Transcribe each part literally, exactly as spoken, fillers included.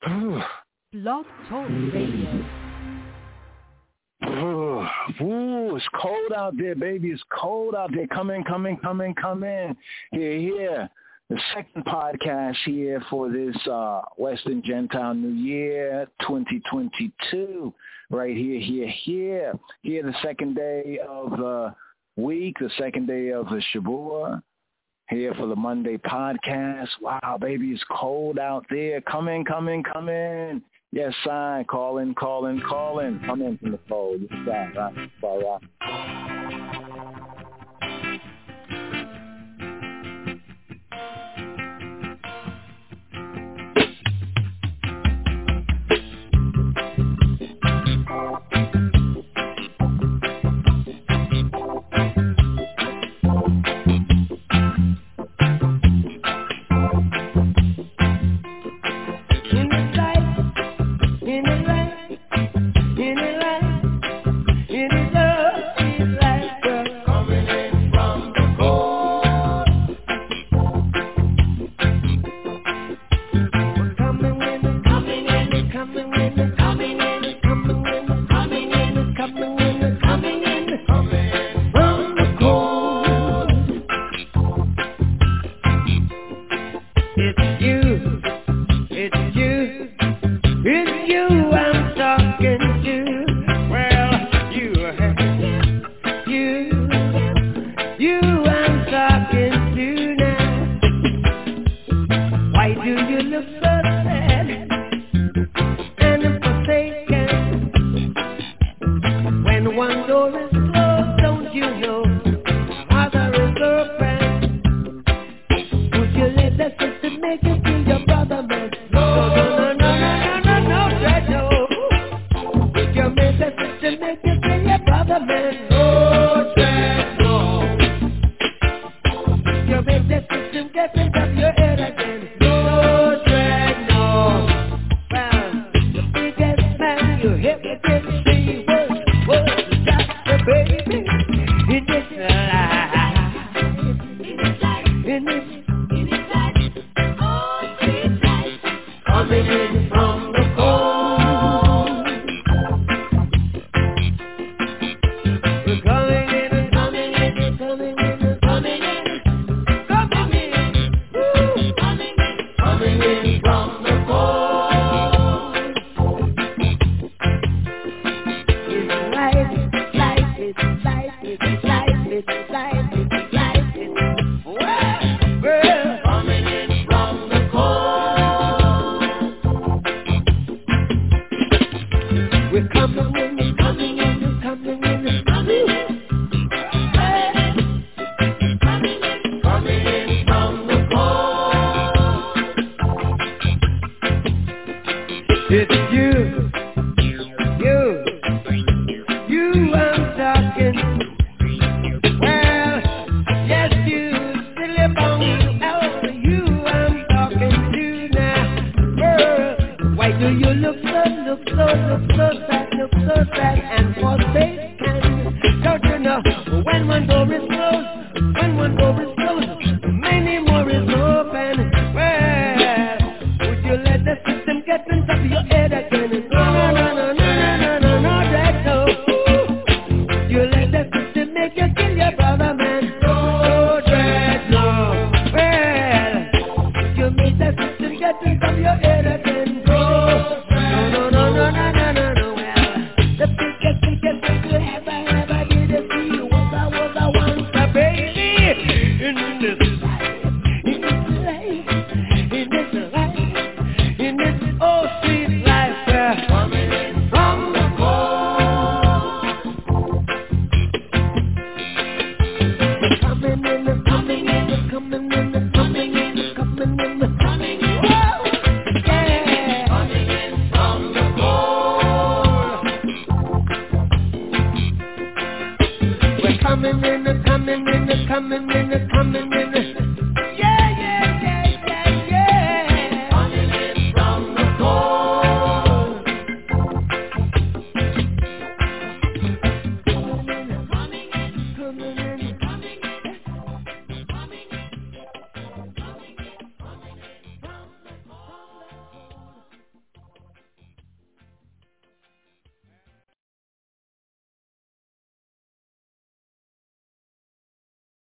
Blog Talk Radio. Ooh, ooh, it's cold out there, baby. It's cold out there. Come in, come in, come in, come in. Here, here. The second podcast here for this uh, Western Gentile New Year twenty twenty-two. Right here, here, here. Here, the second day of the week, the second day of the Shavua. Here for the Monday podcast. Wow, baby, it's cold out there. Come in, come in, come in. Yes, I call in, call in, call in. Come in from the cold. Yes, I, right, right, right.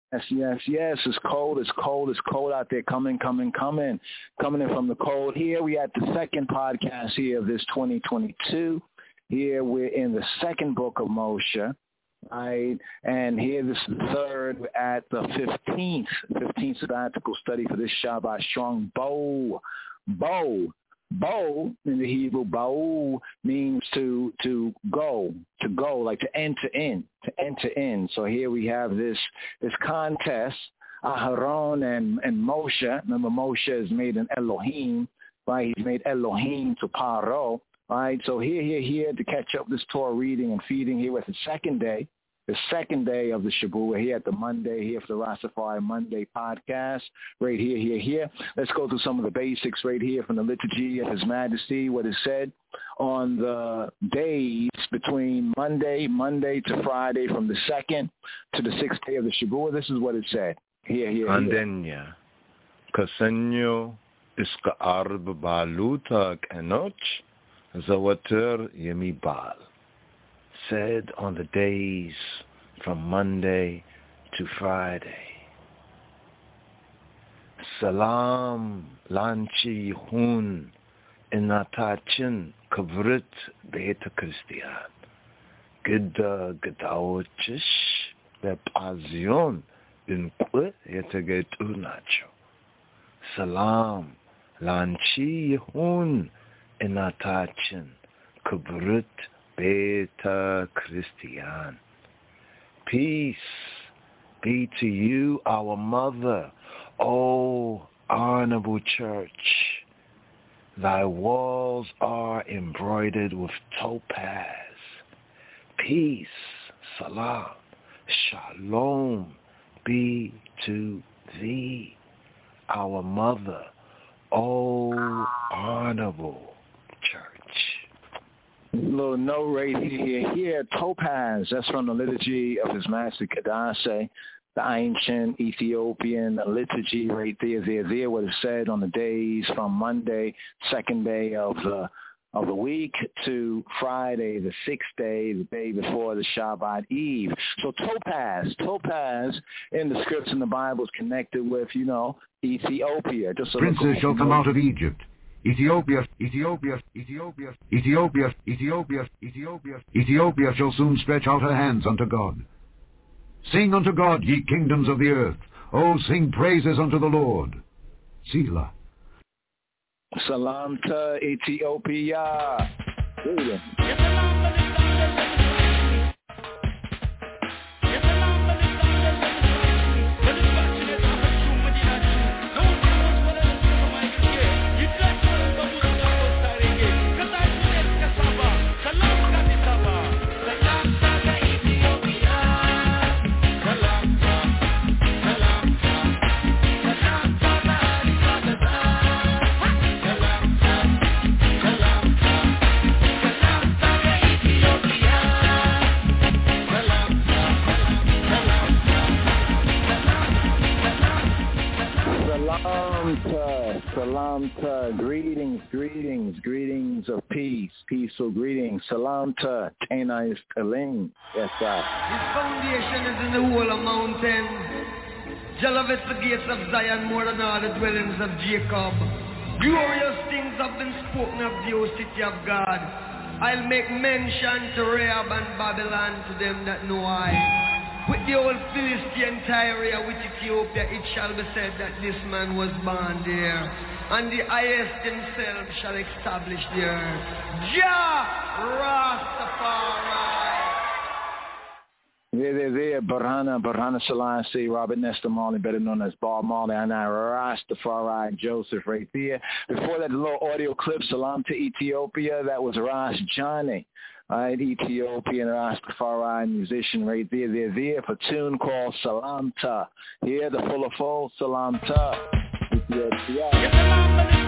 Yes, yes, yes. It's cold. It's cold. It's cold out there. Coming, coming, coming. Coming in from the cold. Here we at the second podcast here of this twenty twenty-two. Here we're in the second book of Moshe, right? And here this is the third. We're at the fifteenth, fifteenth sabbatical study for this Shabbat. Strong bow, bow. Bo in the Hebrew, Ba'u means to to go, to go, like to enter in, to enter in. So here we have this this contest, Aharon and, and Moshe. Remember, Moshe is made an Elohim, right? He's made Elohim to Paro, right? So here, here, here to catch up this Torah reading and feeding here with the second day. The second day of the Shabu. We're here at the Monday, here for the Rastafari Monday podcast, right here, here, here. Let's go through some of the basics right here from the liturgy of His Majesty, what is said on the days between Monday, Monday to Friday, from the second to the sixth day of the Shabu. This is what it said. Here, here, here. Andenya, Kasenyo, Iska Arb Baluta Kenoch, Zawater Yemibal. Said on the days from Monday to Friday. Salam lanchi hun inatachin kavrit beta Christian. Gida gadaochish bepazion binqwe yetaget unacho. Salam lanchi hun inatachin kavrit Beta Christian. Peace be to you, our mother, O honorable church. Thy walls are embroidered with topaz. Peace, salam, shalom be to thee, our mother, O honorable church. Little note right here, here, topaz. That's from the liturgy of His Master Kadase, the ancient Ethiopian liturgy right there. There, there, what is said on the days from Monday, second day of the of the week, to Friday, the sixth day, the day before the Shabbat Eve. So topaz, topaz in the scripts in the Bible is connected with, you know, Ethiopia. Just Princes shall come out of Egypt. Ethiopia, Ethiopia, Ethiopia, Ethiopia, Ethiopia, Ethiopia, Ethiopia shall soon stretch out her hands unto God. Sing unto God, ye kingdoms of the earth. Oh, sing praises unto the Lord. Selah. Salam to Ethiopia. Freedom. Salam to, greetings, greetings, greetings of peace, peaceful greetings. Salam to, Tana is Kaling. Yes, sir. His foundation is in the whole of mountains. Jah loveth the gates of Zion more than all the dwellings of Jacob. Glorious things have been spoken of the, O city of God. I'll make mention to Rahab and Babylon, to them that know I. With the old Philistine Tyre, with Ethiopia, it shall be said that this man was born there, and the highest himself shall establish the earth. Jah Rastafari. There, there, there, Barhana, Barhana Selassie, Robert Nesta Marley, better known as Bob Marley, and I, Rastafari Joseph right there. Before that, the little audio clip, Salam to Ethiopia, that was Ras Johnny. All right, Ethiopian Rastafari musician right there. They're there for a tune called Salam Ta. Here, the full of full Salam Ta. Ethiopia.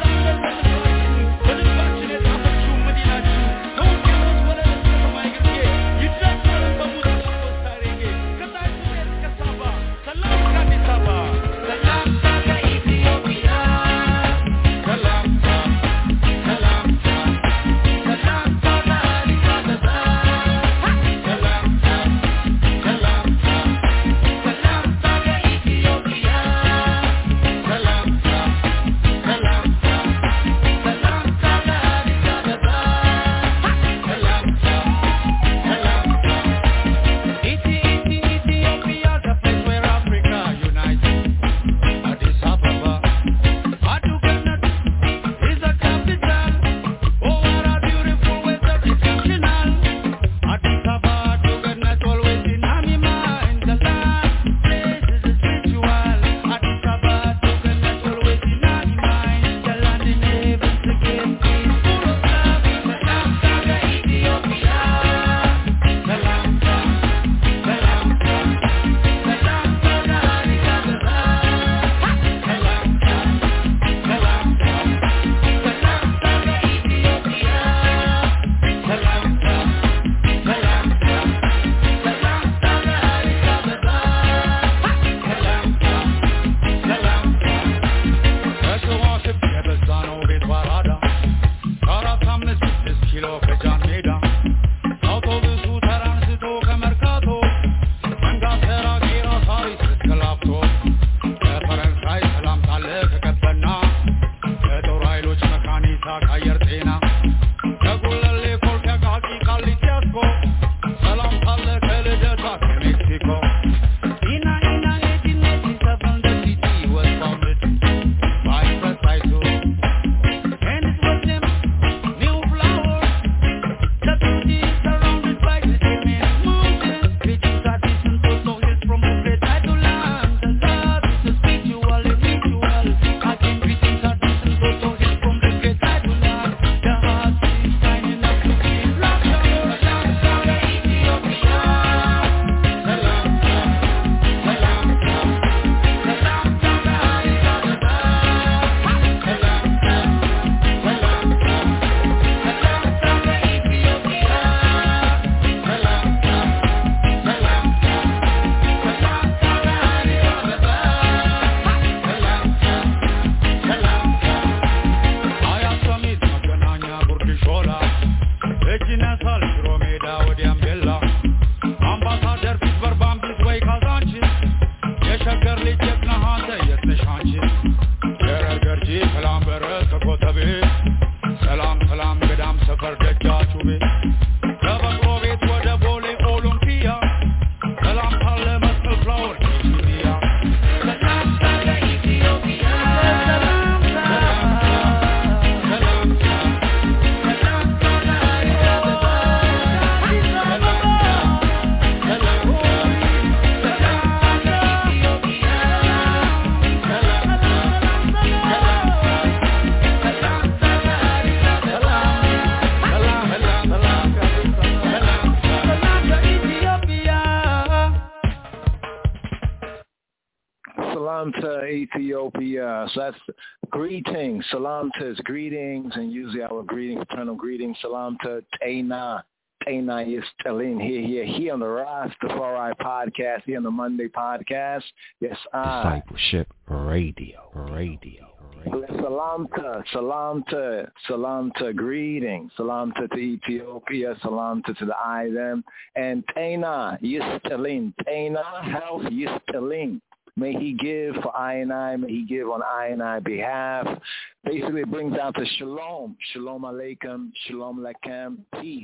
Ethiopia. So that's greetings, salam to greetings, and usually our greeting, fraternal greetings, salam to Taina, Taina Yistelin, here, here, here on the Rastafari podcast, here on the Monday podcast. Yes, I. Discipleship Radio, Radio. Salam to, salam to, salam to, greetings, salam to, to Ethiopia, salam to, to the I, them, and Taina Yistelin, Taina, health Yistelin. May he give for I and I. May he give on I and I behalf. Basically, it brings out to shalom. Shalom alaikum. Shalom lechem. Peace,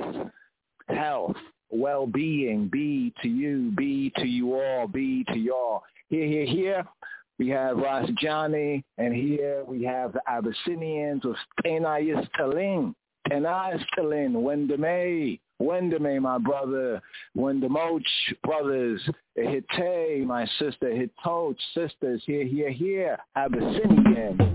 health, well-being. Be to you. Be to you all. Be to y'all. Here, here, here. We have Ras Johnny. And here we have the Abyssinians with Taina Yistelin. Taina Yistelin. Wendame. Wendame, my brother, Wendamoch, brothers, Hittay, my sister, Hittoch, sisters, here, here, here, Abyssinian.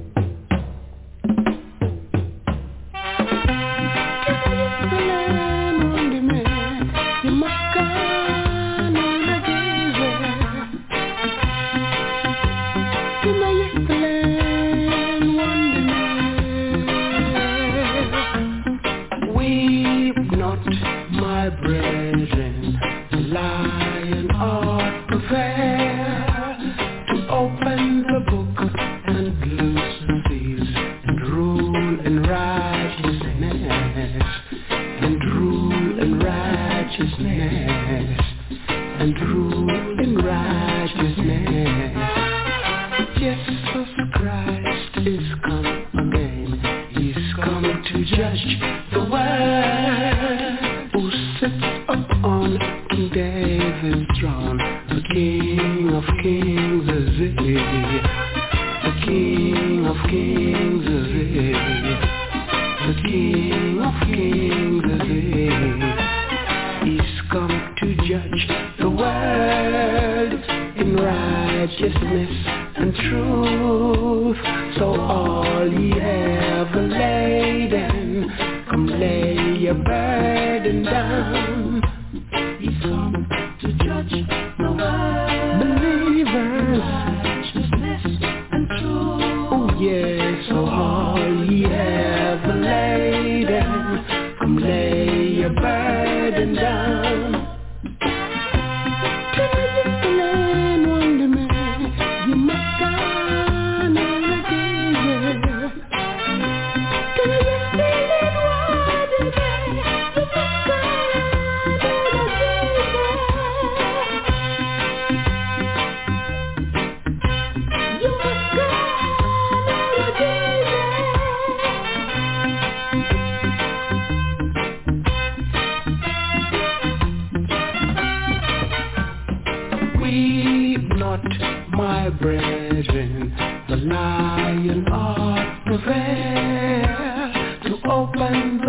My brethren, lion art prepare to open the book and loose the seals and rule in righteousness and rule in righteousness and rule in righteousness. Jesus Christ is come again. He's come to judge the world. On King David's throne, the King of Kings is here. The King of Kings is here. The King of Kings is here. He's come to judge the world in righteousness and truth. So all ye heavy laden, come lay your burden down. He's come to judge the world. Believers, righteousness and truth. Oh yes, so all ye heavy laden, come lay your burden down.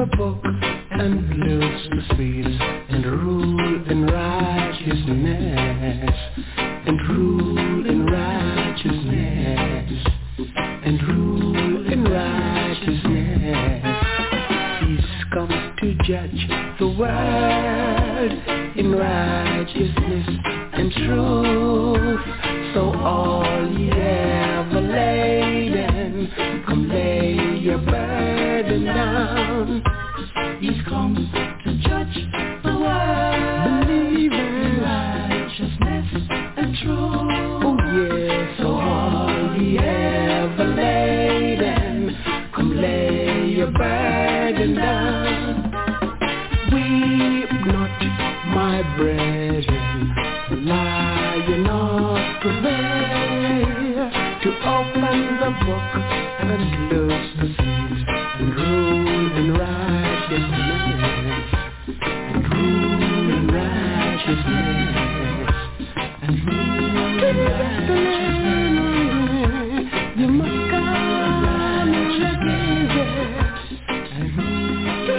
the book and loose the streets and rule in righteousness, and rule in righteousness, and rule in righteousness. He's come to judge the world in righteousness and truth. So all ye ever laden, come lay your burden down. He's come to judge the world, believe in righteousness and truth. Oh yeah, so all ye ever laden, come lay your burden down. Weep not, my brethren, lie not prevail, to open the book and loose the seas and rule in righteousness, and rule in righteousness, and rule in righteousness. You must come and check it, and rule in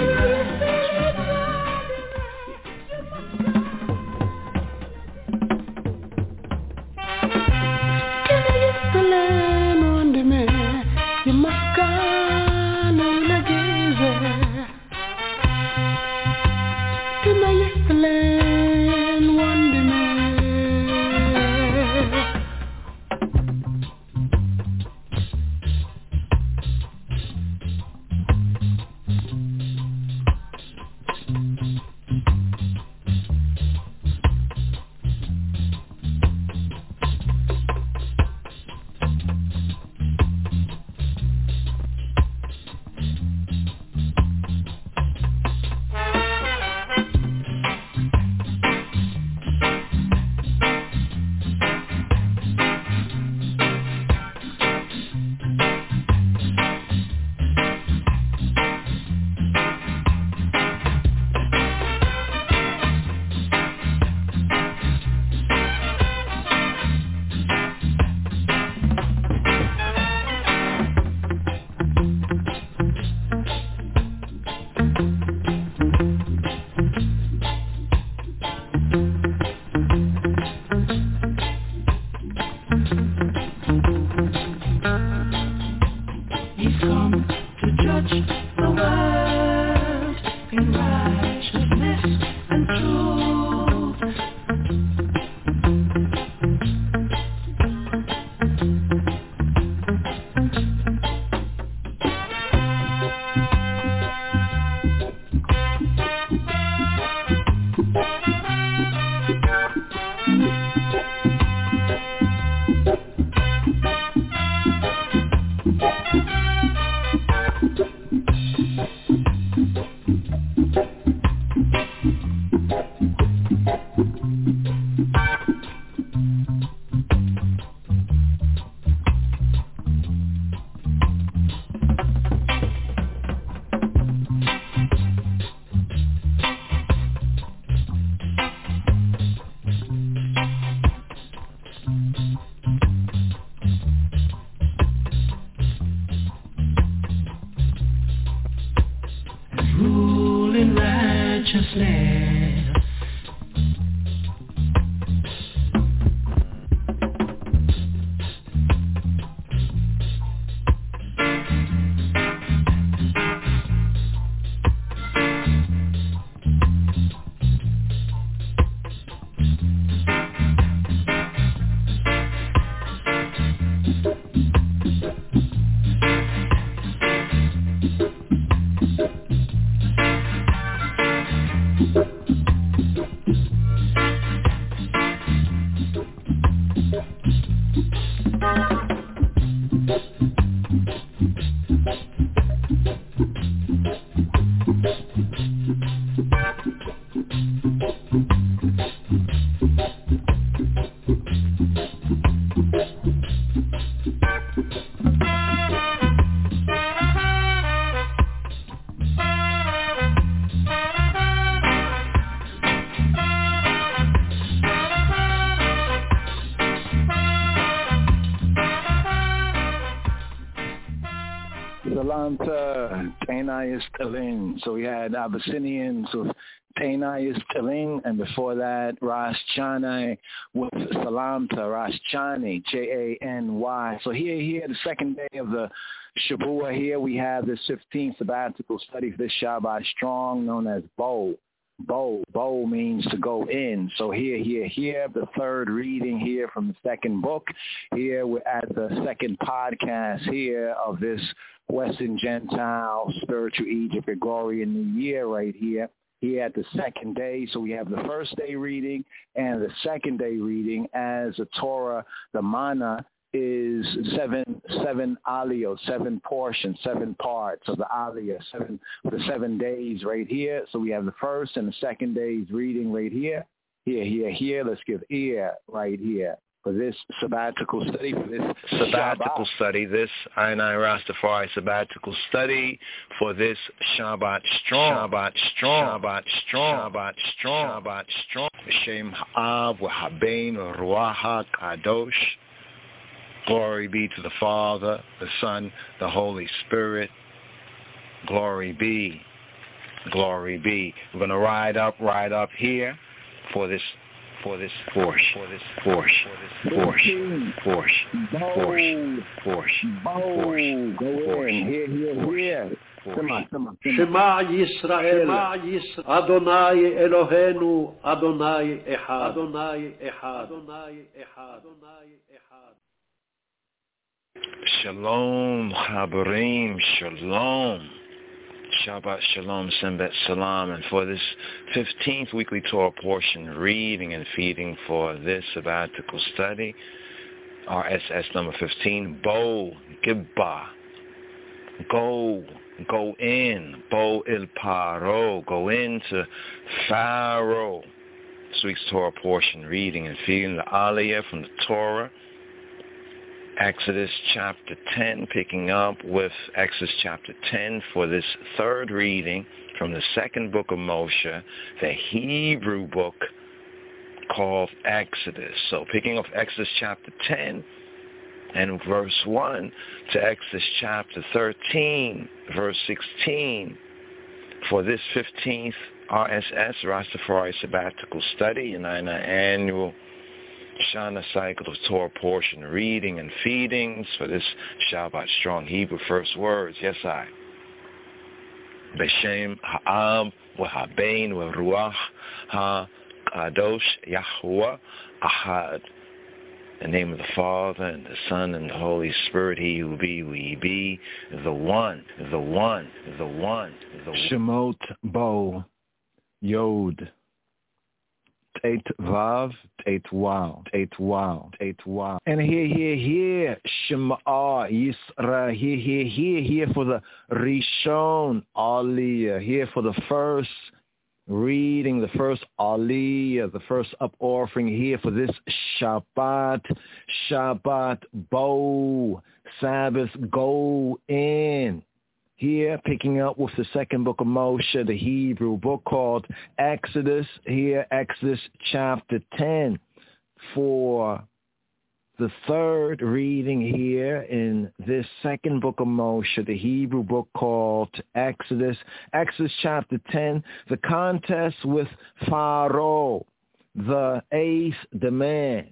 Thank you. Salamta, Tainayas Talin. So we had Abyssinians with Tainayas Talin, and before that, Ras Chani with Salamta, Ras Chani, J A N Y. So here, here, the second day of the Shavua, here we have this fifteenth sabbatical study for this Shabbat Strong, known as Bo. Bo, Bo means to go in. So here, here, here, the third reading here from the second book. Here we're at the second podcast here of this Western Gentile Spiritual Egypt Gregorian New Year right here. Here at the second day. So we have the first day reading and the second day reading as the Torah, the Mana, is seven, seven aliyot, seven portions, seven parts of the aliyah, seven, the seven days right here. So we have the first and the second day's reading right here. Here, here, here. Let's give ear right here for this sabbatical study, for this sabbatical Shabbat. study, this Ainai Rastafari sabbatical study for this Shabbat Strong, Shabbat Strong, Shabbat Strong, Shabbat Strong, Shabbat Strong. Shem Ha'av W'Habein Ruach HaKadosh. Glory be to the Father, the Son, the Holy Spirit. Glory be, glory be. We're going to ride up, ride up here for this, for this force, for this force, for this force, force, force, force, force, go in, here, here, here. Come on, come on. Shema Yisrael, Adonai Eloheinu, Adonai Echad, Adonai Echad, Adonai Echad, Adonai Echad. Shalom, Chabarim, Shalom. Shabbat Shalom, Sembet Salam. And for this fifteenth weekly Torah portion, reading and feeding for this sabbatical study, R S S number fifteen, Bo Gibba. Go, go in. Bo Il Paro. Go into Pharaoh. This week's Torah portion, reading and feeding the Aliyah from the Torah. Exodus chapter ten, picking up with Exodus chapter ten for this third reading from the second book of Moshe, the Hebrew book called Exodus. So picking up Exodus chapter ten and verse one to Exodus chapter thirteen, verse sixteen for this fifteenth R S S, Rastafari Sabbatical Study, and an annual Shana cycle of Torah portion reading and feedings for this Shabbat Strong Hebrew first words. Yes, I. B'Shem Ha'am W'Habein W'Ruach HaKadosh Yahuwah Ahad. In the name of the Father and the Son and the Holy Spirit, He who be, we be, the one, the one, the one, the one. Shemot Bo Yod. Tate Vav, Tate Wow, Tate Wow, Tate Wow. And here, here, here, Shema Yisra, here, here, here, here for the Rishon Aliyah, here for the first reading, the first Aliyah, the first up offering here for this Shabbat, Shabbat Bo, Sabbath, go in. Here, picking up with the second book of Moshe, the Hebrew book called Exodus. Here, Exodus chapter ten for the third reading here in this second book of Moshe, the Hebrew book called Exodus. Exodus chapter ten, the contest with Pharaoh, the eighth demand.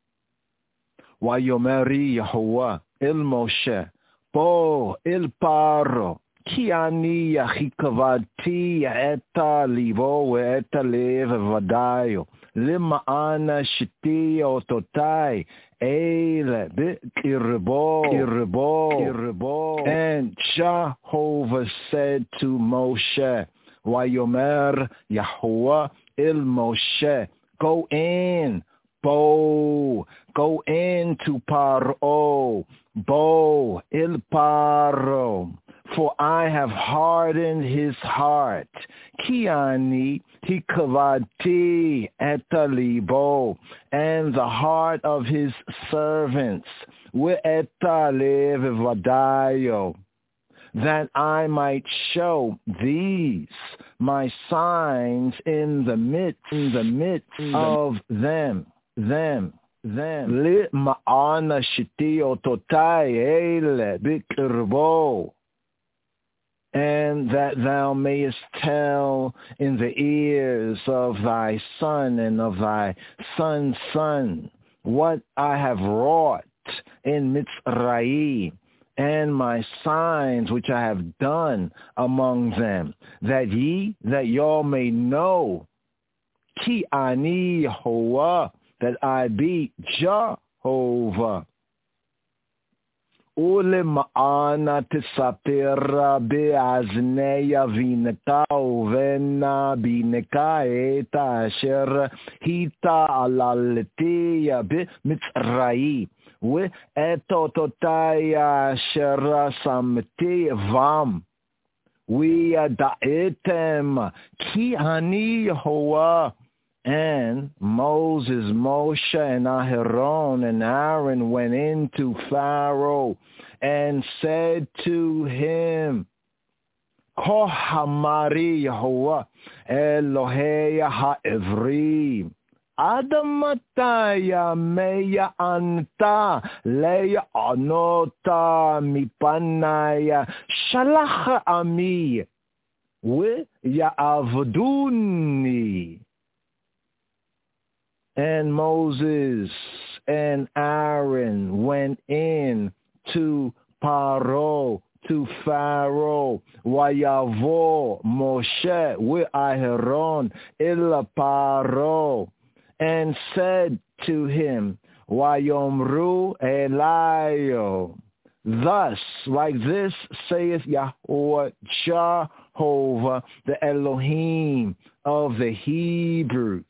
Wayomeri Yahuwah il Moshe. Bo il paro, ki ani yachikavati eta livo eta lev vadayo, lima'ana shiti ototai, eile bikirbo, kirbo, kirbo. And Jehovah said to Moshe, Wayomer Yahuwah il Moshe, go in, Bo, go into Paro, Bo il Paro, for I have hardened his heart. Kiani hikavati etalibo, and the heart of his servants, we'etalev vadayo, that I might show these my signs in the midst, in the midst of them, them. Them li ma'ana shiti ototai ele bikirbo, and that thou mayest tell in the ears of thy son and of thy son's son what I have wrought in Mitzrayim, and my signs which I have done among them, that ye, that y'all may know, Ki ani Yehovah, that I be Jehovah. Ulema'ana tisapira be'azneya vineka uvena bineka eta asher hita alaletiya be'mitzrayim ve'etototaya asher samti vam ve'yada'etem ki ani Yehovah. And Moses, Moshe, and Aharon, and Aaron went into Pharaoh and said to him, Ko hamari Yehovah Elohei ha'evrim, Adamataya meya anta leya anota mipanaya shalach ami we ya'avduni. And Moses and Aaron went in to Paro, to Pharaoh, Wayavo Moshe ve'Aharon ila Paro, and said to him, Wayomru Elayo. Thus, like this saith Yahweh Jehovah, the Elohim of the Hebrews.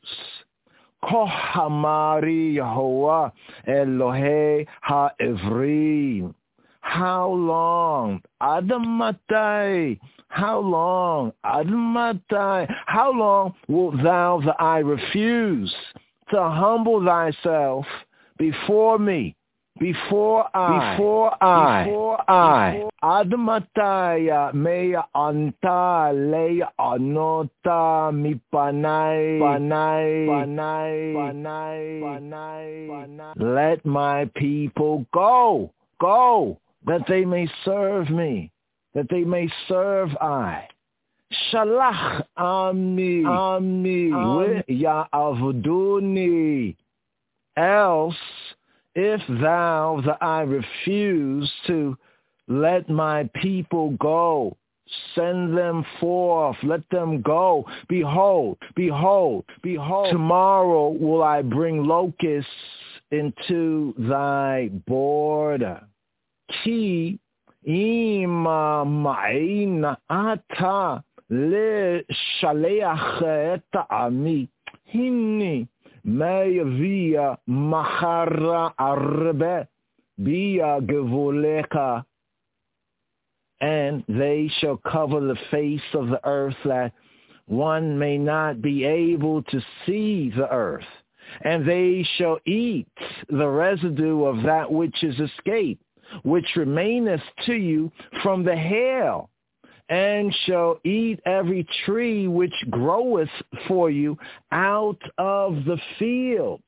Kohamari Yehovah Elohei ha'evrim. How long? Adamatai. How long? Adamatai. How long wilt thou that I refuse to humble thyself before me? Before I, before I, before I, Admataya meya anta leya anota mipanai, panai, panai, panai, panai, panai. Let my people go, go, that they may serve me, that they may serve I. Shalach ami, ami, ve'ya'avduni. Else, if thou that I refuse to let my people go, send them forth, let them go. Behold, behold, behold, tomorrow will I bring locusts into thy border. Ki ima ma'ina ata le shaleach et ami hinni Me'yavia machara arbe bia gevuleka, and they shall cover the face of the earth, that one may not be able to see the earth, and they shall eat the residue of that which is escaped, which remaineth to you from the hail, and shall eat every tree which groweth for you out of the field.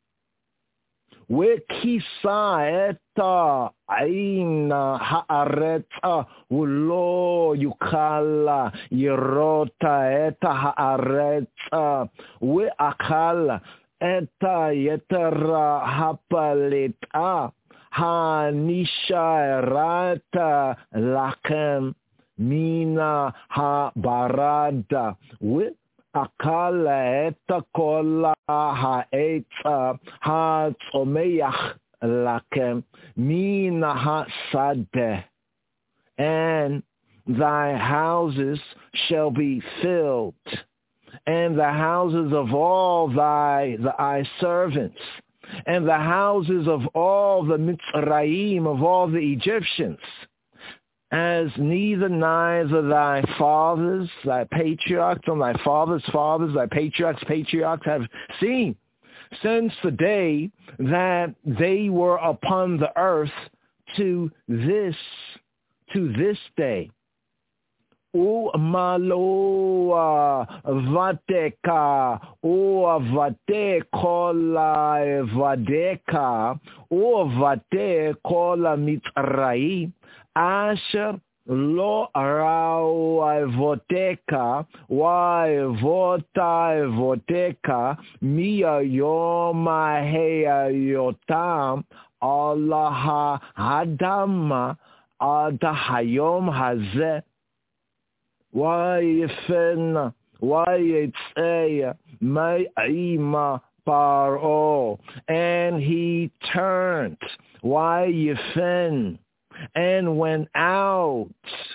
Wekisa eta aina haaretza ulo yukala yerota eta haaretza weakala eta yetera hapalita hanisha erata lakem Mina ha barada we akala eta kola ha eta ha tzomeach lakem mina ha sadeh, and thy houses shall be filled, and the houses of all thy thy servants, and the houses of all the Mitzrayim, of all the Egyptians, as neither neither thy fathers, thy patriarchs, and thy fathers' fathers, thy patriarchs' patriarchs have seen, since the day that they were upon the earth to this, to this day. O maloa vateka, o vate kola vadeka, o vate kola mitzrai, asher Lo rau avoteka, wa avota avoteka, mia yoma heya yotam, Allah hadama, ada hayom hazeh, wa yifena, wa yitzaya, may ima paro, and he turned, wa yifen, and went out,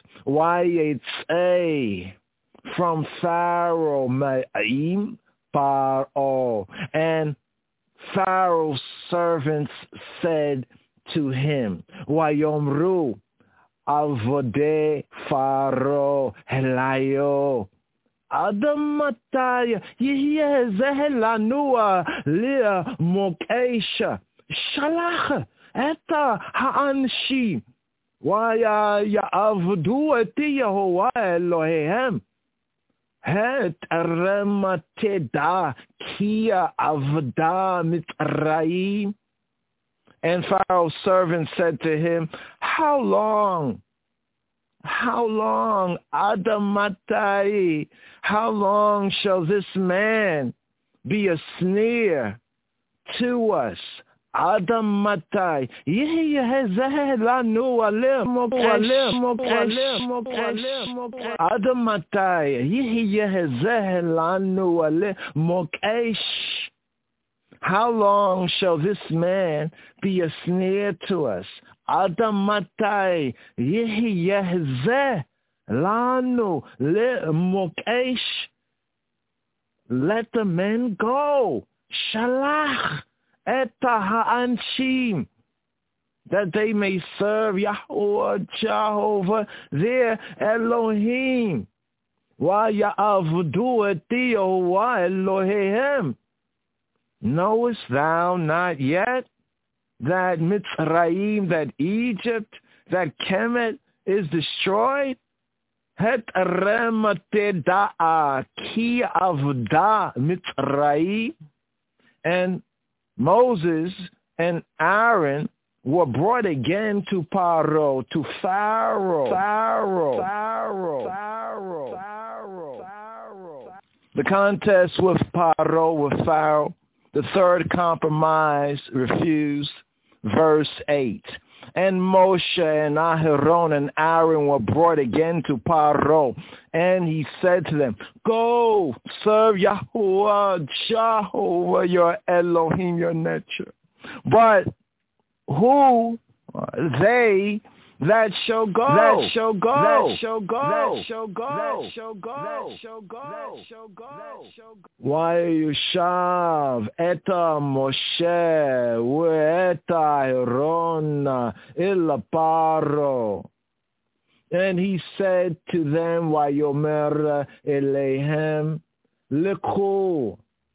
Wayetzei, from Pharaoh, Ma'im Paro, and Pharaoh's servants said to him, Wayomru, Avode Pharaoh, Helayo, Adamataya, Yeh Zehelanua, Lia Mokesha, Shalach, Eta Ha'anshi, Waya Ya'avdu eti Yehovah Elohehem. Het remateda kia avda mitzrayim. And Pharaoh's servant said to him, how long? How long? Adamatai. How long shall this man be a snare to us? Adam Matai, Adam Matai, how long shall this man be a snare to us? Adam Matai, let the men go. Shalach. Eta ha'anshim, that they may serve Yahweh, Jehovah, their Elohim. Wa ya'avdu et Yehovah Elohehem. Knowest thou not yet that Mitzrayim, that Egypt, that Kemet is destroyed? Het remateda ki avda Mitzrayim. And Moses and Aaron were brought again to Paro, to Pharaoh, Pharaoh, Pharaoh, Pharaoh, Pharaoh, Pharaoh. The contest with Paro, with Pharaoh, the third compromise refused. Verse eight. And Moshe and Aharon and Aaron were brought again to Paro, and he said to them, go, serve Yahuwah, Jehovah, your Elohim, your nature. But who they that shall go, that shall go, that shall go, that shall go, that shall go, that shall go, that shall go, that shall go. Why Yushav eta Moshe ueta Aaron ila Paro, and he said to them, Vayomer Eleihem Likhu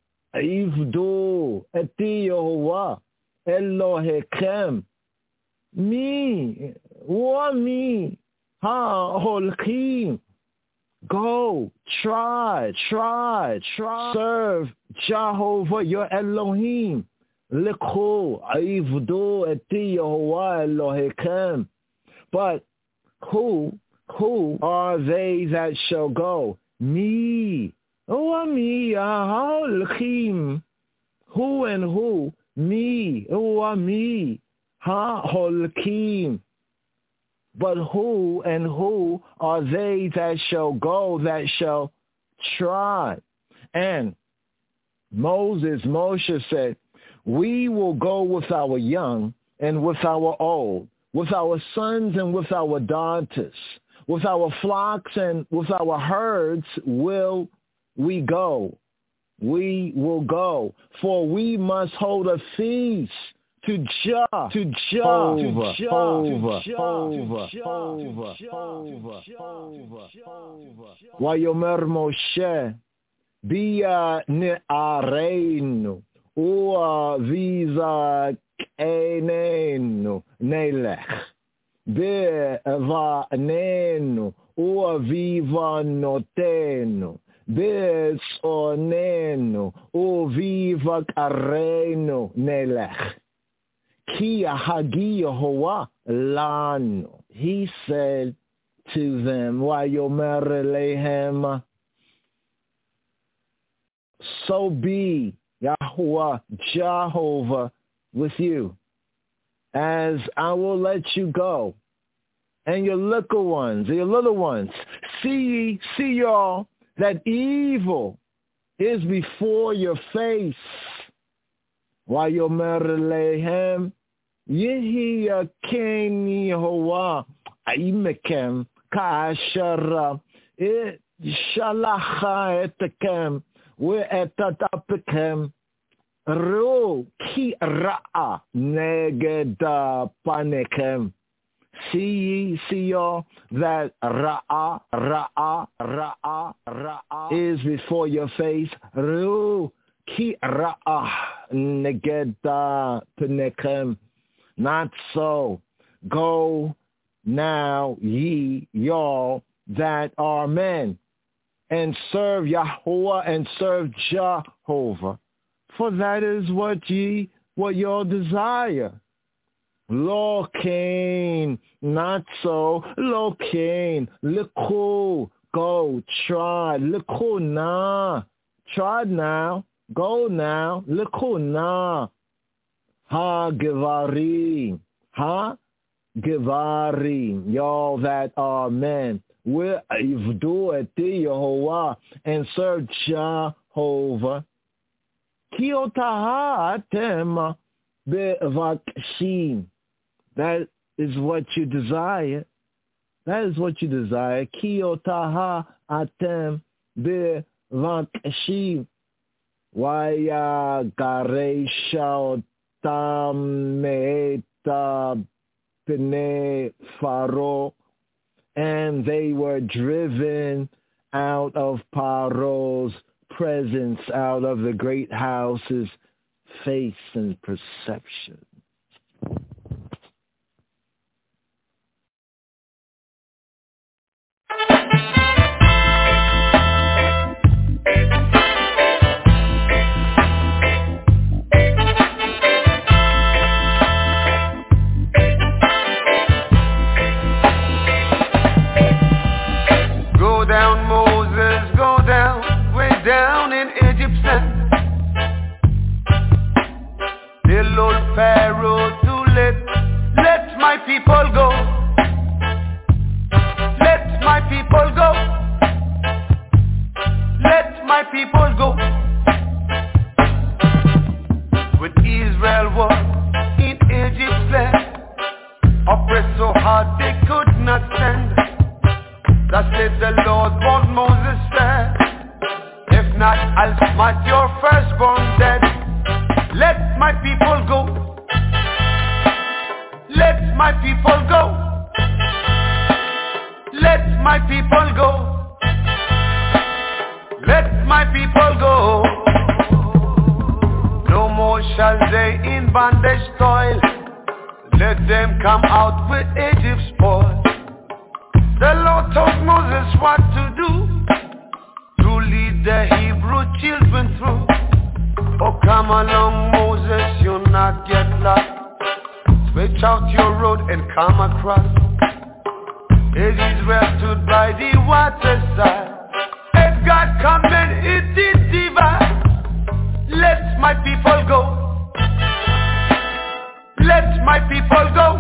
Ivdu eti Yehovah Elohechem. Me, wa me, ha holkim. Go, try, try, try. Serve Jehovah your Elohim. Likhu ivdu eti Yehovah Elohechem. But who, who are they that shall go? Me, wa me, ha holkim. Who and who? Me, wa me. Ha holkim. But who and who are they that shall go, that shall try? And Moses, Moshe said, we will go with our young and with our old, with our sons and with our daughters, with our flocks and with our herds will we go. We will go, for we must hold a feast to Jah, to Jah, to Jah, over, over, over, over, over. Vayomer Moshe, Bia ne'areinu, ua viza kenenu, nelech. Be'vanenu, ua viva notenu. Be'tzonenu, ua viva karenu, nelech. Ki hagi Yehovah lanu. He said to them. Wayomer Lehem. So be Yahuwah, Jehovah, with you, as I will let you go, and your little ones, your little ones. See ye, see y'all, that evil is before your face. Wayomer Lehem. Yehi Yaken Yehovah Aimekem Kaashara It Shalacha Etekem We Etatapekem Ru Ki Ra'a Negeda Panekem. See ye, see y'all, that Ra'a, Ra'a, Ra'a, Ra'a is before your face. Ru Ki Ra'a Negeda Panekem. Not so. Go now, ye, y'all, that are men, and serve Yahuwah and serve Jehovah. For that is what ye, what y'all desire. Lo Cain, not so. Lo Cain, liku, go, try. Liku na, try now. Go now. Liku na. Ha Gevarim, ha Gevarim, y'all that are men, will do it to Yehovah and serve Jehovah. Kiotaha atem bevakshim. That is what you desire. That is what you desire. Kiotaha atem bevakshim. Waya garesha Tameta Pene Pharaoh, and they were driven out of Paro's presence, out of the great house's face and perception. Pharaoh to let, let my people go. Let my people go. Let my people go. When Israel was in Egypt's land, oppressed so hard they could not stand. Thus said the Lord, what Moses said, if not, I'll smite your firstborn dead. Let my people go. Let my people go. Let my people go. Let my people go. No more shall they in bondage toil. Let them come out with Egypt's spoil. The Lord told Moses what to do, to lead the Hebrew children through. Oh, come along, Moses, you'll not get lost. Switch out your road and come across. As Israel stood by the waterside, as God come and it did divide. Let my people go. Let my people go.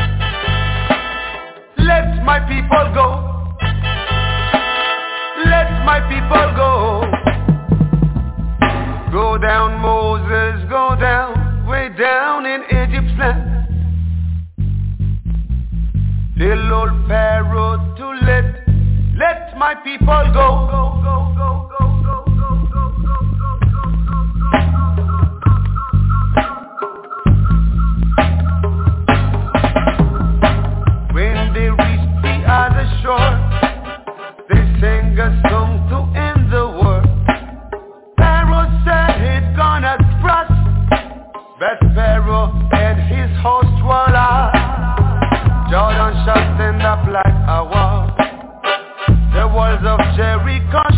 Let my people go. Let my people go. Go down, Moses, go down, way down in Egypt's land. Tell old Pharaoh to let, let my people go. Go, go, go, go, go, go, go, go, go. When they reached the other shore, they sang a song to end the war. Pharaoh said he'd gonna trust, but Pharaoh and his host were lost. Jordan shut stand up like a wall. The walls of Jericho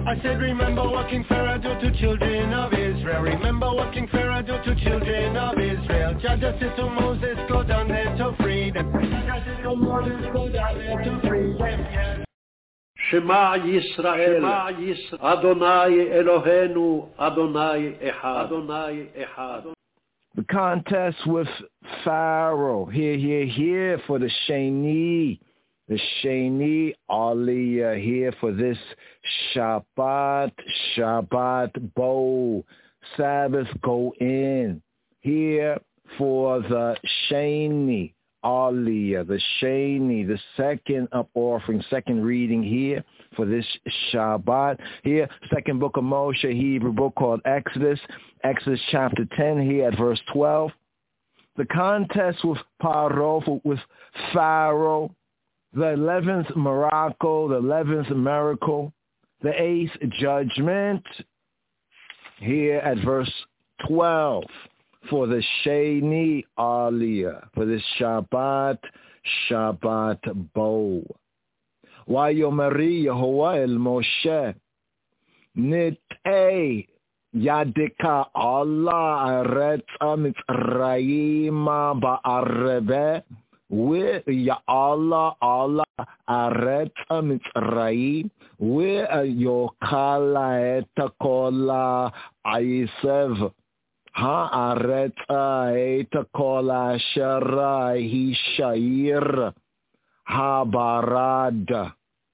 I said, remember what King Pharaoh do to children of Israel. Remember what King Pharaoh do to children of Israel. Jah just said to Moses, go down there to free them. Jah said to Moses, go down there to free them. Yeah. Shema Yisrael, Shema Yisrael, Adonai Eloheinu, Adonai Echad, Adonai Echad. The contest with Pharaoh, here, here, here for the Sheni, the Sheni Aliyah, here for this Shabbat, Shabbat Bo, Sabbath go in, here for the Sheni Aliyah, the Sheni, the second up offering, second reading here for this Shabbat. Here, second book of Moshe, Hebrew book called Exodus, Exodus chapter ten, here at verse twelve. The contest with Paro, with Pharaoh, the eleventh miracle, the eleventh miracle, the eighth judgment, here at verse twelve. For the Sheni Aliyah, for this Shabbat, Shabbat Bo. Vayomari Yehovah el Moshe, Nit'ei Yadika Allah Aretz Mitzrayim Ba'arebe, we ya Allah Allah Aretz Mitzrayim, we Yokala Etakola Aisev. Ha'aretz et kol asher hi sha'ir ha'barad.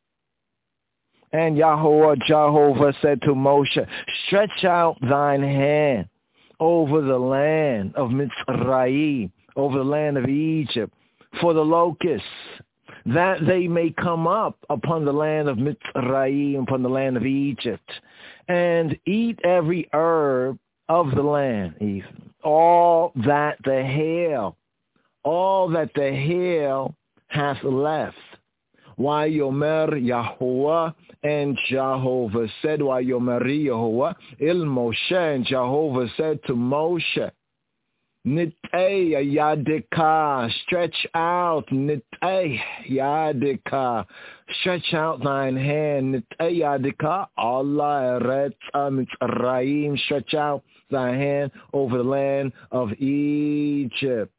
And Yahweh, Jehovah said to Moshe, stretch out thine hand over the land of Mitzrayim, over the land of Egypt, for the locusts, that they may come up upon the land of Mitzrayim, upon the land of Egypt, and eat every herb of the land, even all that the hail, all that the hail hath left. Vayomer Yahweh, and Jehovah said, Vayomer Yahweh il Moshe, and Jehovah said to Moshe, Nit'ei Yadika, stretch out, Nit'ei Yadika, stretch out thine hand, Nit'ei Yadika, Allah Eretz Mitzrayim, stretch out thy hand over the land of Egypt.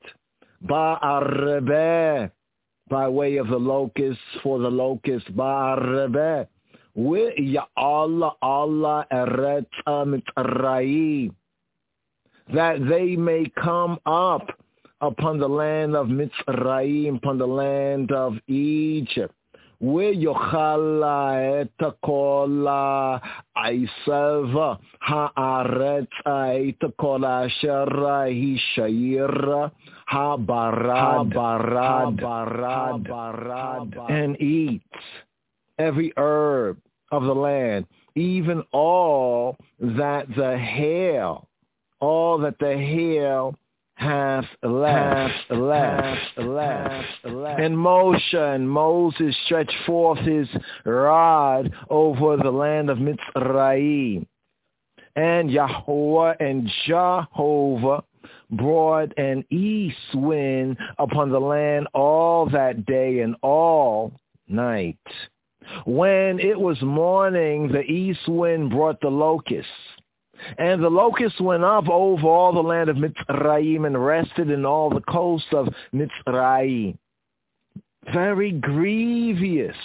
Ba'arebe, by way of the locusts, for the locusts, Ba'arebe, with Ya Allah, Allah Eretz Mitzrayim, that they may come up upon the land of Mitzrayim, upon the land of Egypt. Where Yochala etakola Aisev haaretz etakola asher hi sha'ir habarad barad barad, and eats every herb of the land, even all that the hail, all that the hail hath left, left, left, left. And Moshe and Moses stretched forth his rod over the land of Mitzrayim. And Yahweh and Jehovah brought an east wind upon the land all that day and all night. When it was morning, the east wind brought the locusts. And the locusts went up over all the land of Mitzrayim and rested in all the coasts of Mitzrayim. Very grievous.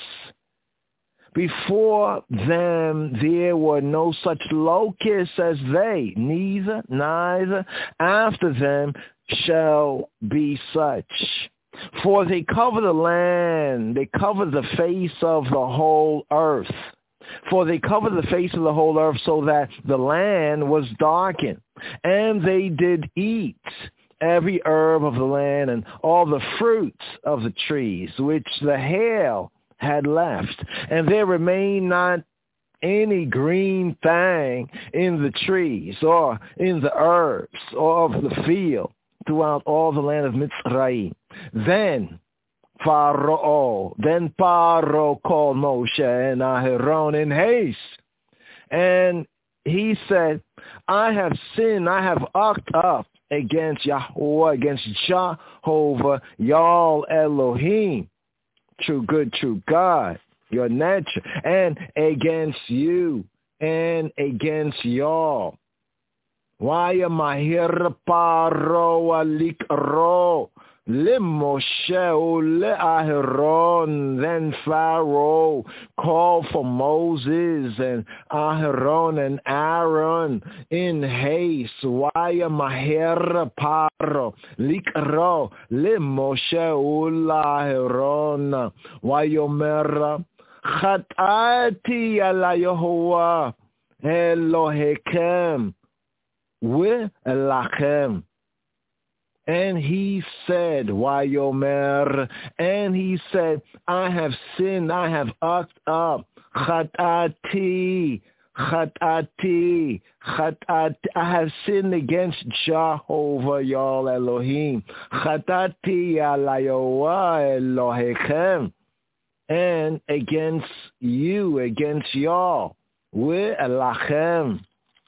Before them there were no such locusts as they, neither, neither after them shall be such. For they cover the land, they cover the face of the whole earth. For they covered the face of the whole earth so that the land was darkened. And they did eat every herb of the land and all the fruits of the trees, which the hail had left. And there remained not any green thing in the trees or in the herbs or of the field throughout all the land of Mitzrayim. Then Pharaoh, then Pharaoh called Moshe and Aharon in haste. And he said, I have sinned, I have ucked up against Yahweh, against Jehovah, Yal Elohim, true good, true God, your nature, and against you, and against y'all. Waya mahir paro alikro le Moshe le Aharon. Then Pharaoh called for Moses and Aharon and Aaron in haste. Waya mahir paro likro le Moshe le Aharon. Wayomer chatati ala Yehovah Elohechem Lachem. And he said, Wayomer, and he said, I have sinned, I have ucked up, Chatati, Chatati, Chatati, I have sinned against Jehovah, y'all Elohim, Chatati alayoah Elohechem, and against you, against y'all, with Lachem.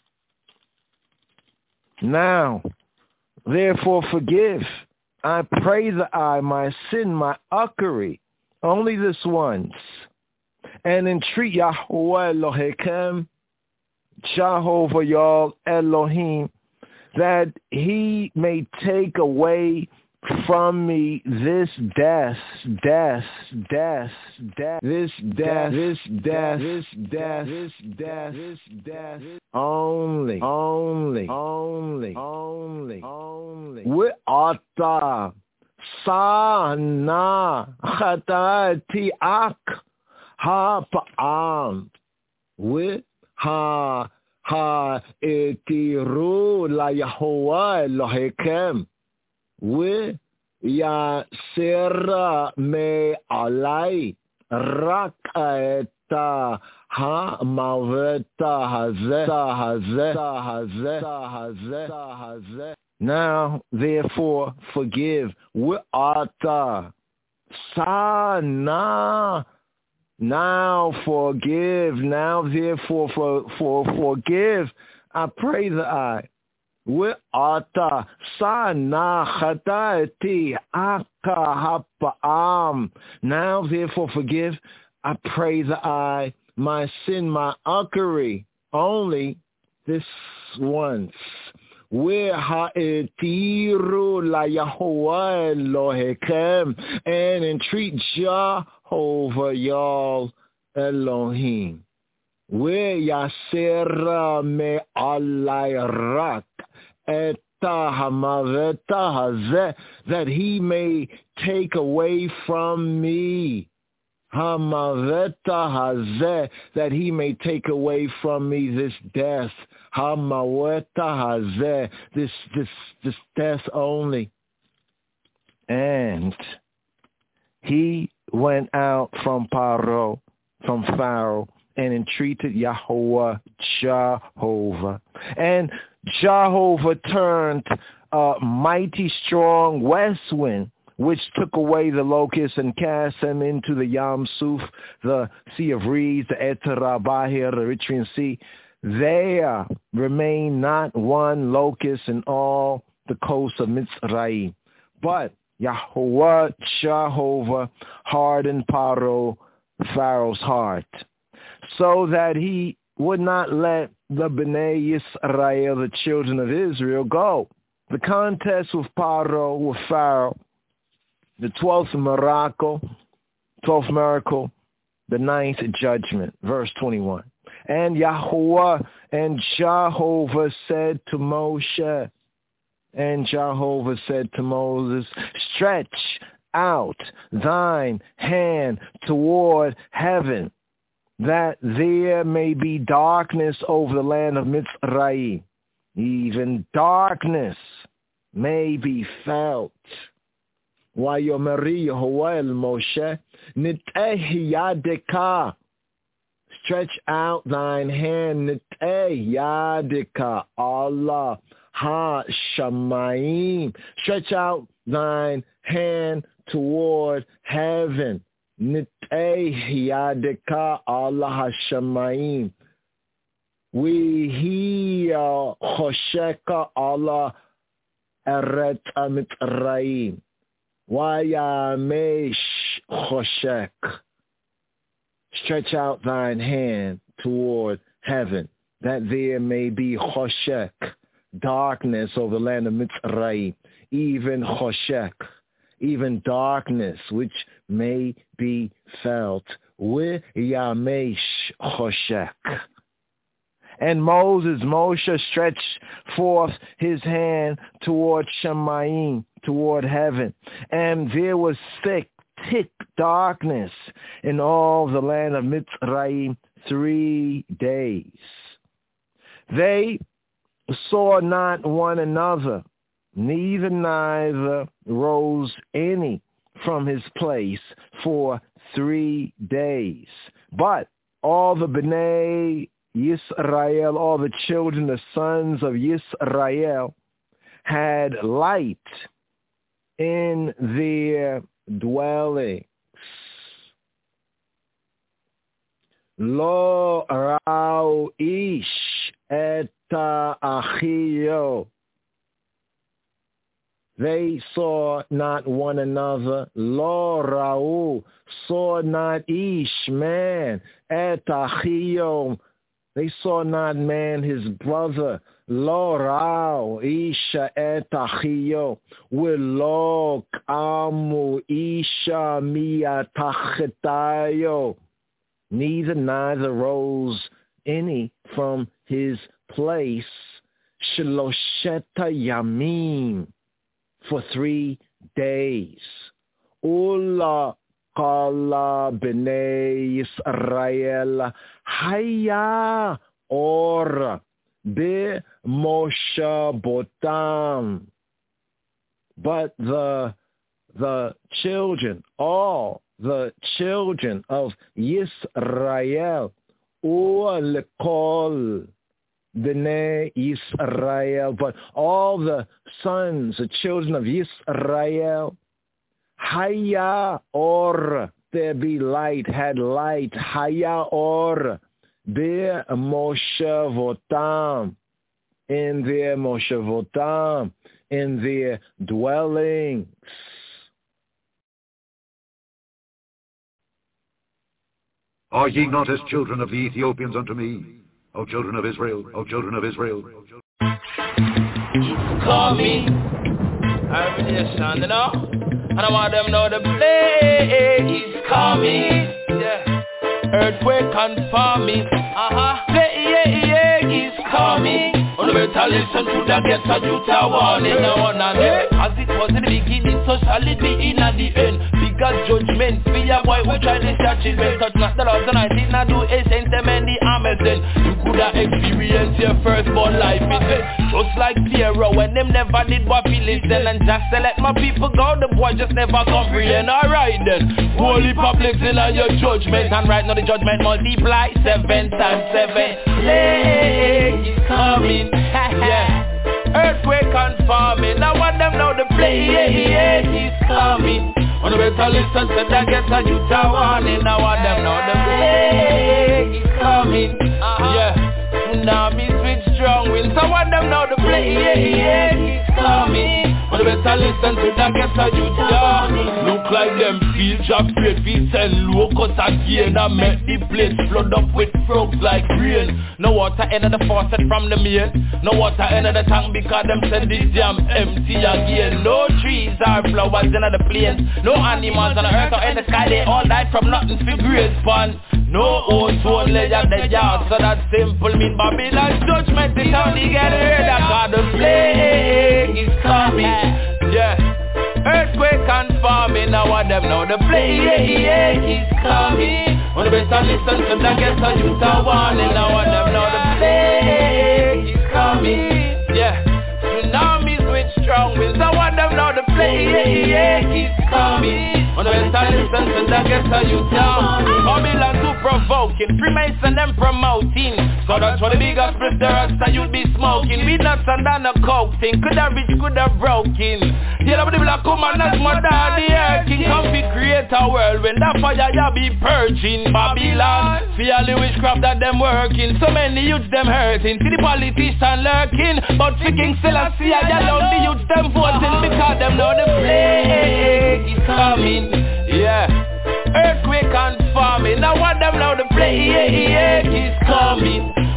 Now, therefore forgive, I pray that I, my sin, my uckery, only this once, and entreat Yahweh Elohechem, Jehovah y'all Elohim, that he may take away from me this death, death, death, death, this death, this death, this death, this death, this death, only, only, only, only, only. We'ata sana chatati ak ha pa'am we ha ha etiru la Yahweh Elohechem. We yasir me alai rak eta ha maveta hazeh hazeh hazeh hazeh. Now therefore forgive. We ata sana. Now forgive. Now therefore for for forgive. I pray that I. We'ata sana chatati aka hapa'am. Now therefore forgive. I pray that I, my sin, my uckery, only this once. We'ha'etiru la Yahweh Elohechem, and entreat Jehovah y'all Elohim. We yasir me alay rak eta hamaveta hazeh, that he may take away from me hamaveta hazeh, that he may take away from me this death hamaveta hazeh, this this this death only. And he went out from Paro, from Pharaoh, and entreated Yahweh, Jehovah. And Jehovah turned a mighty strong west wind, which took away the locusts and cast them into the Yam Suf, the Sea of Reeds, the Eterabahir, the Eritrean Sea. There remained not one locust in all the coast of Mitzrayim. But Yahweh, Jehovah, hardened Paro, Pharaoh's heart, so that he would not let the Bnei Yisrael, the children of Israel, go. The contest with Paro, with Pharaoh, the twelfth miracle, twelfth miracle, the ninth judgment, verse twenty-one. And Yahweh and Jehovah said to Moshe, and Jehovah said to Moses, stretch out thine hand toward heaven, that there may be darkness over the land of Mitzrayim, even darkness may be felt. Wayomeri Yehovah el Moshe, niteh yadeka, stretch out thine hand, niteh yadeka, Allah ha shamayim, stretch out thine hand toward heaven. Nitei yadeka Allah hashamayim. We hear chosheka Allah eret mitzrayim. Wayamesh choshek. Stretch out thine hand toward heaven, that there may be choshek, darkness over the land of Mitzrayim, even choshek, even darkness, which may be felt. With Yamesh choshek. And Moses, Moshe stretched forth his hand toward Shemayim, toward heaven, and there was thick, thick darkness in all the land of Mitzrayim three days. They saw not one another, neither neither rose any from his place for three days. But all the B'nai Yisrael, all the children, the sons of Yisrael, had light in their dwellings. Lo ra'u ish et achio. They saw not one another. Lo ra'u, saw not ish, man, et achio. They saw not man his brother. Lo ra'u isha et achio. V'lo k'amu isha mi'atachetayo. Neither neither rose any from his place. Shlosheta yamim, for three days. Ula kala b'nei Yisrael haya or b'moshabotam. But the the children, all the children of Yisrael, ul kol b'nei Yisrael, but all the sons, the children of Yisrael, haya or, there be light, had light, haya or, be moshavotam, in their moshavotam, in their dwellings. Are ye not as children of the Ethiopians unto me, O children of Israel, O children of Israel? Call me, I'm the son, you know, and I want them know the plague is coming, yeah. Earthquake confirming, uh-huh, plague is coming. On the better listen to the get a Utah warning, no one on it. As it was in the beginning, so shall it be in at the end. Bigger judgment, be a boy who try to search his way. Touch not the laws and I did not do a sentiment, the Amazon. You could have experienced your firstborn life, is it? Just like Pharaoh, when them never did what he listen. And just to let my people go, the boy just never comprehend. Alright then, holy public in on your judgment. And right now the judgment multiply seven times seven. Plague is coming. Yeah, earthquake confirming. I want them know the plague is coming. On the better listen to that get a Utah warning. I want them know the plague is coming. Uh-huh. Yeah, tsunamis with strong winds. I want them know the plague is coming. On the better listen to that get a Utah. Look like them fields of great feet and locusts again. I make the place flood up with frogs like rain. No water enter the faucet from the main. No water enter the tank because them said this jam empty again. No trees or flowers in the plains. No animals on the earth or in the sky. They all died from nothing for grace pan. No ozone layer the yard. So that simple mean Babylon's judgment is how they get heard. I got the plague is coming. Yeah, earthquake confirming. I want them know the plague is coming. On the better listen to the get a Utah warning. I want them know the plague is coming. Yeah, tsunamis with strong winds. I want them know the plague is coming. On the better listen to the get a Utah. Babylon too provoking, Freemason them promoting. So that's what the biggest split the rest that you'd be smoking. We nuts and down a coke thing. Coulda rich, coulda broken. Yeah, the black woman that's more than the earth king. Come be create a world when that fire ya be purging. Babylon, feel the witchcraft that them working. So many youths them hurting. See the politician lurking. But the king still a see I love the youths them voting. Because them know the plague is coming. Yeah, earthquake and famine. I want them know the plague is coming.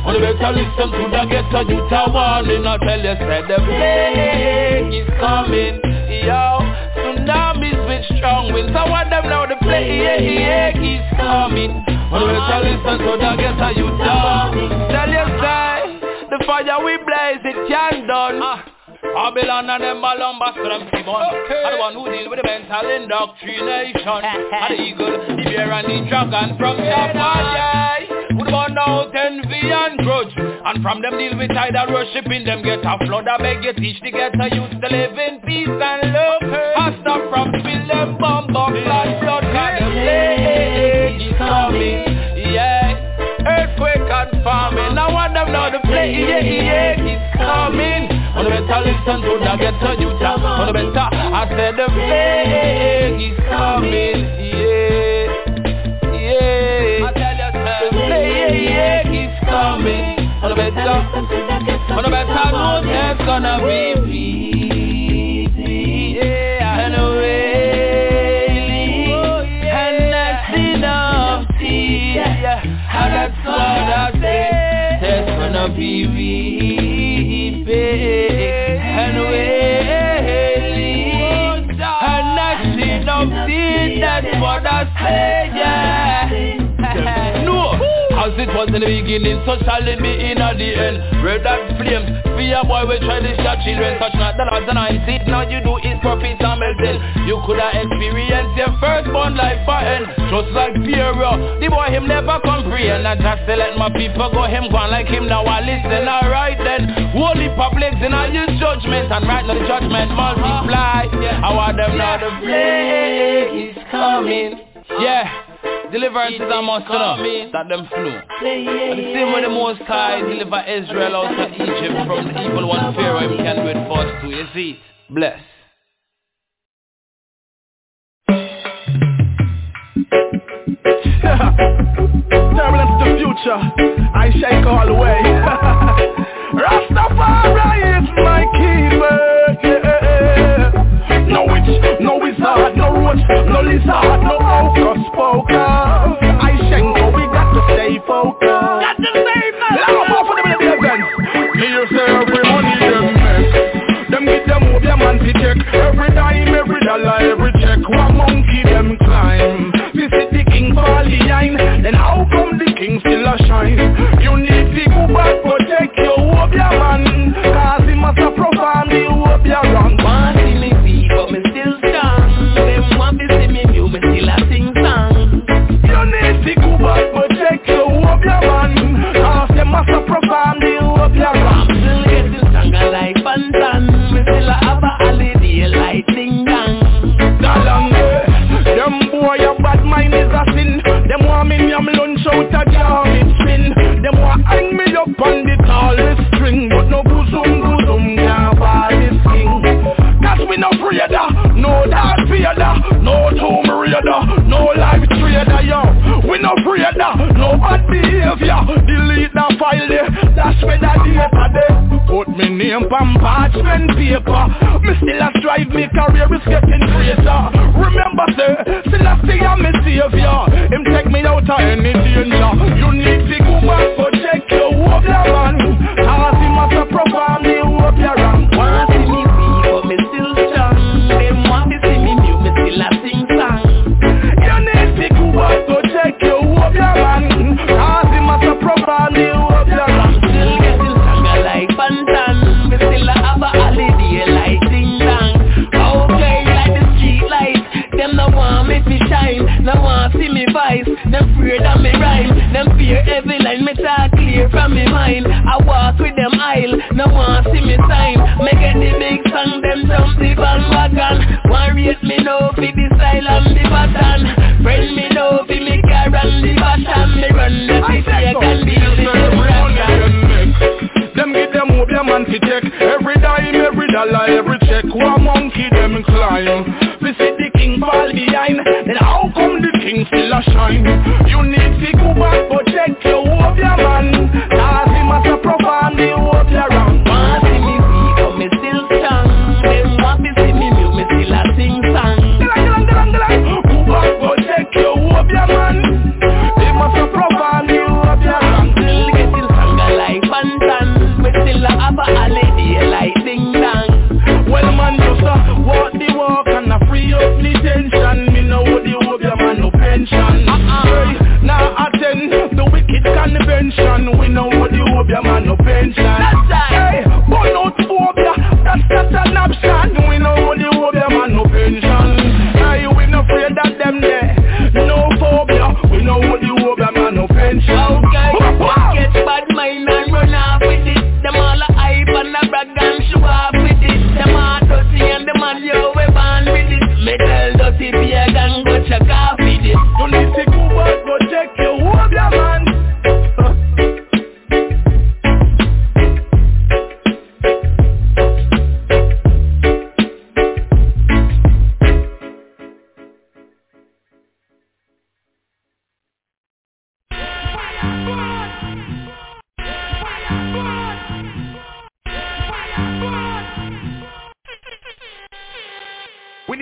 On the better listen to the ghetto youth a warning. I tell you, say the plague is coming. Yo, tsunamis with strong winds. I want them now the plague is coming. On the better listen to the ghetto youth a warning. Tell you, say the fire we blaze it can done. Babylon and them Malumba to them Simon. Okay. I'm the one who deal with the mental indoctrination. And the eagle, the bear and the dragon from Japan, yeah. Who burn out envy and grudge. And from them deal with idol worshiping them get a flood. I beg you teach the ghetto youth to live in peace and love. I stop from spill them bomb bomb blood blood. Cause the plague is coming, yeah. Earthquake and famine. I want them now the plague is coming. On the better listen to the ghetto youth. On the better, I said the plague is coming. Yeah, yeah. I tell you, the plague is coming. On the better, on the better, no there's gonna be peace. Yeah, and wailing, and nothing of tears. And that's what I say. There's gonna be peace. And wailing, and nothing of sin. That's what I say, yeah. No, as it was in the beginning, so shall it be in at the end. Red and flames, fear boy will try this your children. Touch not the Lord and I see it. Now you do is profit and melting. You could have experienced your firstborn life for end. Just like Pharaoh, the boy him never comprehend. I just to let my people go him go on like him. Now I listen, alright then. Holy publics and I use judgment. And right now the judgment multiply. I want them now the plague is coming. Yeah. Deliverance is a must enough, that them flew. And the same way the Most High deliver Israel out of Egypt from the evil one Pharaoh, him can do it for us too, you see. Bless. Turbulence to the future, I shake all the way. Rastafari is my keeper, yeah. No witch, no wizard, no roach, no lizard, no hocus pocus. I shank, we got to stay focused. Got to stay focused. Long more for the events. Here say every money them make. Them get them up, your man to check. Every dime, every dollar, every check. One monkey them climb. Visit the king for behind. Then how come the king still a shine? You need to go back, protect your hope, your man. Cause he must have profound the hope, your wrong. Want see me weak, but me still strong. Them want to see me new, me still a sing song. You need to go back, protect your hope, your man. Cause they must have profound the hope, your wrong. I'm still getting stronger like Bantan. Me still a have a holiday like Ding Dong. Dalang, them boy your bad mind is a sin. Them want me yam lunch out a jar it spin. Them want hang me up on the tallest string. But no bosom, bosom can't buy this king. Cause we no freeder, no dark feeder, no tomb raider, no life trader, yo. We no freeder, no bad behavior. Delete that file there, that's where that data there. Put me name on parchment paper. Me still a strive, me career is getting greater. Remember sir, still a stay on me savior. Him take me out of any danger. You need to go back, protect your hope, your man. Cause he must have profound the hope, your wrong. Want see me weak, but me still strong. Them want to see me new, me still a sing song. You need to go back, protect your hope, your man. Cause he must have profound the hope, your wrong. Still getting stronger like Bantan. Me still a have a holiday like Ding Dong. Okay, like the street light. Them no want me to shine. No want see me vice. Them fear that me rhyme. Them fear every line me talk clear from me mind. I walk with them aisle. No want see me sign. Me get the big song. Them jump the bandwagon. Want rate me know fi the style and the pattern. Friend me know fi me car and the pattern. Me run the city I can be the them get them up, your man to check. Every dime, every dollar, every check. One monkey them climb. Visit the king fall behind. Then how come the king still a shine? You need to go back, protect your hope, your man. Cause he must have profound the hope, your wrong. Want see me weak, but me still strong. Them want to see me mute, me still a sing song. Go back, protect your hope, your man. He must have profound the hope, your wrong. Still getting stronger like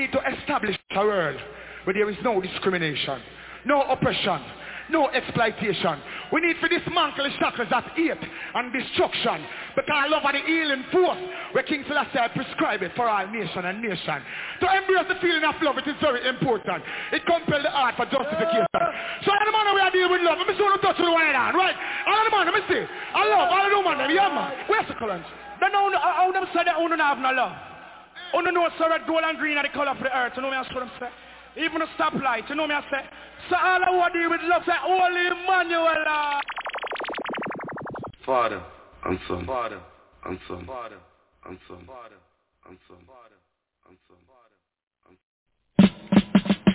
need to establish a world where there is no discrimination, no oppression, no exploitation. We need to dismantle the shackles of hate and destruction, because love are the healing force where King Selassie prescribed it for all nation and nation. To embrace the feeling of love, it is very important. It compels the heart for justification. So all the man we are dealing with love, let me see what touch with one hand, right? All the man, let me see. I love all the woman, yeah man. Where's the colors? They know how them say that they don't have no love. You know so red, gold and green are the color for the earth. You know me I them say? Even a stoplight, you know me I say? So all I want to do with love, say Holy Emmanuel. Father and Son, Father and Son, Father and Son, Father and Son, Father and Son, Father and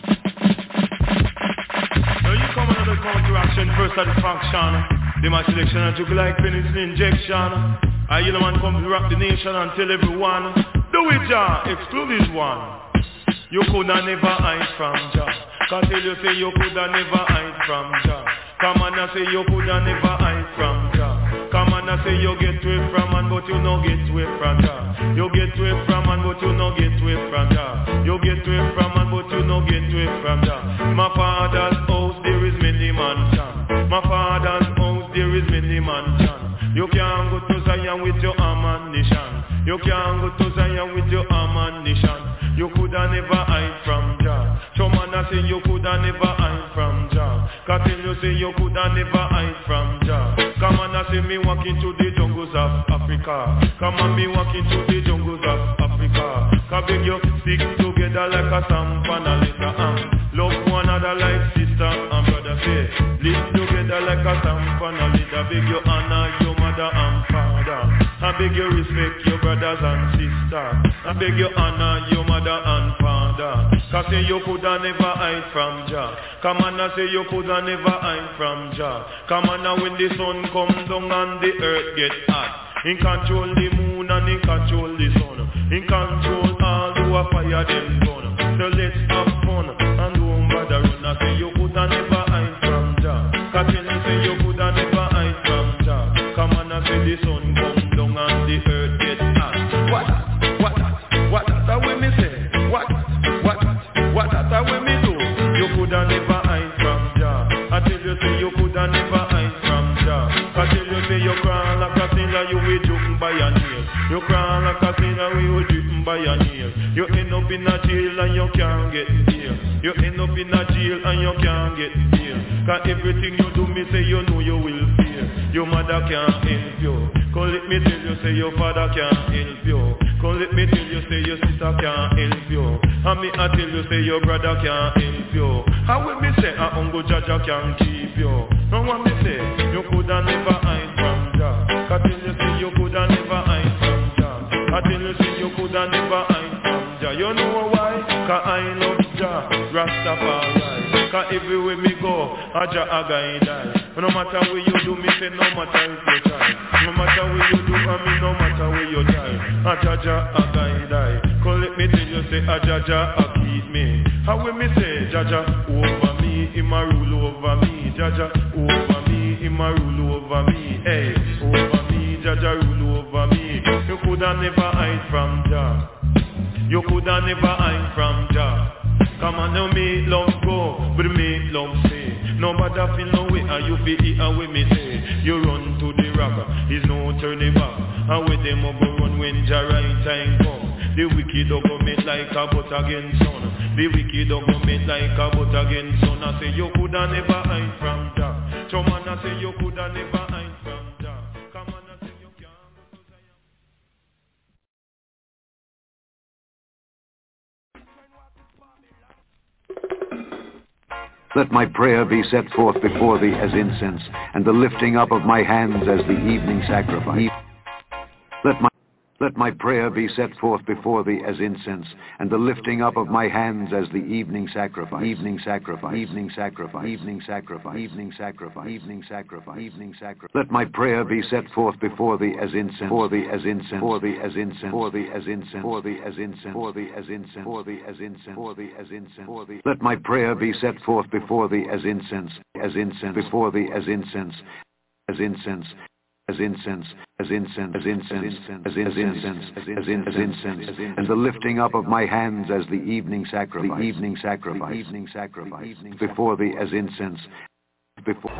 Son. Now you come another counteraction, first satisfaction. The my selection and took like penicillin injection. I you know man come to rock the nation and tell everyone, do it Jah, exclude this one. You coulda never hide from Jah. Can tell you say you coulda never hide from Jah. Come on and say you coulda never hide from Jah. Come on and say you get away from man but you no get away from Jah. You get away from man but you no get away from Jah. You get away from man but you no get away from Jah. My father's house there is many mansion. My father's house there is many mansion. You can't go to Zion with your ammunition. You can't go to Zion with your ammunition. You coulda never hide from Jah. Someone a say you coulda never hide from Jah. Cause tell you say you coulda never hide from Jah. Come on and say me walking through the jungles of Africa. Come on me walking through the jungles of Africa. Cause beg you stick together like a stamp and a letter and love one another like sister and brother. Say live together like a stamp and a letter. Beg you honor your mother and father. I beg you respect your brothers and sisters. I beg you honor your mother and father. Cause say you coulda never hide from Jah. Come on and say you coulda never hide from Jah. Come on and when the sun come down and the earth get hot, he control the moon and he control the sun. He control all who are fire them gun. So let's have fun and don't bother run. I say you coulda never hide from Jah. Cause tell me say you coulda never hide from Jah. Come on and say the sun come down and the earth get hot. What that? What that? What that? What me say? What? What? What that when me do? You coulda never hide from Jah. I tell you say you coulda never hide from Jah. I tell you say you crawl like a sinner, you will jump by your nail. You crawl like a sinner, we will jump by your nail. You end up in a jail and you can't get bail. You end up in a jail and you can't get bail. Cause everything you do, me say you know you will fail. Your mother can't help you. Come let me tell you say your father can't help you. Come let me tell you say your sister can't help you. And me I tell you say your brother can't help you. How will me say a Uncle Jaja can't keep you? No one me say you coulda never hide from Jah. I tell you say you coulda never hide from Jah. I tell you say you coulda never hide from Jah. You know why? Cause I love Jah, Rastafari. Cause everywhere me go, a Jah a guy die. No matter where you do, me say no matter if you try. No matter where you do, I mean no matter where you die. A Jah Jah a guy die. Come let me tell you say a Jah Jah a keep me. How will me say Jah Jah over me, him a rule over me. Jah Jah over me, him a rule over me. Hey, over me, Jah Jah rule over me. You coulda never hide from Jah. You coulda never hide from Jah. Come on now me love go, but me love stay. Nobody feel no way, and you feel it away me say. You run to the rock, there's no turning back. And with them go run when Jah right time come. The wicked don't go make like a butt against son. The wicked don't go make like a butt against son. I say you coulda never hide from Jah. Some man I say you coulda never hide from Jah. Come on I say you can't go to Zion. Let my prayer be set forth before thee as incense, and the lifting up of my hands as the evening sacrifice. Let my Let my prayer be set forth before thee as incense, and the lifting up of my hands as the evening sacrifice. Evening sacrifice. Evening sacrifice. Evening sacrifice. Evening sacrifice. Evening sacrifice. Evening sacrifice. Let my prayer be set forth before thee as incense. For thee as incense. For thee as incense. For thee as incense. For thee as incense. For thee as incense. For thee as incense. For thee as incense. For thee. Let my prayer be set forth before thee as incense. As incense. Before thee as incense. As incense. as incense, as incense, as incense, as incense, as incense, and the lifting up of my hands as the evening sacrifice, the evening sacrifice, evening sacrifice, before thee as incense, before.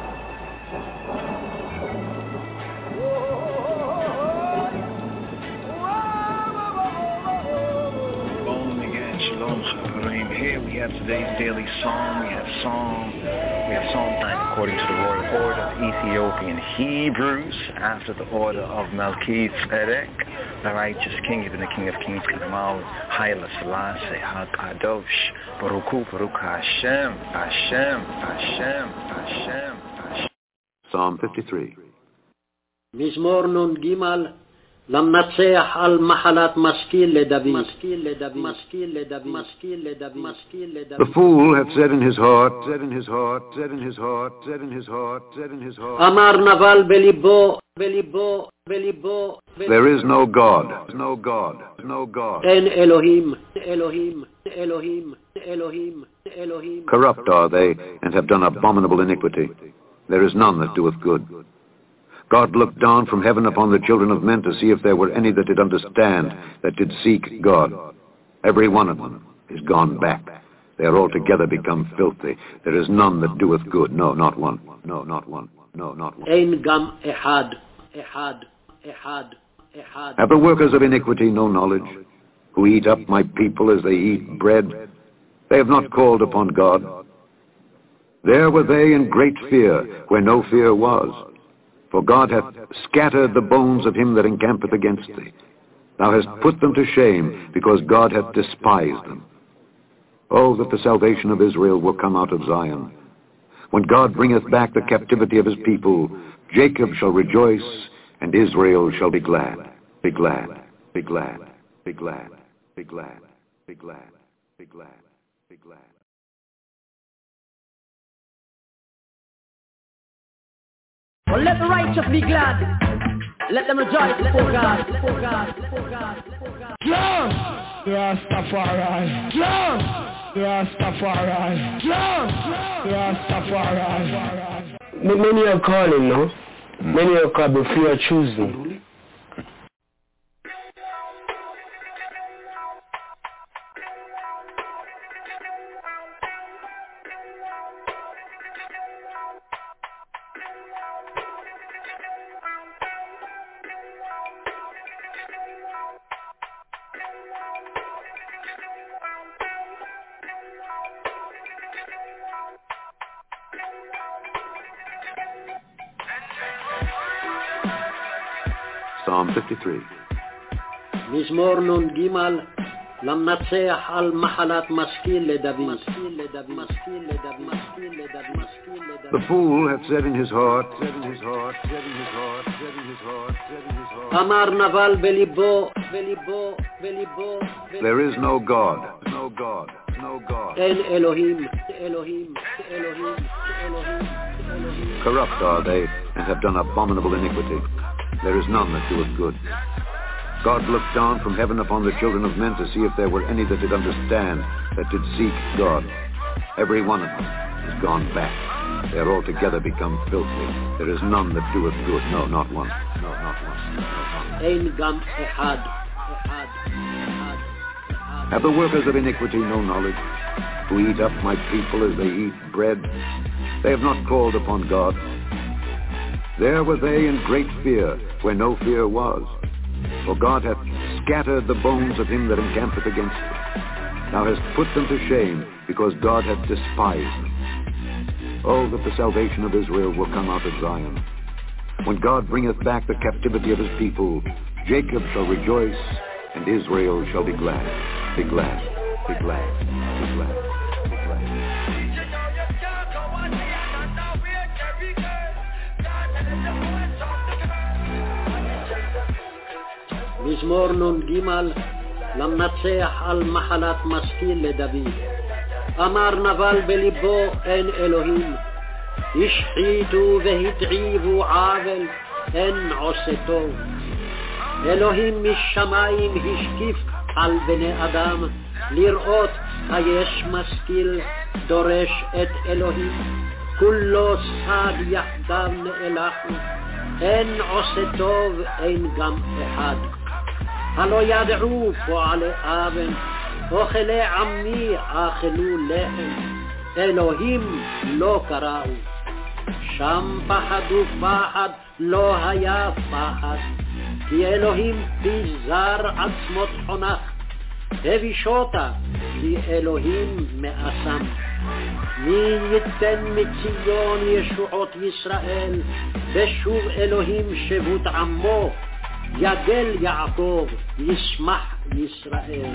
Here we have today's daily psalm. We have psalm. We have Psalm nine according to the royal order of Ethiopian Hebrews, after the order of Melchizedek, the righteous king, even the King of Kings, Kamal, Haile Selassie, HaKadosh, Baruch Hu, Baruch Hashem, Hashem, Hashem, Hashem, Hashem. Psalm fifty-three. מזמור נ"ג למנצח על מחלת משכיל לדוד. The fool hath said in his heart, said in his heart, said in his heart, said in his heart, said in his heart. אמר נבל בליבו, בליבו, בליבו. There is no God, no God, no God. אין אלוהים, אלוהים, אלוהים, אלוהים, אלוהים. Corrupt are they, and have done abominable iniquity. There is none that doeth good. God looked down from heaven upon the children of men to see if there were any that did understand, that did seek God. Every one of them is gone back. They are altogether become filthy. There is none that doeth good. No, not one. No, not one. No, not one. אין גם אחד, אחד, אחד, אחד. Have the workers of iniquity no knowledge, who eat up my people as they eat bread? They have not called upon God. There were they in great fear, where no fear was. For God hath scattered the bones of him that encampeth against thee. Thou hast put them to shame, because God hath despised them. Oh, that the salvation of Israel will come out of Zion. When God bringeth back the captivity of his people, Jacob shall rejoice, and Israel shall be glad. Be glad, be glad, be glad, be glad, be glad, be glad, be glad. Well, let the righteous be glad. Let them rejoice before God. Before God. Before God. Before God. Yes! Rastafari. Yes! Rastafari. Yes! Rastafari. Many are calling now. Many are called, but few are choosing. Psalm fifty-three. מזמור נ"ג למנצח על מחלת משכיל לדוד. The fool hath said in his heart, said in his heart, said in his heart, said in his heart, said in his heart. אמר נבל בליבו, בליבו, בליבו. There is no God, no God, no God. אין אלוהים, אלוהים, אלוהים, אלוהים, אלוהים. Corrupt are they, and have done abominable iniquity. There is none that doeth good. God looked down from heaven upon the children of men to see if there were any that did understand, that did seek God. Every one of them is gone back. They are altogether become filthy. There is none that doeth good. No, not one. No, not one. אין גם אחד, אחד, אחד. Have the workers of iniquity no knowledge, who eat up my people as they eat bread? They have not called upon God. There were they in great fear, where no fear was. For God hath scattered the bones of him that encampeth against thee. Thou hast put them to shame, because God hath despised them. Oh, that the salvation of Israel will come out of Zion. When God bringeth back the captivity of his people, Jacob shall rejoice, and Israel shall be glad. Be glad, be glad, be glad, be glad. מזמור נ"ג למנצח על מחלת משכיל לדוד. אמר נבל בליבו אין אלוהים, השחיתו והתעיבו עוול, אין עושה טוב. אלוהים משמיים השקיף על בני אדם, לראות היש משכיל דורש את אלוהים. כולו סד יחדיו נאלחו, אין עושה טוב, אין גם אחד. הלא ידעו פועלי אבן, אוכלי עמי אכלו לחם, אלוהים לא קראו. שם פחדו פחד, לא היה פחד, כי אלוהים פיזר עצמות חונך, הביא שוטה, כי אלוהים מאסם. מי ייתן מציון ישועות ישראל, ושוב אלוהים שבות עמו, יגל יעקב, ישמח ישראל.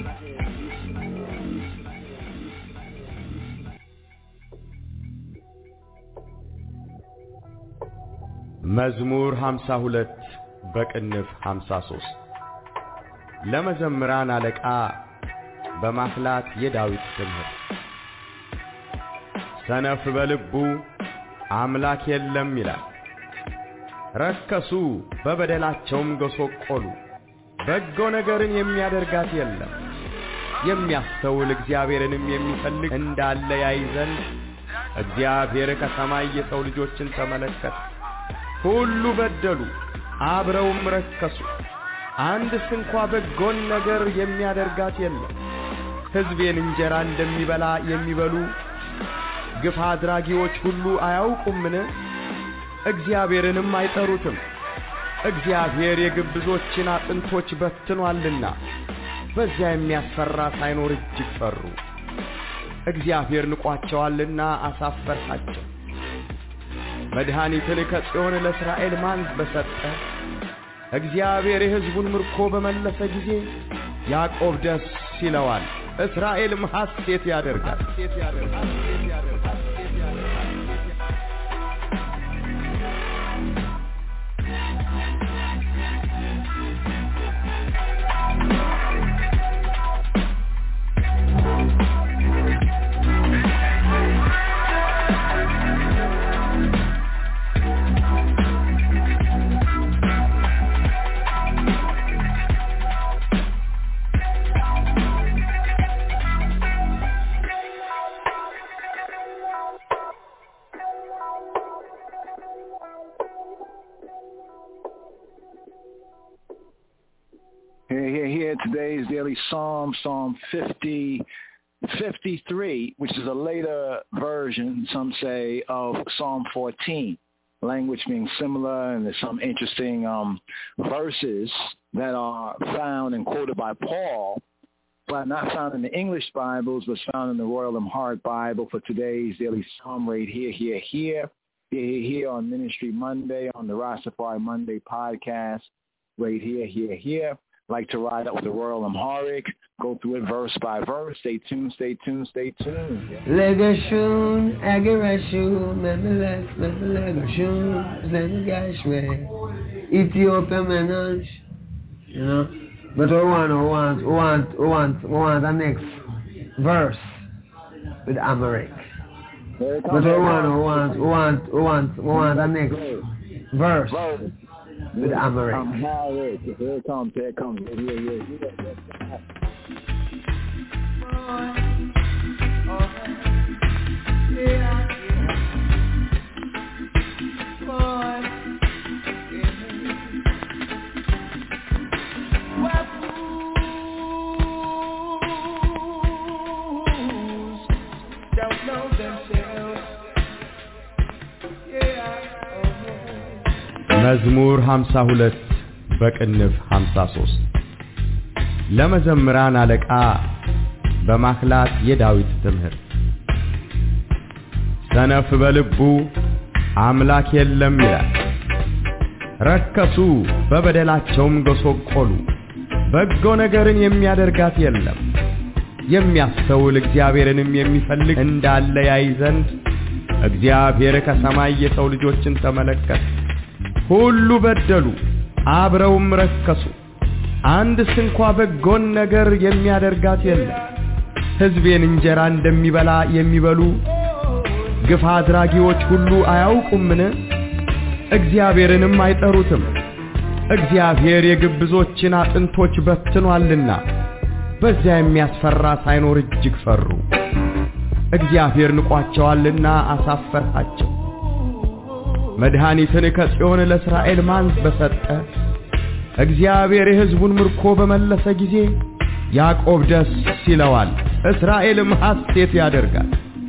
መዝሙር ሃምሳ ሁለት በቅንፍ ሃምሳ ሶስት ለመዘምራን አለቃ በማክላት የዳዊት ትምህርት። ሰነፍ በልቡ አምላክ የለም ይላል፣ ረከሱ በበደላቸውም ገሶቆሉ፣ በጎ ነገርን የሚያደርጋት የለም። የሚያስተውል እግዚአብሔርንም የሚፈልግ እንዳለ ያይ ዘንድ እግዚአብሔር ከሰማይ የሰው ልጆችን ተመለከተ። ሁሉ በደሉ አብረውም ረከሱ፣ አንድስ እንኳ በጎን ነገር የሚያደርጋት የለም። ሕዝቤን እንጀራ እንደሚበላ የሚበሉ ግፍ አድራጊዎች ሁሉ አያውቁምን? እግዚአብሔርንም አይጠሩትም። እግዚአብሔር የግብዞችን አጥንቶች በትኗልና በዚያ የሚያስፈራ ሳይኖር እጅግ ፈሩ። እግዚአብሔር ንቋቸዋልና አሳፈርሃቸው። መድኃኒትን ከጽዮን ለእስራኤል ማን በሰጠ? እግዚአብሔር የሕዝቡን ምርኮ በመለሰ ጊዜ ያዕቆብ ደስ ይለዋል፣ እስራኤልም ሐሴት ያደርጋል። Today's daily psalm, Psalm fifty, fifty-three, which is a later version, some say, of Psalm fourteen, language being similar, and there's some interesting um, verses that are found and quoted by Paul, but not found in the English Bibles, but found in the Royal and Hart Bible for today's daily psalm right here, here, here, here, here on Ministry Monday, on the Rastafari Monday podcast, right here, here, here. Like to ride up with the Royal Amharic, go through it verse by verse. Stay tuned, stay tuned, stay tuned. Legashun, Agarashun, Memelech, Memelegashun, Zenegashwe, Ethiopia Menage, you know. But we want, we want, we want, we want, we want the next verse with Amharic. But we want, we want, we want, we want, we want the next verse. With Amharic. Amharic. Here it comes, here it comes. Here, here, here. መዝሙር ሃምሳ ሁለት በቅንፍ ሃምሳ ሶስት ለመዘምራን አለቃ በማክላት የዳዊት ትምህርት። ሰነፍ በልቡ አምላክ የለም ይላል፣ ረከሱ በበደላቸውም ገሶቆሉ፣ በጎ ነገርን የሚያደርጋት የለም። የሚያስተውል እግዚአብሔርንም የሚፈልግ እንዳለ ያይ ዘንድ እግዚአብሔር ከሰማይ የሰው ልጆችን ተመለከተ። ሁሉ በደሉ አብረውም ረከሱ፣ አንድስ እንኳ በጎን ነገር የሚያደርጋት የለም። ሕዝቤን እንጀራ እንደሚበላ የሚበሉ ግፍ አድራጊዎች ሁሉ አያውቁምን? እግዚአብሔርንም አይጠሩትም። እግዚአብሔር የግብዞችን አጥንቶች በትኗልና በዚያ የሚያስፈራ ሳይኖር እጅግ ፈሩ። እግዚአብሔር ንቋቸዋልና አሳፈርሃቸው። መድኃኒትን ከጽዮን ለእስራኤል ማን በሰጠ እግዚአብሔር የሕዝቡን ምርኮ በመለሰ ጊዜ ያዕቆብ ደስ ይለዋል እስራኤልም ሐሴት ያደርጋል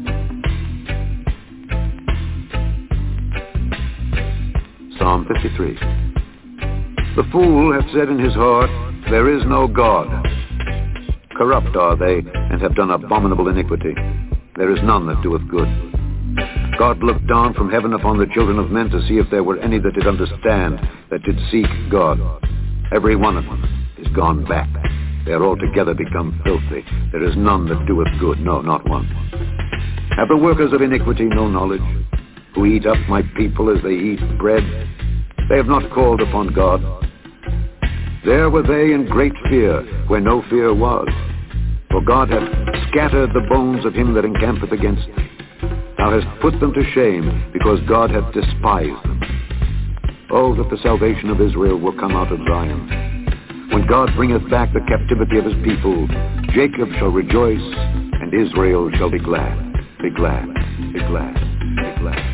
Psalm fifty-three. The fool hath said in his heart, there is no God. Corrupt are they, and have done abominable iniquity. There is none that doeth good. God looked down from heaven upon the children of men to see if there were any that did understand, that did seek God. Every one of them is gone back. They are altogether become filthy. There is none that doeth good, no, not one. Have the workers of iniquity no knowledge, who eat up my people as they eat bread? They have not called upon God. There were they in great fear, where no fear was. For God hath scattered the bones of him that encampeth against thee. Thou hast put them to shame, because God hath despised them. Oh, that the salvation of Israel will come out of Zion. When God bringeth back the captivity of his people, Jacob shall rejoice, and Israel shall be glad. Be glad, be glad, be glad.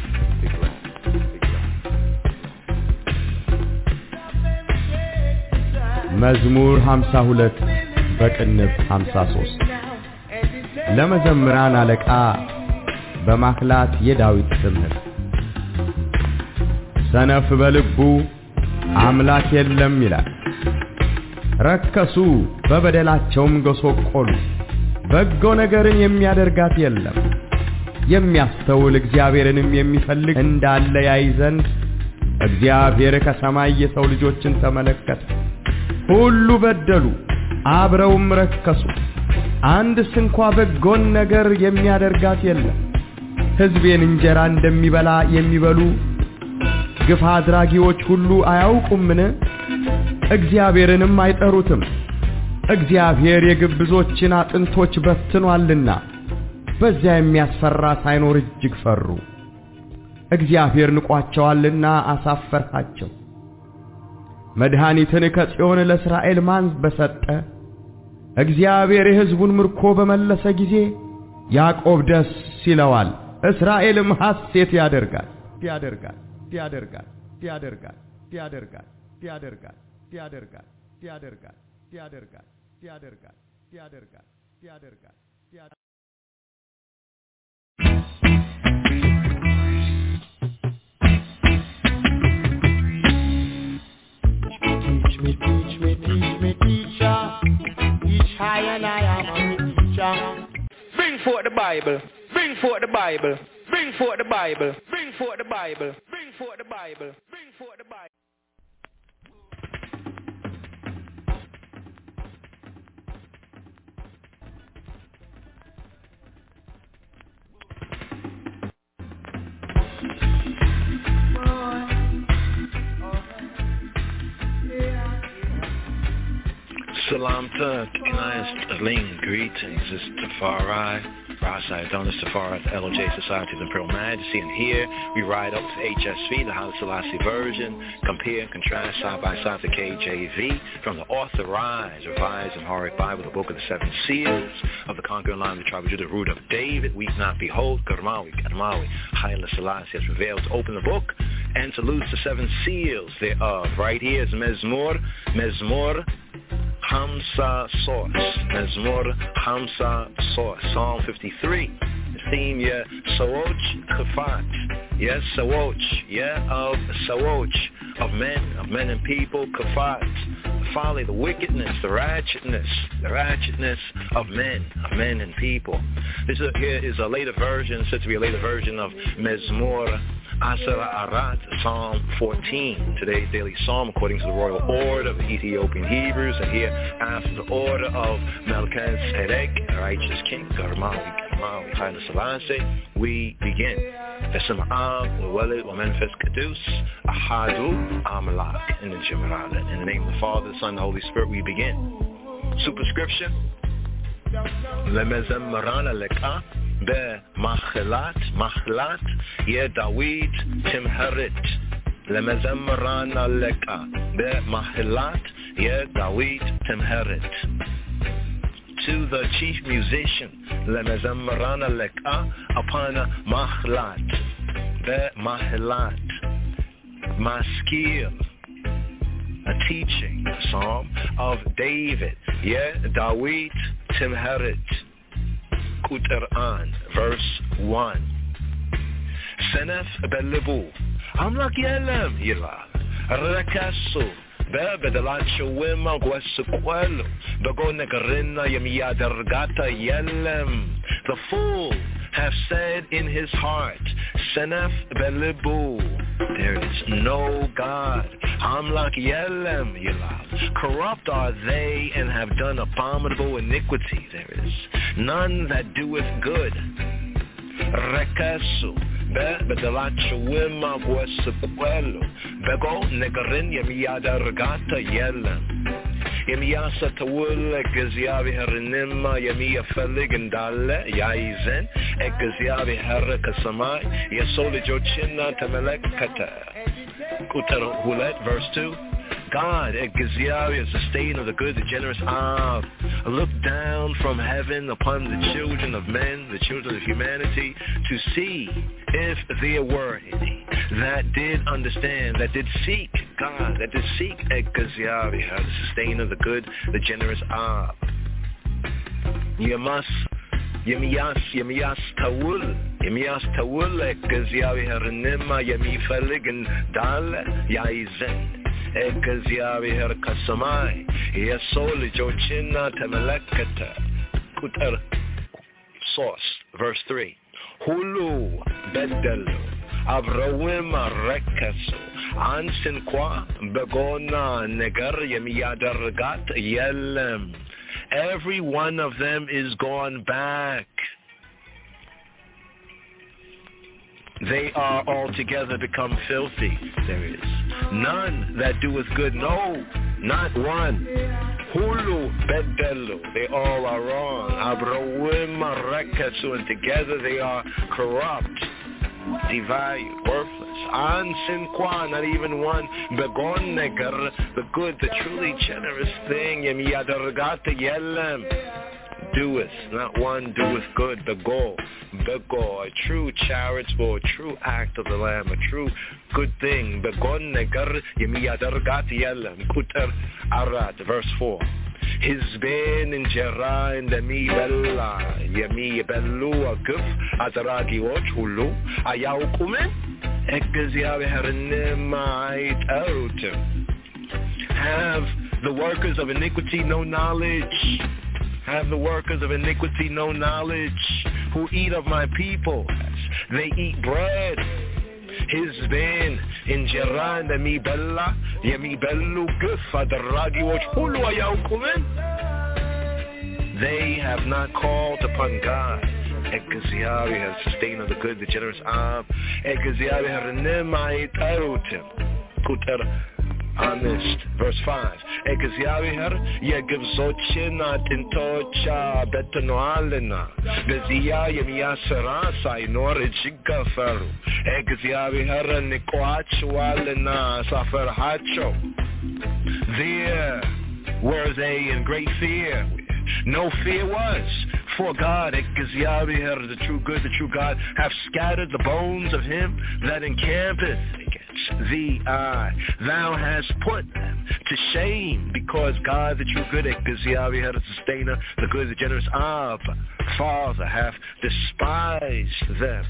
መዝሙር ሃምሳ ሁለት በቅንፍ ሃምሳ ሶስት ለመዘምራን አለቃ በማክላት የዳዊት ትምህርት ሰነፍ በልቡ አምላክ የለም ይላል ረከሱ በበደላቸውም ገሶቆሉ በጎ ነገርን የሚያደርጋት የለም የሚያስተውል እግዚአብሔርንም የሚፈልግ እንዳለ ያይ ዘንድ እግዚአብሔር ከሰማይ የሰው ልጆችን ተመለከተ ሁሉ በደሉ አብረውም ረከሱ አንድ ስንኳ በጎን ነገር የሚያደርጋት የለም ሕዝቤን እንጀራ እንደሚበላ የሚበሉ ግፍ አድራጊዎች ሁሉ አያውቁምን እግዚአብሔርንም አይጠሩትም እግዚአብሔር የግብዞችን አጥንቶች በትኗልና በዚያ የሚያስፈራ ሳይኖር እጅግ ፈሩ እግዚአብሔር ንቋቸዋልና አሳፈርሃቸው መድኃኒትን ከጽዮን ለእስራኤል ማን በሰጠ እግዚአብሔር የሕዝቡን ምርኮ በመለሰ ጊዜ ያዕቆብ ደስ ይለዋል እስራኤልም ሐሴት ያደርጋል ያደርጋል ያደርጋል ያደርጋል ያደርጋል ያደርጋል ያደርጋል ያደርጋል ያደርጋል ያደርጋል ያደርጋል ያደርጋል Teach me, teach me, teach me, teacher. Teach high and I am a teacher. Bring forth the Bible. Bring forth the Bible. Bring forth the Bible. Bring forth the Bible. Bring forth the Bible. Bring forth the Bible. Salam to Kanayas Aling, greetings, this is Tafari, Rasai Adonis Tafari, the L O J Society's Imperial Majesty, and here we ride up to H S V, the Haile Selassie version, compare and contrast side by side the K J V, from the authorized, revised, and horrid Bible, the book of the seven seals of the conquering line of the tribe of Judah, the root of David, weep not, behold, Karmawi, Karmawi, Haile Selassie has prevailed to open the book and to loose the seven seals thereof. Right here is Mezmor, Mezmor, Hamsa Source, Mezmor Hamsa Source, Psalm fifty-three, the theme, yeah, Sawoch Kafat, yes, Sawoch, yeah, of Sawoch, of men, of men and people, Kafat, the folly, the wickedness, the ratchetness, the ratchetness of men, of men and people. This is, here is a later version, said to be a later version of Mezmor Asara Arat, Psalm fourteen, today's daily psalm according to the royal order of the Ethiopian Hebrews, and here after the order of Melchizedek, righteous king, Garmawi, Garmawi, Haile Selassie, we begin. Esem Am, Uwelid, Wamenfes Kadus, Ahadu, Amalak, in the Jemaralet. In the name of the Father, the Son, and the Holy Spirit, we begin. Superscription, Lemezem Marana Leka, Be Machelat, Machlat, Ye Dawid, Timherit. Lemezemrana Leka, Be Machelat, Ye Dawid, Timherit. To the chief musician, Lemezemrana Leka, upon Machlat, Be Machelat. Maskil, a teaching, a psalm of David. Yeah, Dawit Timheret, Kuteran, verse one. Senef Belibu, Amlak Yelem Yilal, Rekasu, Bebedelat Shawima Gwesukwelu, Begonegarina Yemiyadargata Yelem. The fool have said in his heart, Senef Belibu, there is no God. Amlak Yelem Yilal. Corrupt are they and have done abominable iniquity. There is none that doeth good. Rekasu. Be bedelat shwima gwesukwelu. Bego negarin yemiyada regata yelem. Yemiyasa tawul ekziavi herinima yemiya felig indale yaizen ekziavi herka samai yesoli jochina temelekata. Kutar hulet verse two. God, Ekziavi, is the state of the good, the generous of. Look down from heaven upon the children of men, the children of humanity, to see if there were any that did understand, that did seek God, that did seek Ekziavi, the sustainer of the good, the generous of. Yemas, Yemias, Yemias Tawul, Yemias Tawul, Ekziavi Harinima, Yemi Feligan Dal, Yaizen. Ekziavi her kasamai, yesoli jochina temelekata. Kutar source, verse three. Hulu bedelu, avrawima rekasu, ansin kwa begona negar yemiyadargat yelem. Every one of them is gone back. They are altogether become filthy. There is none that doeth good, no, not one. Hulu bedelu, they all are wrong. Abrawim marekasu, and together they are corrupt, devalued, worthless. Ansin kwa, not even one. Begon negar, the good, the truly generous thing. Yemiyadargata yelem. Doeth, not one doeth good, the goal, the goal, a true charitable, a true act of the Lamb, a true good thing. Begon negar yemiyadargat yelem kutar arat, verse four. His ben in Jera and the mi bella, yemi bellu aguf, adaragi watch hulu, ayaukumen, ekziavi hernimait erutim. Have the workers of iniquity no knowledge? Have the workers of iniquity no knowledge, who eat of my people? They eat bread. His ben in Jeran the mi bella, yemi bellu gufa daragi watch hulu ayaukumen. They have not called upon God. Ekziavi has sustained of the good, the generous of. Ekziavi harinimait arutim. Kuter. Honest. Verse five. Ekziavi her yegiv zochina tintocha betanoalina. Bezia yemiyasera sainor jigafaru. Ekziavi her nikwachualina safer hacho. There were they in great fear. No fear was, for God, Ekziavi her, the true good, the true God, have scattered the bones of him that encampeth thee. I, thou hast put them to shame, because God, the true good, Ekziavi her, the sustainer, the good, the generous of, Father, hath despised them.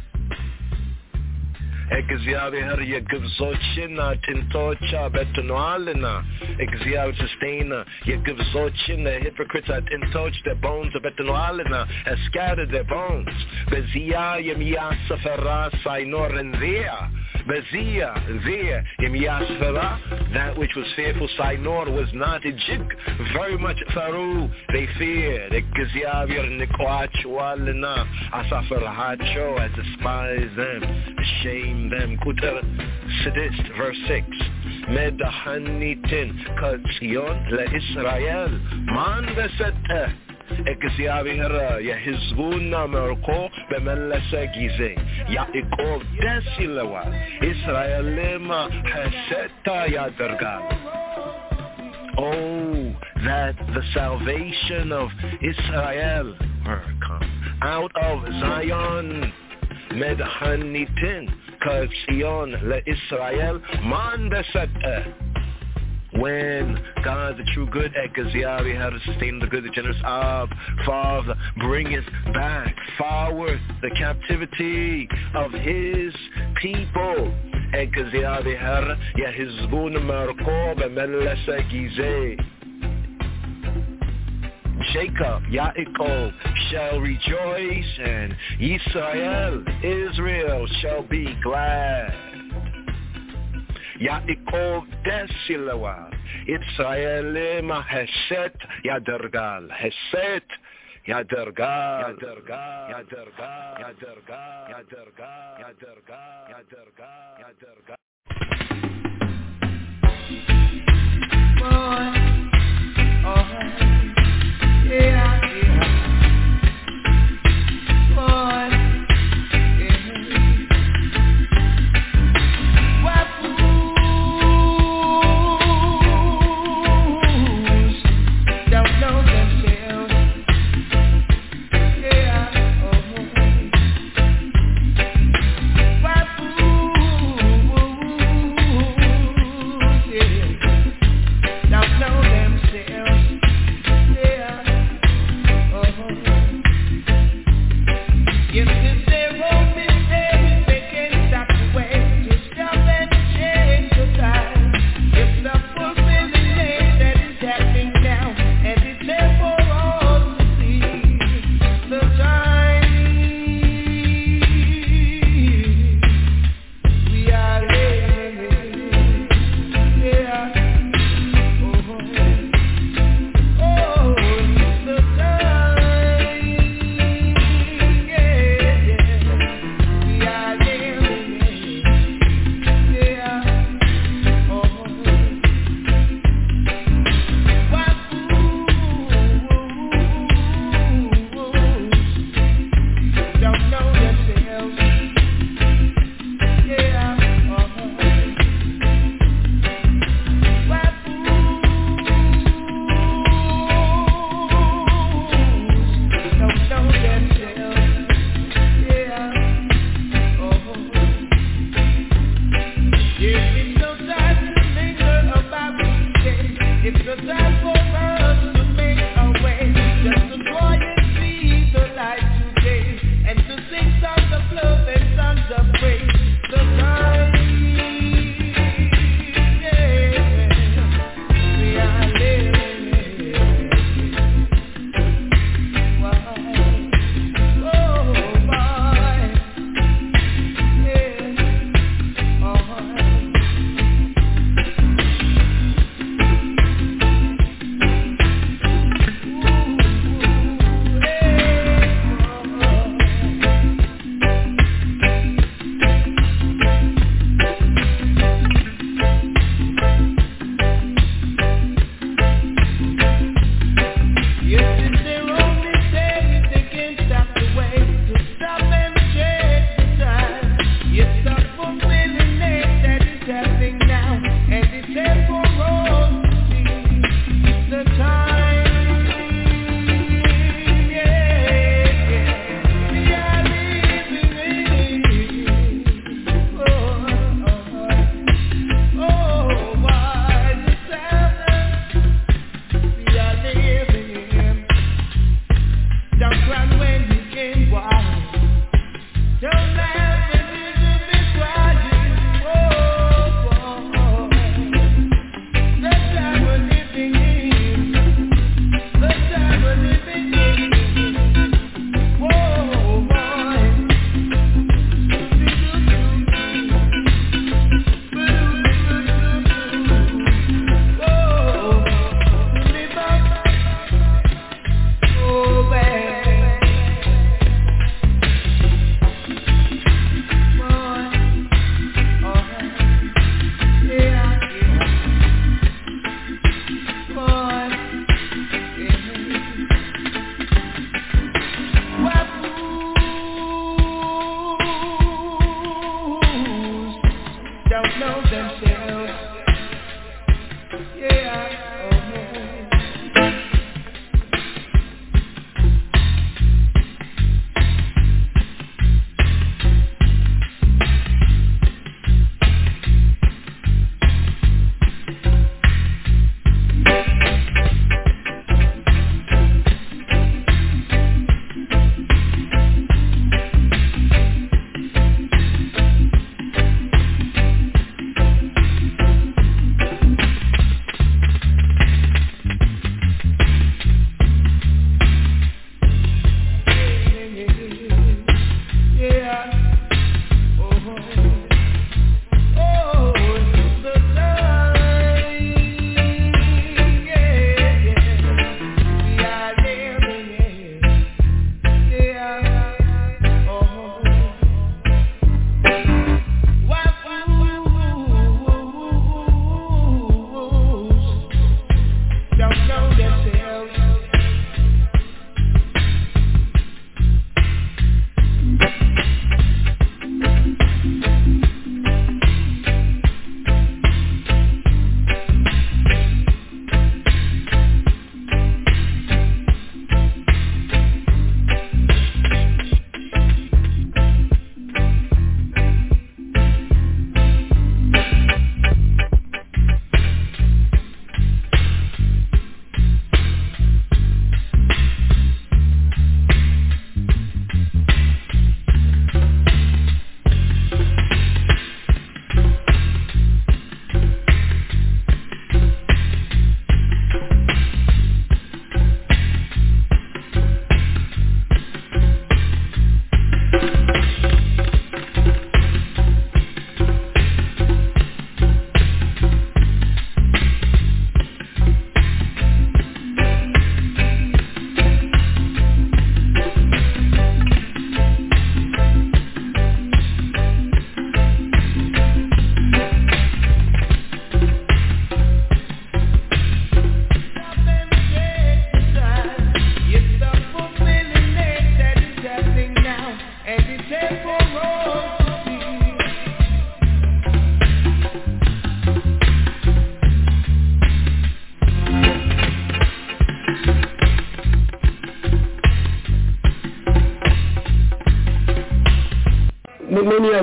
Ekziavi her yegiv zochina tintocha betanoalina. Ekziavi sustainer yegiv zochina. Hypocrites at tintoch, their bones of betanoalina has scattered their bones. Bezia yemiyasafera sainor and there. Bezia there yemiyasafera. That which was fearful sainor was not a jig. Very much faru. They feared. Ekziavi her nikwachualina. Asafer hacho has despised them. Shame them. Kutar sadist, verse six. Medahanitin katzion le Israel man besete. Ekziavi hera yehizbuna merko bemelese gize Yaakov desilewa Israelema haseta yadargal. Oh, that the salvation of Israel were come out of Zion. Medhanitin, cause Sion le Israel mandasat. When God, the true good, Ekaziyari, how to sustain the good, the generous of Father, bringeth back forward the captivity of his people. Ekaziyari har Yahizbun Markob Melesa Gize. Jacob, Yaakov shall rejoice, and Israel, Israel shall be glad. Yaakov desilawa, Israel ma Hesed Yadergal, Hesed Yadergal, Yadergal, Yadergal, Yadergal, Yadergal, Yadergal, Yadergal, Yadergal. Boy, alright, yeah, yeah, boy.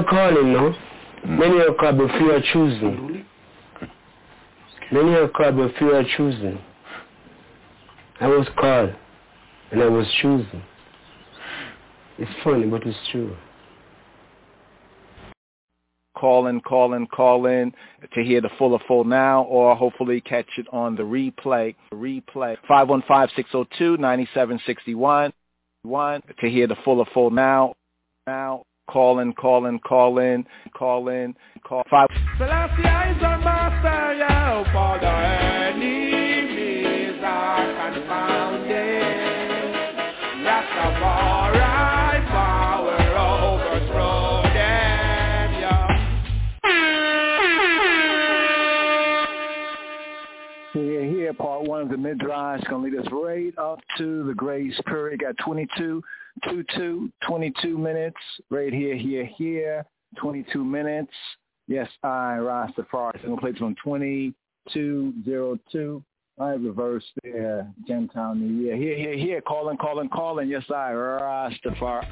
calling now. Many are called but few are choosing. Many are called but few are choosing. I was called and I was chosen. It's funny, but it's true. Call in, call in, call in to hear the full or full now, or hopefully catch it on the replay. Replay five one five, six oh two, nine seven six one. One to hear the full or full now. Now call in, call in, call in, call in, call five. Selassie is our master, yeah, for the enemies are confounded. Rastafari power overthrow them, yeah. Here, here, part one of the Midrash is going to lead us right up to the grace period. Got twenty-two, two, two, twenty-two minutes. Right here, here, here. twenty-two minutes. Yes, I, Rastafari. I'm going to play this on twenty-two oh two. I reverse there. Gentile New Year. Here, here, here. Calling, calling, calling. Yes, I, Rastafari.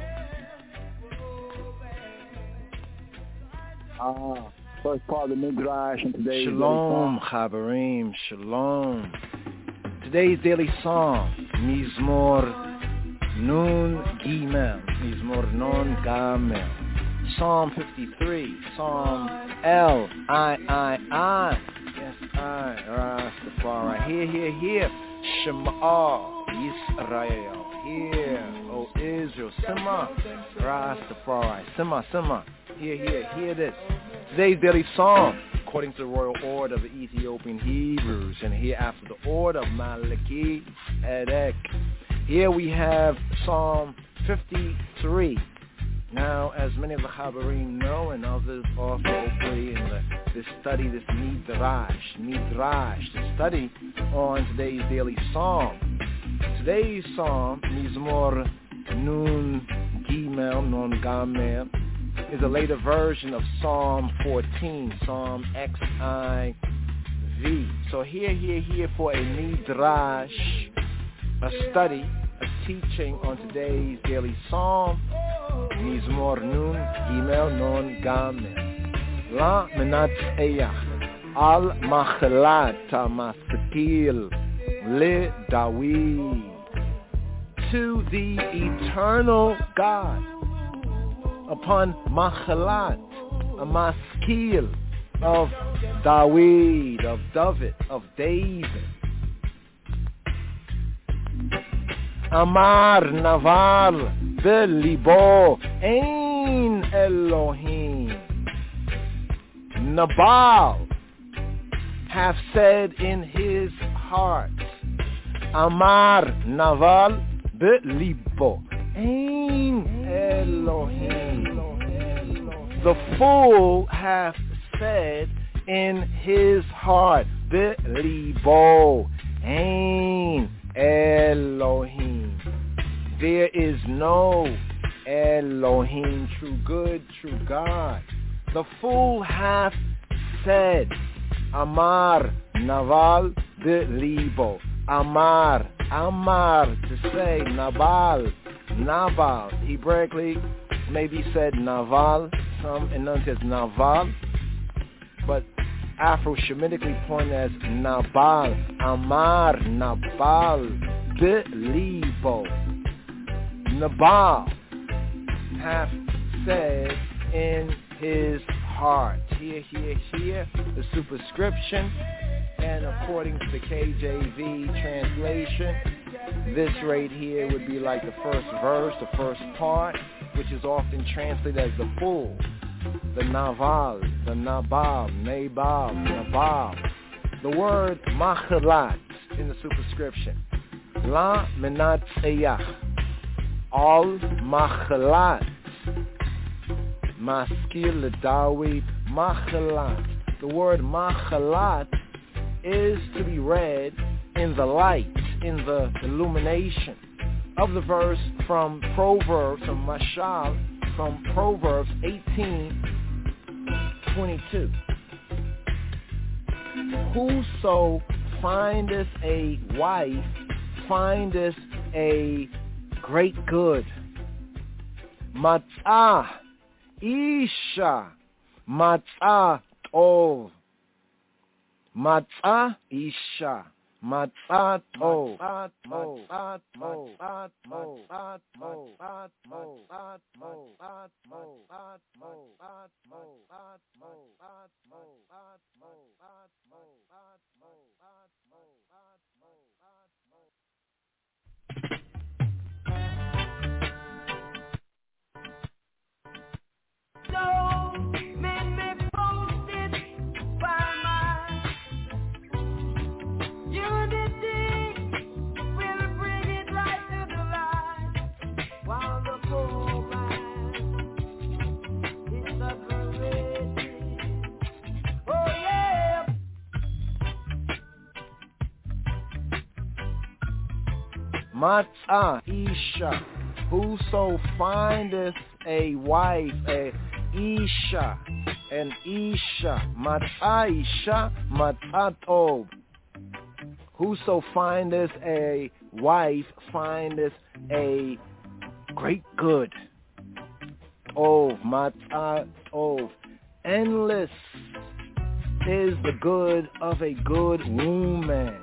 Ah. First part of the Midrash and today's Shalom, Chaverim, Shalom. Today's daily song, Mizmor Nun Gimel, Mizmor Nun Gamel. Psalm fifty-three, Psalm L, I, I, I. Yes, I, Rastafari. Here, here, here. Shema Yisrael. Here, O Israel. Sema, Rastafari. Sema, Sema. Here, here, hear this. Today's daily psalm, according to the royal order of the Ethiopian Hebrews, and here after the order of Maliki Edek. Here we have Psalm fifty-three. Now, as many of the Chaverim know, and others also hopefully in the, this study, this Midrash, Midrash, the study on today's daily psalm. Today's psalm, Mizmor Nun Gimel, Nun Gamel, is a later version of Psalm fourteen, Psalm X I V. So here, here, here for a Midrash, a study, a teaching on today's daily psalm, Mizmor Nun Gimel Nun Gamel. La Menat Eyach Al Machlat HaMaskil Le David. To the eternal God, upon Machalat, a maskil of David, of David, of David. Amar Naval Belibo Ein Elohim. Nabal hath said in his heart, Amar Naval Belibo Ein Elohim. The fool hath said in his heart, Belibo Ein Elohim. There is no Elohim, true good, true God. The fool hath said, Amar Naval Belibo. Amar, Amar, to say, Nabal, Nabal. Hebraically, maybe said Naval, some enunciate as Naval, but Afro-Shemitically pointed as Nabal, Amar, Nabal, Belibo. Nabal hath said in his heart. Here, here, here, the superscription. And according to the K J V translation, this right here would be like the first verse, the first part, which is often translated as the fool, the Naval, the Nabal, Nabal, Nabal. The word Machalat in the superscription. La Menat Eyach. Al Machalat. Maskil David Machalat. The word Machalat is to be read in the light, in the illumination of the verse from Proverbs, from Mashal, from Proverbs eighteen twenty-two. Whoso findeth a wife findeth a great good. Matzah, Isha Matzah Tov. Matzah Isha. Matzah Tov. Matzah Tov. Matzah Tov. Matzah Tov. Matzah Tov. Matzah Tov. Matzah Tov. Matzah Tov. Matzah Tov. Matzah Tov. Matzah Tov. Matzah Tov. Matzah Tov. Matzah So, make me post it by my unity. We'll bring it right to the light while the poor man is separated. Oh yeah. Matzah Isha. Whoso findeth a wife, a Isha, an Isha, Matzah Isha, Matzah Tov. Whoso findeth a wife findeth a great good. Tov, Matzah Tov. Endless is the good of a good woman.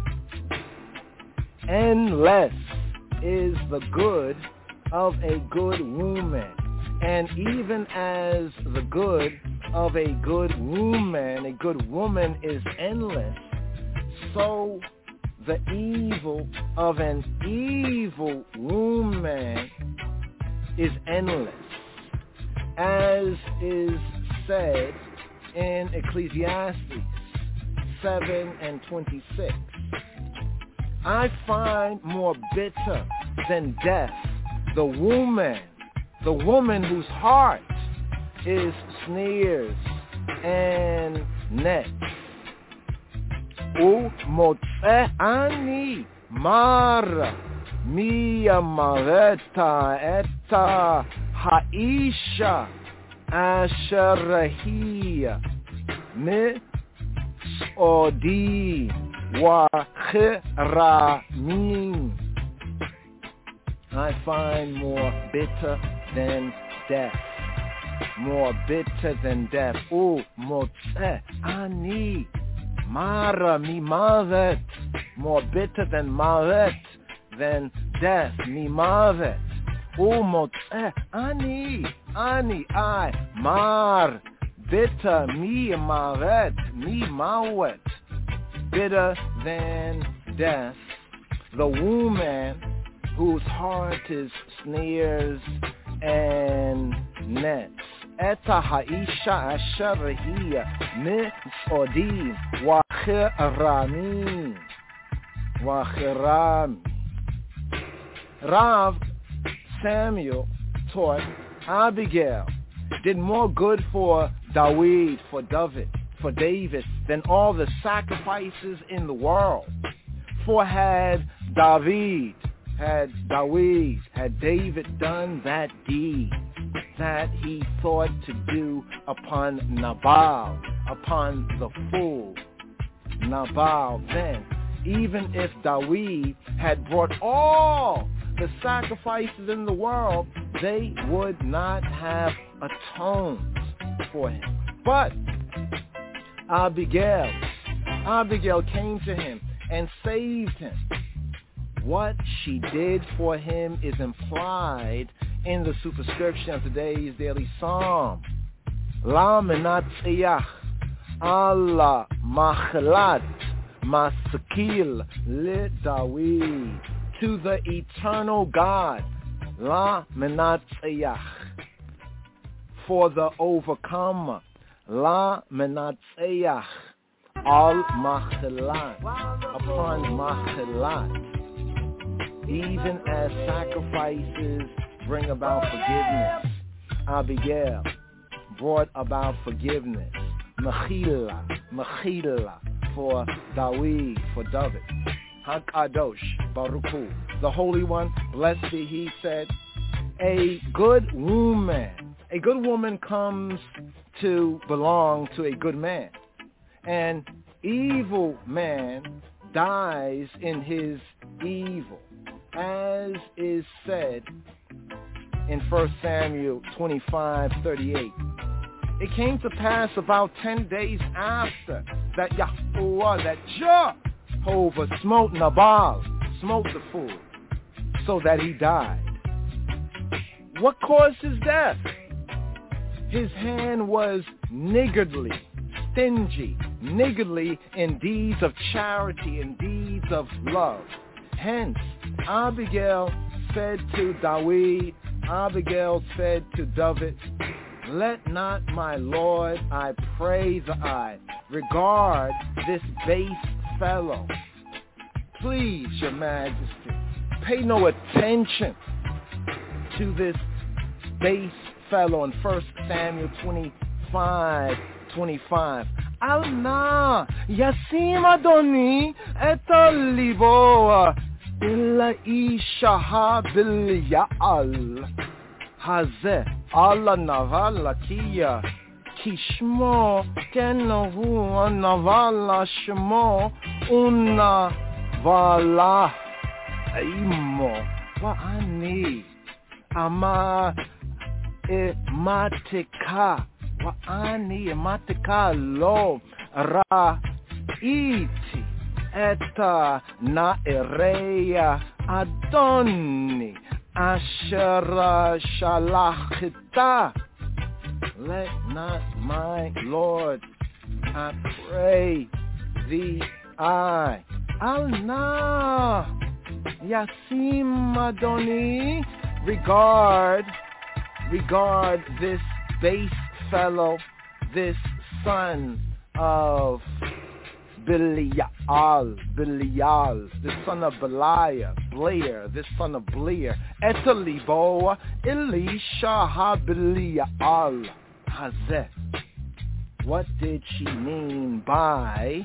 Endless is the good of a good woman. And even as the good of a good woman, a good woman is endless, so the evil of an evil woman is endless. As is said in Ecclesiastes seven and twenty-six. I find more bitter than death the woman, the woman whose heart is sneers and nets. Umotze ani mara mia mareta eta haisha asherahia mi odi wa chiramin. I find more bitter than death. More bitter than death. Oh, motze ani mara mi mavet. More bitter than mavet, than death. Mi mavet. Oh, motze ani ani I mar bitter mi mavet mi mawet. Bitter than death. The woman whose heart is snares and nets. Eta haisha asher hiya mi'odim wa chiramin wa chiram. Rav Samuel taught Abigail did more good for David, for David, for David than all the sacrifices in the world. For had David Had David, had David done that deed that he thought to do upon Nabal, upon the fool Nabal, then even if David had brought all the sacrifices in the world, they would not have atoned for him. But Abigail, Abigail came to him and saved him. What she did for him is implied in the superscription of today's daily psalm. La menatziach Allah machlat maskil le David. To the eternal God. La menatziach. For the overcomer. La menatziach al machlat. Upon machlat. Even as sacrifices bring about forgiveness, Abigail brought about forgiveness. Mechila, Mechila for David, for David. HaKadosh, Baruch Hu, the Holy One, blessed be He, said, a good woman, a good woman comes to belong to a good man. An evil man dies in his evil. As is said in First Samuel twenty-five thirty-eight. It came to pass about ten days after that Yahuwah, that Jehovah smote Nabal, smote the fool, so that he died. What caused his death? His hand was niggardly, stingy, niggardly in deeds of charity and deeds of love. Hence, Abigail said to David, Abigail said to David, let not my Lord, I pray thee, regard this base fellow. Please, your majesty, pay no attention to this base fellow in First Samuel twenty-five twenty-five. Al na yasim Adoni et libo illa isha bil ya'al hazeh ala navala kiya kishmo kenahu navala shmo una vala imo wa ani ama ematika wa ani ematika lo ra iti eta na ereya adoni ashera shalachita. Let not my Lord, I pray thee, I al na yasim Adoni, regard regard this base fellow, this son of Belial, Belial, the son of Belial, Blair, this son of Blair, Etalibo, Elisha ha Belial, Hazeh. What did she mean by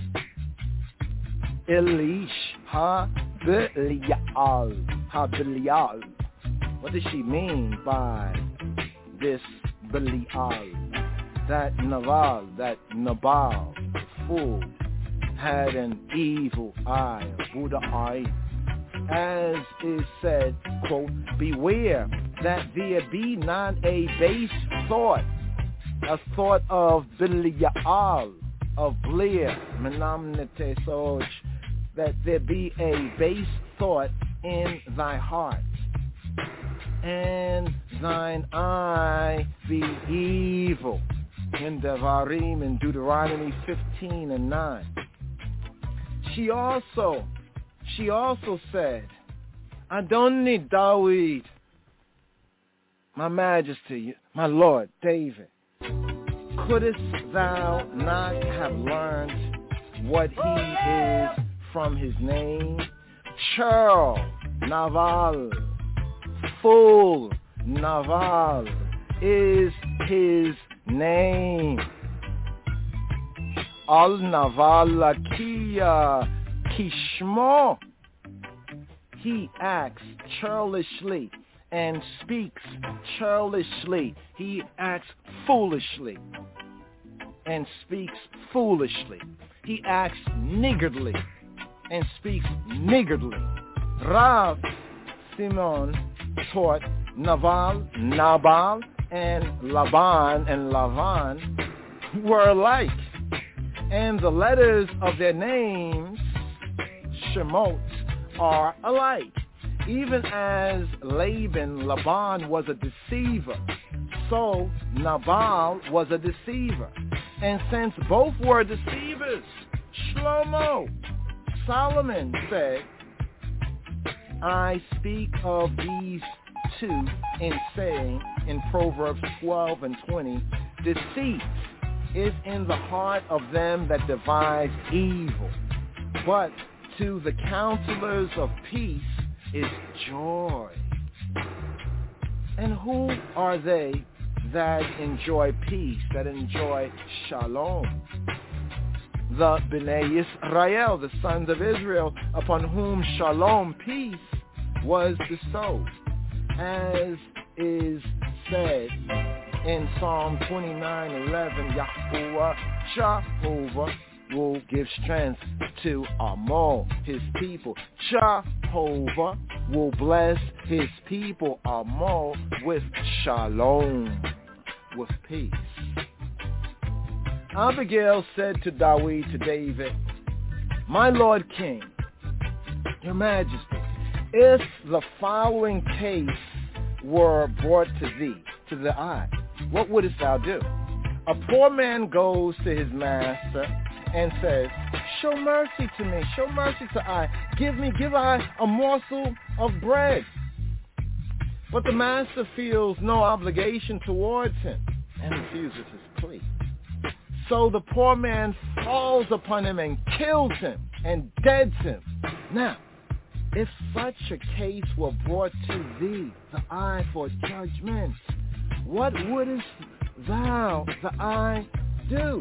Elish ha Belial, ha Belial? What does she mean by this Belial? That Nabal, that Nabal, the fool, had an evil eye, a Buddha eye. As is said, quote, beware that there be not a base thought, a thought of Belial, of Blair, Menamnete Soj, that there be a base thought in thy heart, and thine eye be evil. In Devarim, in Deuteronomy fifteen and nine. She also, she also said, Adoni David, my majesty, my lord, David, couldst thou not have learned what he is from his name? Churl, Naval, fool, Naval, is his name. Al Navalakia Kishmo. He acts churlishly and speaks churlishly. He acts foolishly and speaks foolishly. He acts niggardly and speaks niggardly. Rav Simon taught Naval, Nabal, and Laban and Lavan were alike, and the letters of their names, Shemot, are alike. Even as Laban, Laban was a deceiver, so Nabal was a deceiver. And since both were deceivers, Shlomo, Solomon said, I speak of these two in saying, in Proverbs twelve and twenty, deceit is in the heart of them that devise evil, but to the counselors of peace is joy. And who are they that enjoy peace, that enjoy shalom? The Bnei Yisrael, the sons of Israel, upon whom shalom, peace, was bestowed, as is said in Psalm twenty-nine eleven, Yahuwah, Jehovah, will give strength to Amo, his people. Jehovah will bless his people, Amo, with shalom, with peace. Abigail said to Dawid, to David, my Lord King, Your Majesty, if the following case were brought to thee, to the eye, what wouldst thou do? A poor man goes to his master and says, show mercy to me, show mercy to I. Give me, give I a morsel of bread. But the master feels no obligation towards him and refuses his plea. So the poor man falls upon him and kills him and deads him. Now, if such a case were brought to thee, the eye for judgment, what wouldst thou, the eye, do?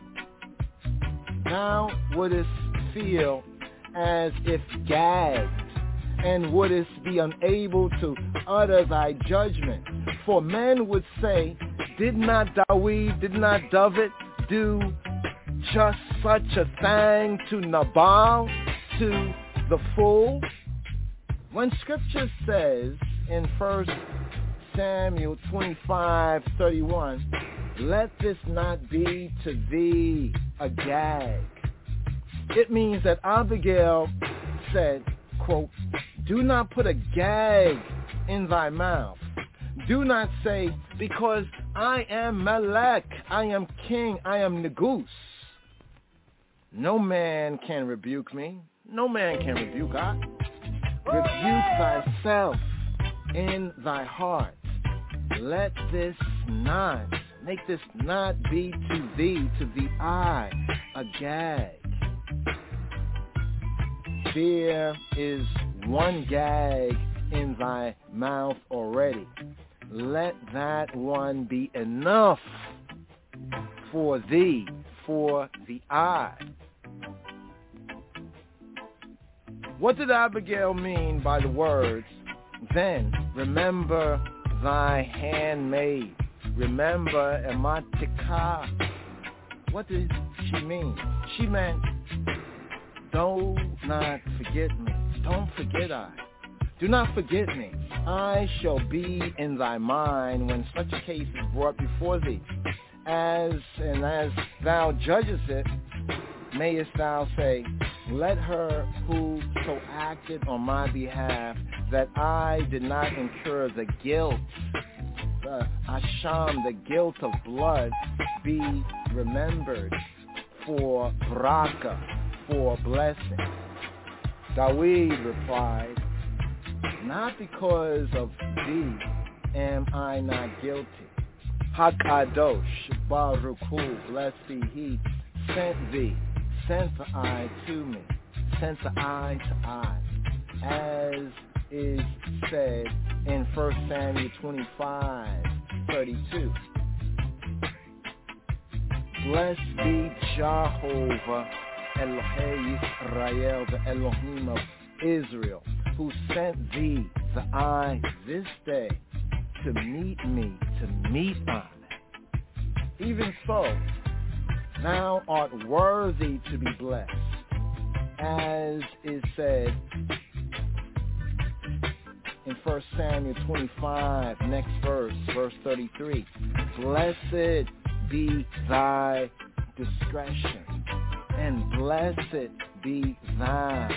Thou wouldst feel as if gagged, and wouldst be unable to utter thy judgment. For men would say, did not Dawid, did not David do just such a thing to Nabal, to the fool? When scripture says in First Samuel twenty-five thirty-one, let this not be to thee a gag, it means that Abigail said, quote, do not put a gag in thy mouth. Do not say, because I am Melech, I am king, I am Negus. No man can rebuke me. No man can rebuke I. Rebuke thyself in thy heart. Let this not, make this not be to thee, to the eye, a gag. There is one gag in thy mouth already. Let that one be enough for thee, for the eye. What did Abigail mean by the words, then remember thy handmaid, remember Ematika? What did she mean? She meant, do not forget me. Don't forget I. Do not forget me. I shall be in thy mind when such a case is brought before thee. As and as thou judgest it, mayest thou say, let her who so acted on my behalf that I did not incur the guilt, the asham, the guilt of blood, be remembered for braka, for blessing. Dawid replied, not because of thee am I not guilty. Hakadosh, Baruch Hu, blessed be he, sent thee, sent the eye to me, sent the eye to eye, as is said in First Samuel twenty-five thirty-two. Blessed be Jehovah, Elohei Yisrael, the Elohim of Israel, who sent thee, the eye, this day, to meet me, to meet I. Even so, thou art worthy to be blessed, as is said in First Samuel twenty-five, next verse, verse thirty-three. Blessed be thy discretion, and blessed be thine.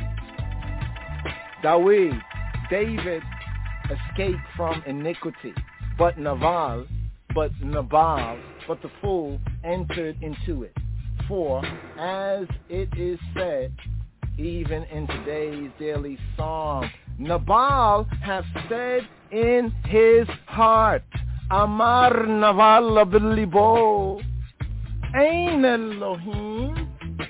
Dawid, David escaped from iniquity, but Nabal, but Nabal, but the fool entered into it. For, as it is said, even in today's daily psalm, Nabal hath said in his heart, Amar Nabal b'libo, Ein Elohim.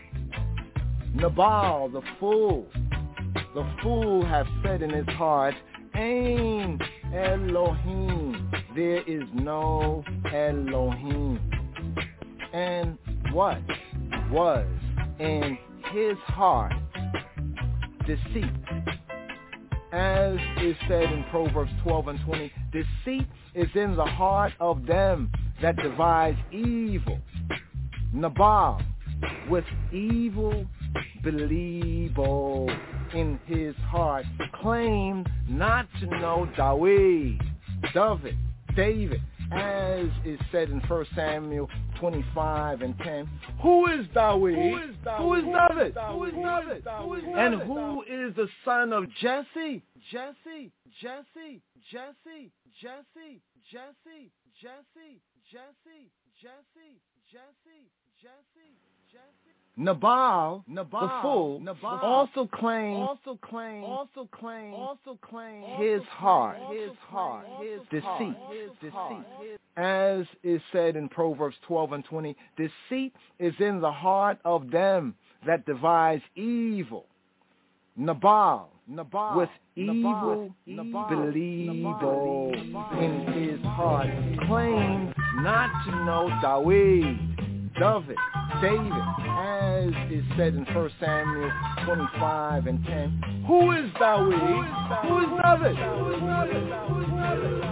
Nabal, the fool, the fool hath said in his heart, Ein Elohim, there is no Elohim. And what was in his heart? Deceit. As is said in Proverbs twelve and twenty, deceit is in the heart of them that devise evil. Nabal, with evil believe in his heart, claim not to know Dawid, David, David, as is said in First Samuel twenty-five and ten. Who is Dawid? Who is David? Who is David? Who is David? And who is the son of Jesse? Jesse, Jesse, Jesse, Jesse, Jesse, Jesse, Jesse, Jesse, Jesse, Jesse, Jesse. Nabal, Nabal, the fool, Nabal, also claimed, also claimed, also claimed, also claimed his heart, his heart, his deceit, his deceit. As is said in Proverbs twelve and twenty, deceit is in the heart of them that devise evil. Nabal, Nabal, with evil believe in his heart, claimed not to know Dawid, David, David, as is said in First Samuel twenty-five and ten. Who is Dawid? Who is David? Who is David? Who is David?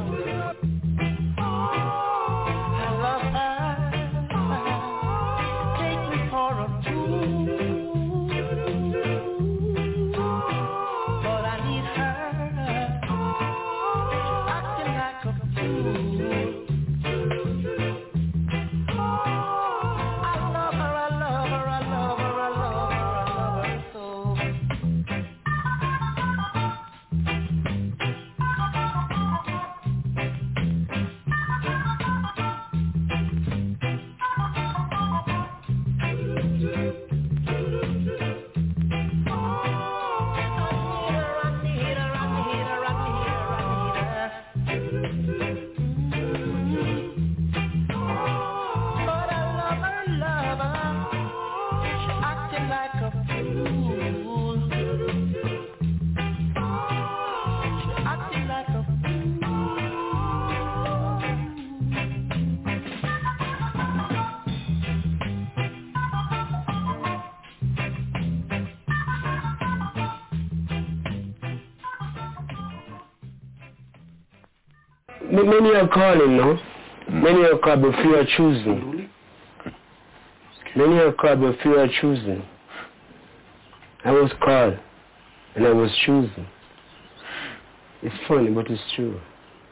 I love her. Take me for a tour. But I need her. Acting like a fool. Many are calling now. Many are called but few are choosing. Many are called but few are choosing. I was called and I was choosing. It's funny, but it's true.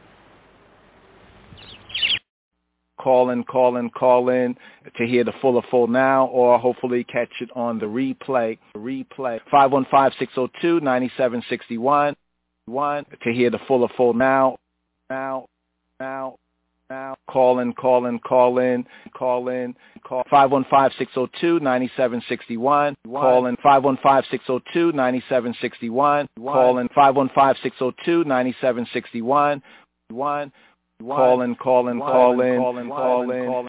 Call in, call in, call in to hear the full or full now, or hopefully catch it on the replay. Replay five one five, six oh two, nine seven six one. One to hear the full or full now. Now, now, now, call in, call in, call in, call in, call five one five, six oh two, nine seven six one, call in five one five, six oh two, nine seven six one, call in five one five, six oh two, nine seven six one, one, call in, call in, call in, call in, call in.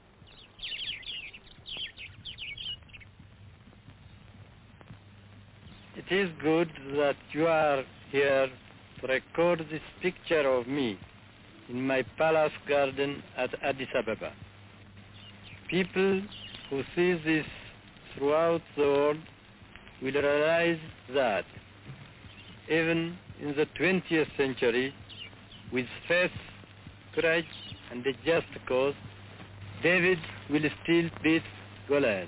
It is good that you are here to record this picture of me in my palace garden at Addis Ababa. People who see this throughout the world will realize that even in the twentieth century, with faith, courage, and a just cause, David will still beat Goliath.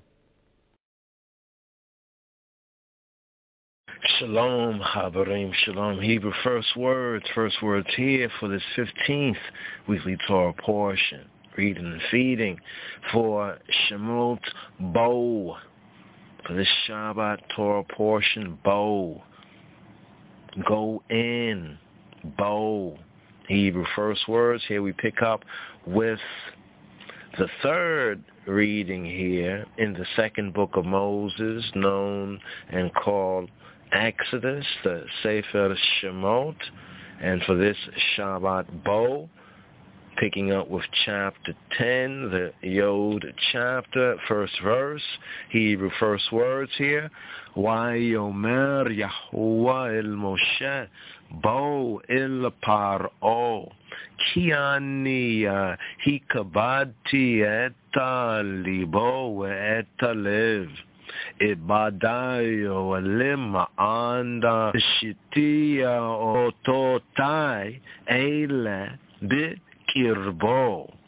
Shalom, Habarim, Shalom. Hebrew first words, first words here for this fifteenth weekly Torah portion. Reading and feeding for Shemot Bo. For this Shabbat Torah portion, Bo. Go in, Bo. Hebrew first words. Here we pick up with the third reading here in the second book of Moses, known and called Exodus, the Sefer Shemot, and for this Shabbat Bo, picking up with chapter ten, the Yod chapter, first verse, Hebrew first words here, Vayomer Yahuwah el Moshe, Bo el Paro, Ki ani hikabadti eta libo eta lev, Ibadayo lima anda shitia ototai ele bit kirbo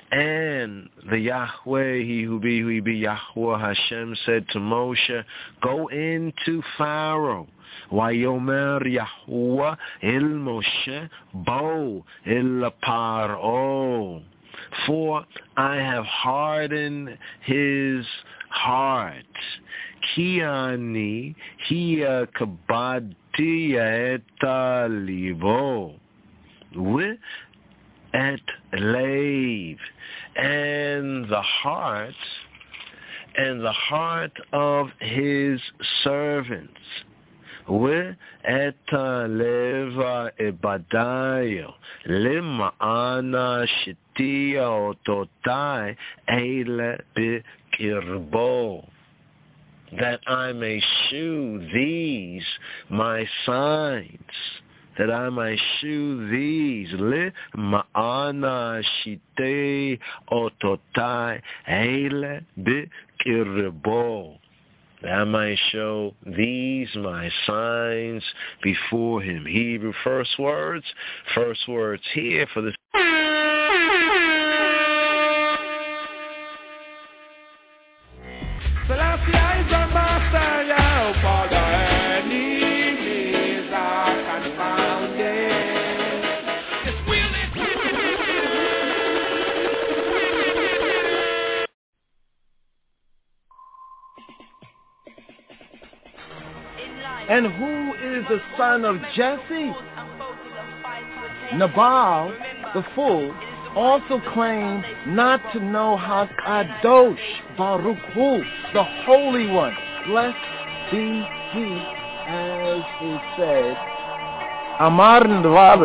And the Yahweh, he who be, who he be, Yahweh Hashem said to Moshe, go into Pharaoh. Wayomer Yahweh el Moshe bo el Paro. For I have hardened his heart. Ki ani hiya kabadi et libo. We et lave, and the heart, and the heart of his servants. We et leva ebadayo lema'ana shitia ototai ele bikirbo, that I may shew these my signs, that I might shew these, le ma'ana shite ototai ele bikirbo, that I might show these my signs before him. Hebrew first words, first words here for this. Selassie is a master, yeah, for the enemies are confounded. And who is the son of Jesse? Nabal, the fool, also claimed not to know HaKadosh Baruch Hu, the Holy One. Blessed be he, as is said. Amar Nabal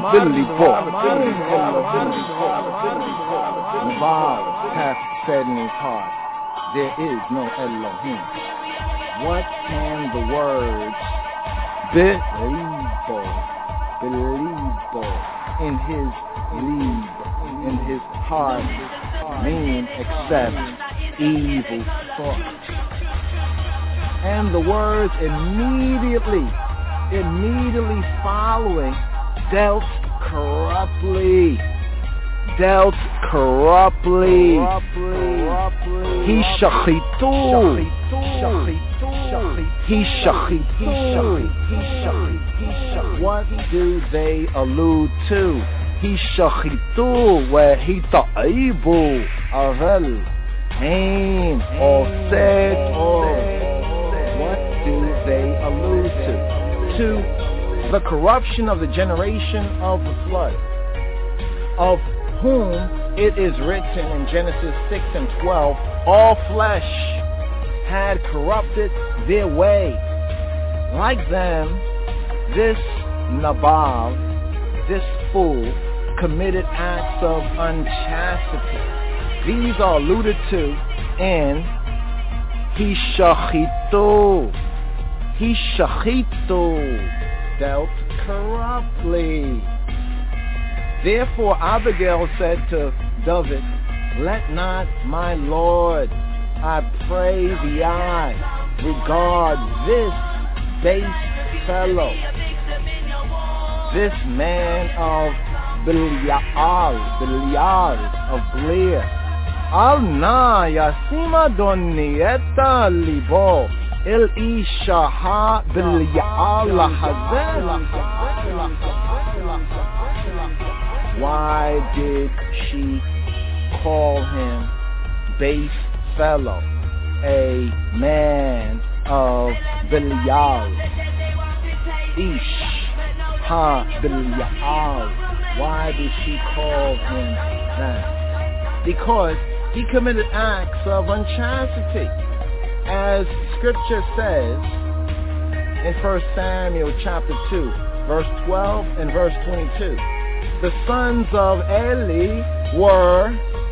hath said in his heart, there is no Elohim. What can the words Beliebo, beliebo, in his lead, in his heart, mean except evil thoughts? And the words immediately, immediately following, dealt corruptly, dealt corruptly. He shachitu, he shachitu. What do they allude to? He shachitu, where he ta'ibu, avel, hain, or said, or what do they allude to? To the corruption of the generation of the flood, of whom it is written in Genesis six and twelve, all flesh had corrupted their way. Like them, this Nabal, this fool, committed acts of unchastity. These are alluded to in He shachitu, He shachitu, dealt corruptly. Therefore Abigail said to David, let not my Lord, I pray thee, I regard this base fellow, this man of Belial, Belial of Blair. Al na yasima doni eta libo el isha ha Belial hazel. Why did she call him base fellow, a man of Belial? Ish ha Belial. Why did she call him that? Because he committed acts of unchastity. As scripture says in First Samuel chapter two, verse twelve and verse twenty-two. The sons of Eli were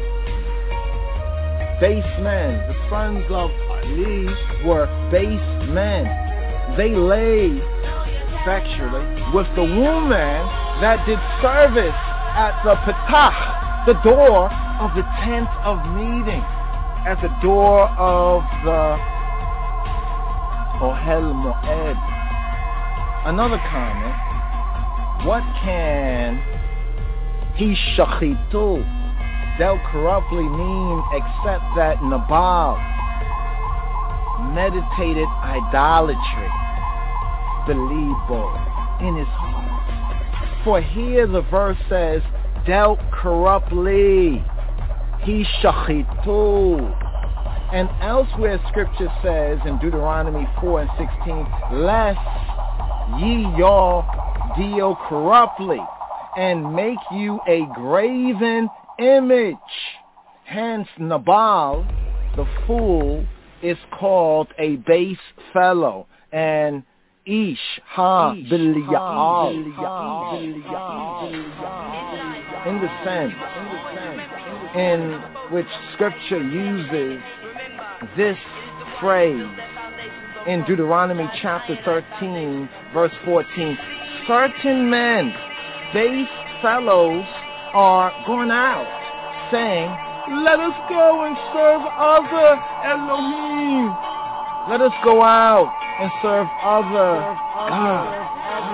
base men. The sons of Eli were base men. They lay sexually with the woman that did service at the Petach, the door of the tent of meeting, at the door of the Ohel Moed. Another comment, what can he shachitu, dealt corruptly mean except that Nabal meditated idolatry, belibo, in his heart. For here the verse says, dealt corruptly, he shachitu. And elsewhere scripture says in Deuteronomy four and sixteen, lest ye y'all deal corruptly and make you a graven image. Hence Nabal, the fool, is called a base fellow, and Ish ha Bilial, in the sense in which scripture uses this phrase in Deuteronomy chapter thirteen, verse fourteen. Certain men, base fellows, are going out saying, let us go and serve other Elohim. Let us go out and serve other gods.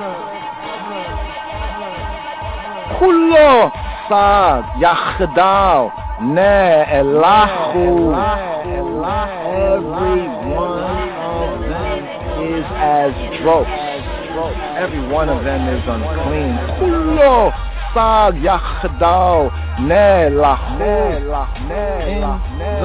Kulo sad yachdal ne elahu. Every one of them is as dross. Every one of them is unclean. Kulo sad yachdal ne elahu. In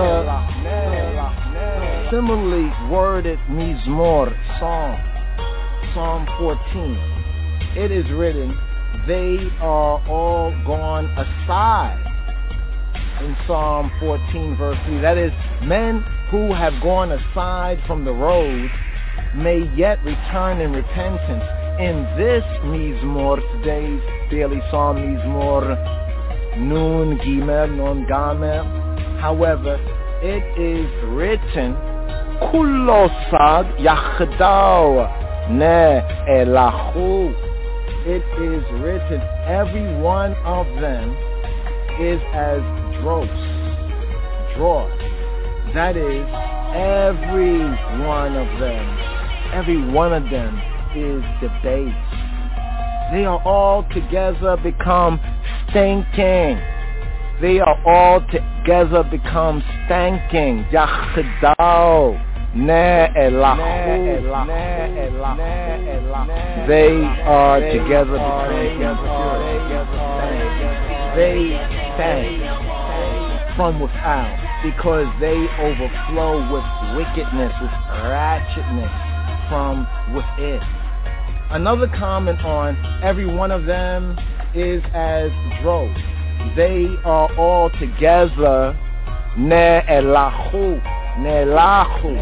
the similarly worded Mizmor Psalm, Psalm fourteen, it is written, they are all gone aside. In Psalm fourteen, verse three, that is, men who have gone aside from the road may yet return in repentance. In this Mizmor, today's daily Psalm Mizmor, Nun Gimel, Nun Gamel, however, it is written, Kulosad Yachdao Ne Elahu. It is written, every one of them is as dross, dross. That is, every one of them, every one of them is debased. They are all together become stinking. They are all together become stanking. Yachdao Ne Elahu. They are together become They stank from without because they overflow with wickedness, with ratchetness from within. Another comment on every one of them is as dross. They are all together Ne Elahu, Ne Elahu.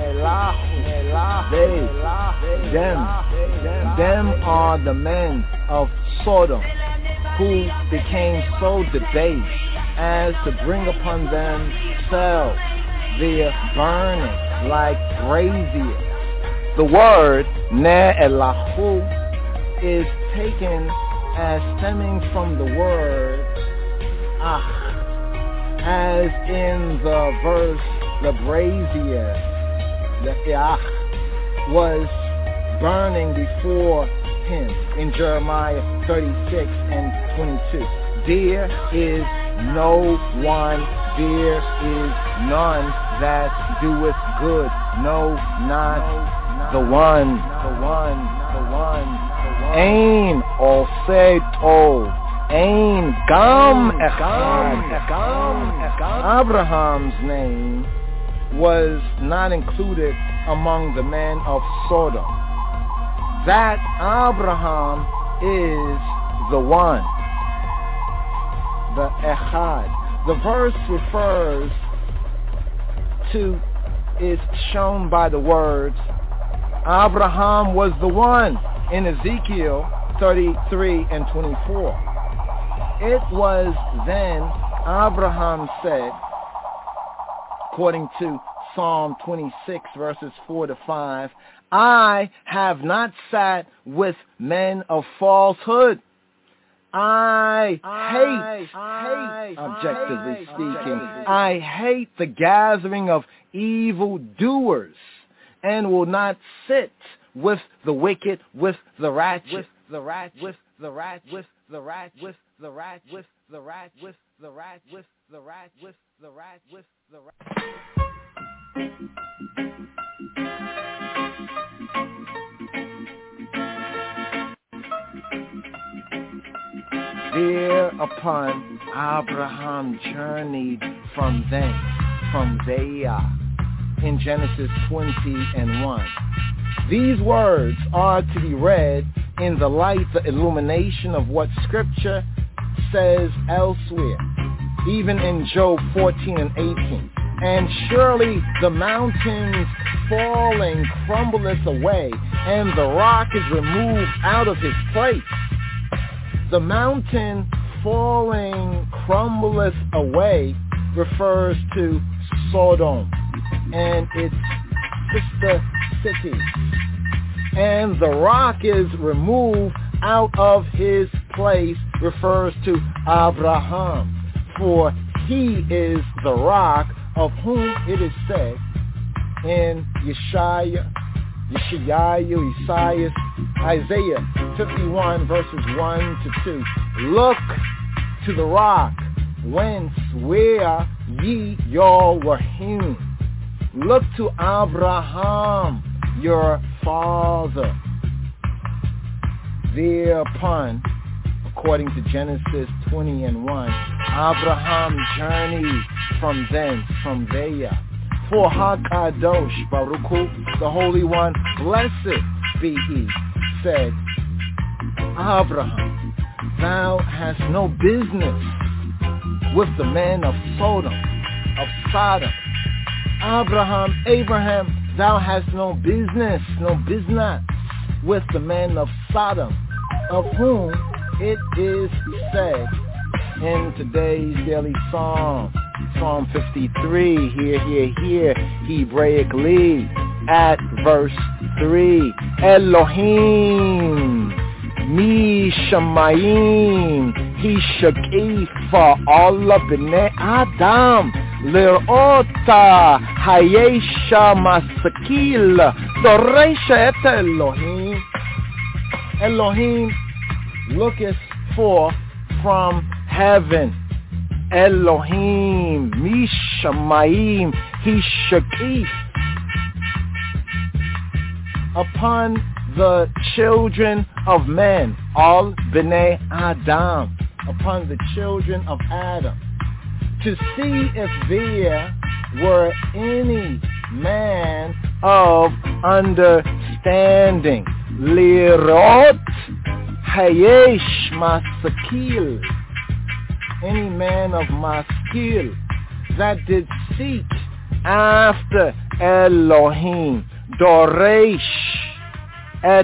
They, them, them are the men of Sodom who became so debased as to bring upon themselves their burning like brazier. The word Ne Elahu is taken as stemming from the word Ah, as in the verse, the brazier, the Ah, was burning before him in Jeremiah thirty-six and twenty-two. There is no one, there is none that doeth good. No, not the one, the one, the one, the one. Ain Oseto. Ain Gam Echad. Abraham's name was not included among the men of Sodom. That Abraham is the one, the Echad. The verse refers to, is shown by the words, Abraham was the one in Ezekiel thirty-three and twenty-four. It was then Abraham said, according to Psalm twenty-six, verses four to five, I have not sat with men of falsehood. I, I hate, I, hate, objectively I, speaking, I hate the gathering of evil doers, and will not sit with the wicked, with the ratchet, with the ratchet, with the ratchet, with the ratchet, with the ratchet, with the ratchet, with the ratchet, with the ratchet, with the ratchet, with the ratchet. Thereupon Abraham journeyed from thence, from there, in Genesis twenty and one. These words are to be read in the light, the illumination of what Scripture says elsewhere, even in Job fourteen and eighteen. And surely the mountains falling crumbleth away, and the rock is removed out of his place. The mountain falling crumbleth away refers to Sodom and its sister cities. And the rock is removed out of his place refers to Abraham, for he is the rock of whom it is said in Yeshaya, Yeshayahu, Isaiah, Isaiah fifty-one verses one to two. Look to the rock whence where ye y'all were hewn. Look to Abraham, your father. Thereupon, according to Genesis twenty and one, Abraham journeyed from thence, from there. For HaKadosh Baruch Hu, the Holy One, blessed be he, said, Abraham, thou hast no business with the men of Sodom, of Sodom. Abraham, Abraham, thou hast no business, no business with the men of Sodom, of whom it is said in today's daily psalm, Psalm fifty-three, here, here, here, Hebraically, at verse three, Elohim, Mi Shamayim, Hishakifa, Allah B'nei Adam, Lir'ota, Hayesha Masakil, Doresha et Elohim. Elohim looketh forth from heaven. Elohim, Mishamayim, Hishakif, upon the children of men, all B'nei Adam, upon the children of Adam, to see if there were any man of understanding. Lirot Hayesh Masakil, any man of maskil that did seek after Elohim, Doresh et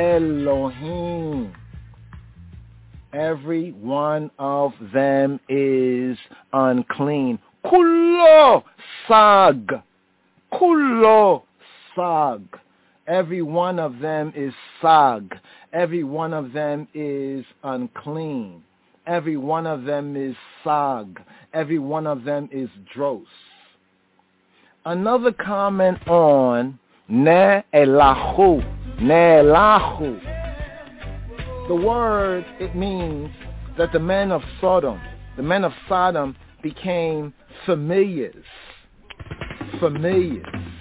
Elohim. Every one of them is unclean. Kullo sag, kullo sag. Every one of them is sag. Every one of them is unclean. Every one of them is sag. Every one of them is dros. Another comment on ne'elahu, ne'elahu. The word, it means that the men of Sodom, the men of Sodom became familiars. Familiars.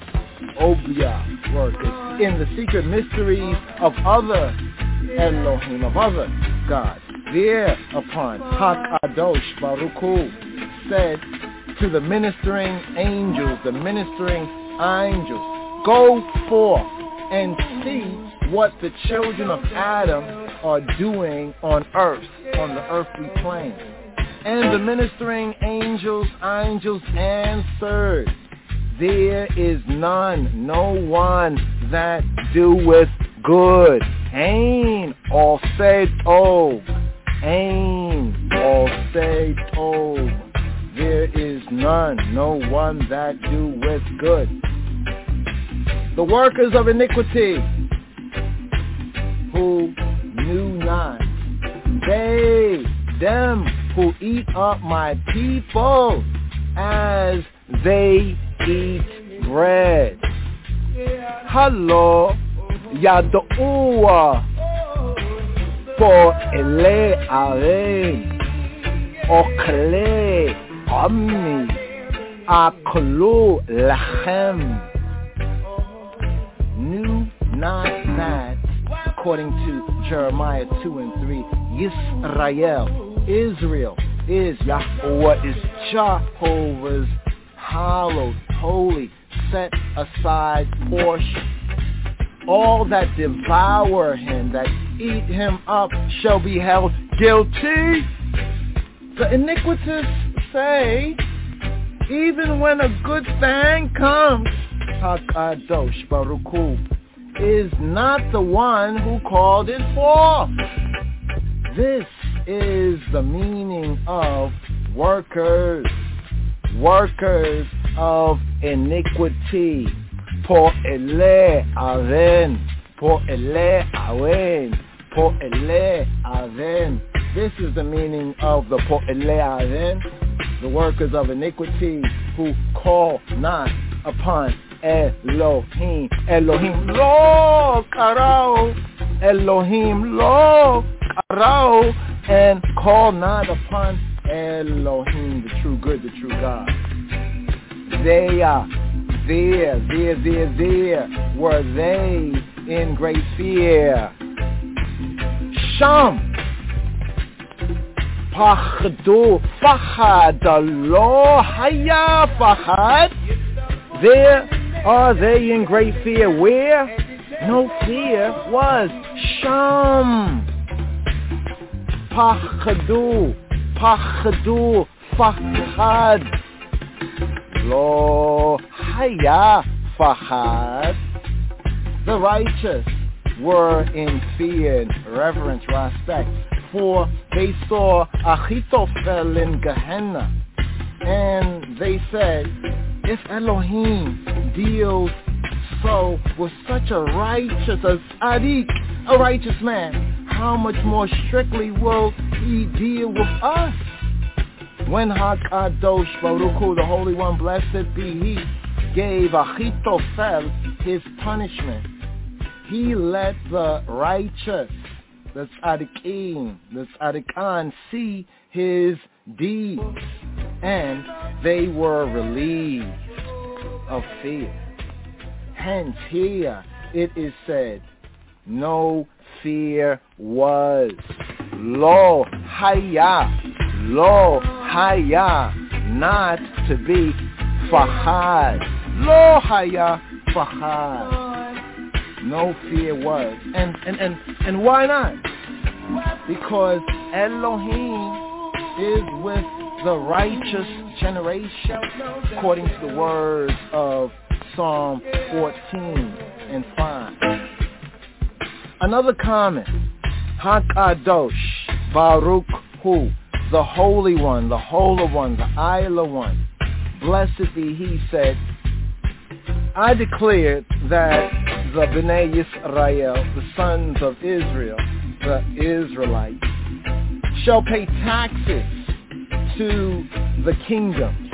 Obia workers in the secret mysteries of other Elohim, of other gods. Thereupon, HaKadosh Baruch Hu said to the ministering angels, the ministering angels, go forth and see what the children of Adam are doing on earth, on the earthly plane. And the ministering angels, angels answered, there is none, no one that doeth good. Ain or say tov. Ain or say tov. There is none, no one that doeth good. The workers of iniquity, who knew not, they, them who eat up my people as they eat bread. Hello, Yadoua, for ele arei, Okle Ammi Aklu Lachem. Knew not that, according to Jeremiah two and three, Yisrael, Israel, is Yahweh, is Jehovah's hallowed, holy, set aside portion. All that devour him, that eat him up, shall be held guilty. The iniquitous say, even when a good thing comes, HaKadosh Baruch Hu is not the one who called it forth. This is the meaning of workers, workers of iniquity. Po'ele aven, po'ele aven, po'ele aven. This is the meaning of the po'ele aven, the workers of iniquity who call not upon Elohim. Elohim lo karao, Elohim lo karao, and call not upon Elohim, the true good, the true God. They are there, there, there, there were they in great fear. Sham Pachdu Fahad Lo Haya Fahad. There are they in great fear. Where no fear was. Sham Pachdu Pachdu Fahad Lo Haya Fahad. The righteous were in fear and reverence, respect, for they saw Achitophel in Gehenna, and they said, if Elohim deals so with such a righteous, a tzaddik, a righteous man, how much more strictly will he deal with us? When HaKadosh Baruch Hu, the Holy One, blessed be He, gave Achitophel his punishment, he let the righteous, the tzaddikim, the tzaddikan, see his deeds, and they were relieved of fear. Hence here it is said, no fear was. Lo haya, lo haya, not to be fahad. Lo haya fahad. No fear was. And, and, and, and why not? Because Elohim is with the righteous generation, according to the words of Psalm fourteen and five. Another comment, HaKadosh Baruch Hu, the Holy One, the Holy One, the Isla One, blessed be He, said, I declared that the Bnei Yisrael, the sons of Israel, the Israelites, shall pay taxes to the kingdoms,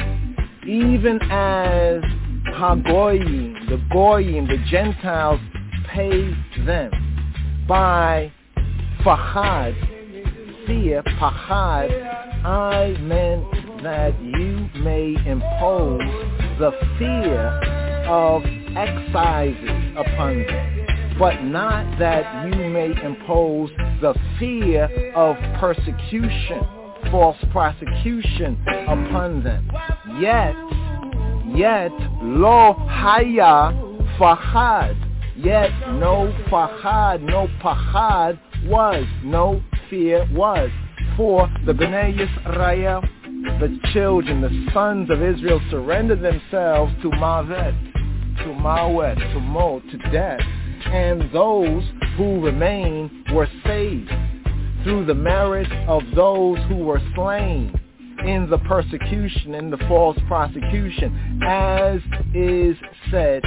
even as Hagoyim, the Goyim, the Gentiles, pay them by Fahad, fear, Pahad. I meant that you may impose the fear of excises upon them, but not that you may impose the fear of persecution, false prosecution upon them. Yet, yet, lo haya fahad, yet no fahad, no pahad was, no fear was. For the Bnei Yisrael, the children, the sons of Israel, surrendered themselves to Mavet, to Mawet, to Mo, to death. And those who remain were saved through the merit of those who were slain in the persecution, in the false prosecution. As is said,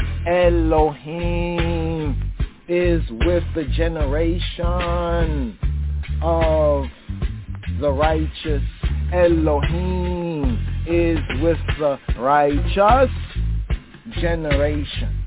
Elohim is with the generation of the righteous. Elohim is with the righteous generation.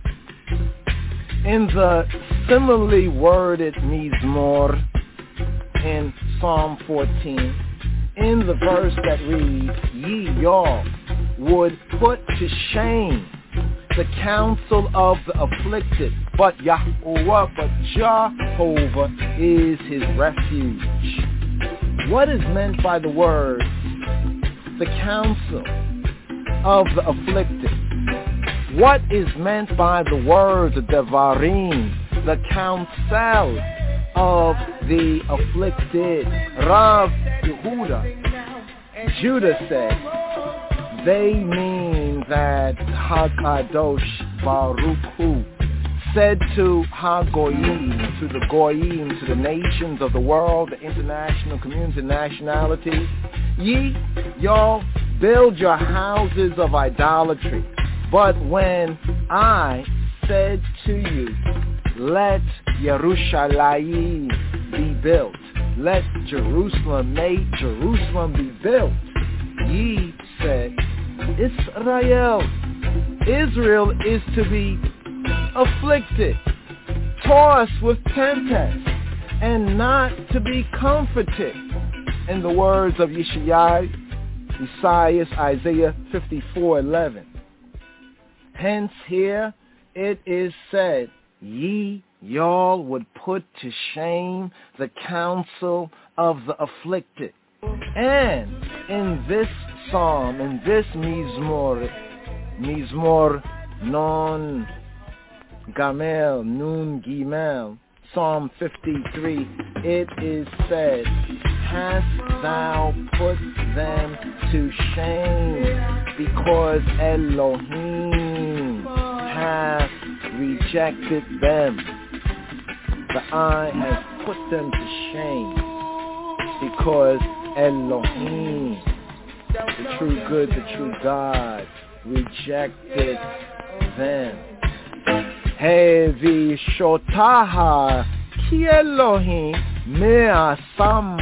In the similarly worded Mizmor in Psalm fourteen, in the verse that reads, ye y'all would put to shame the counsel of the afflicted, but Yahweh, but Jehovah is his refuge. What is meant by the word, the counsel of the afflicted? What is meant by the word, the Devarim, the counsel of the afflicted? Rav Yehuda, Judah said, they mean that HaKadosh Baruch Hu said to HaGoyim, to the Goyim, to the nations of the world, the international community, nationalities, ye, y'all, build your houses of idolatry. But when I said to you, let Yerushalayim be built, let Jerusalem, make Jerusalem be built, ye said, Israel, Israel is to be afflicted, tossed with tempest, and not to be comforted. In the words of Yeshaya, Isaiah, Isaiah fifty-four eleven. Hence here it is said, ye y'all would put to shame the counsel of the afflicted. And in this psalm, in this Mizmor, Mizmor non Gamel, Nun Gimel, Psalm fifty-three, it is said, hast thou put them to shame, because Elohim hath rejected them. The eye has put them to shame, because Elohim, the true good, the true God, rejected them. Hevi shotaha ki Elohim me'asam.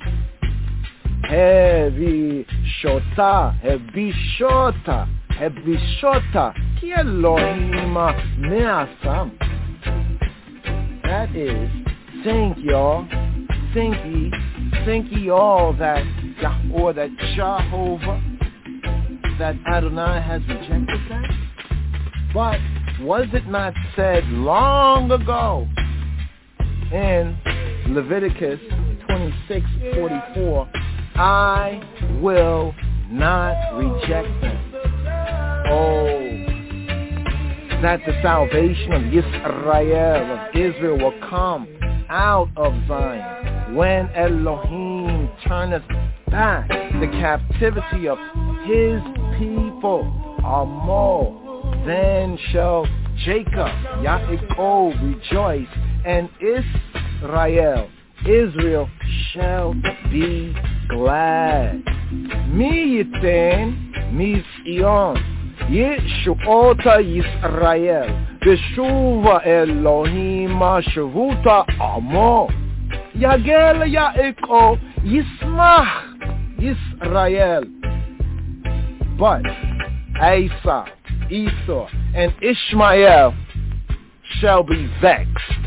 Hevi shota, hevi shota, hevi shota ki Elohim me'asam. That is, think y'all, think ye, think ye all that Yahweh, that Jehovah, that Adonai has rejected them? But was it not said long ago in Leviticus twenty-six forty-four, I will not reject them? Oh, that the salvation of Yisrael, of Israel, will come out of Zion when Elohim turneth back the captivity of his people, Amo. Then shall Jacob, Yaakov, rejoice, and Israel, Israel shall be glad. Mi yiten, mi Zion, Yeshuota Yisrael, Beshuva Elohim, Shavuta Amo, Yagel Yaakov, Yismach Yisrael. But Esau, Esau, and Ishmael shall be vexed.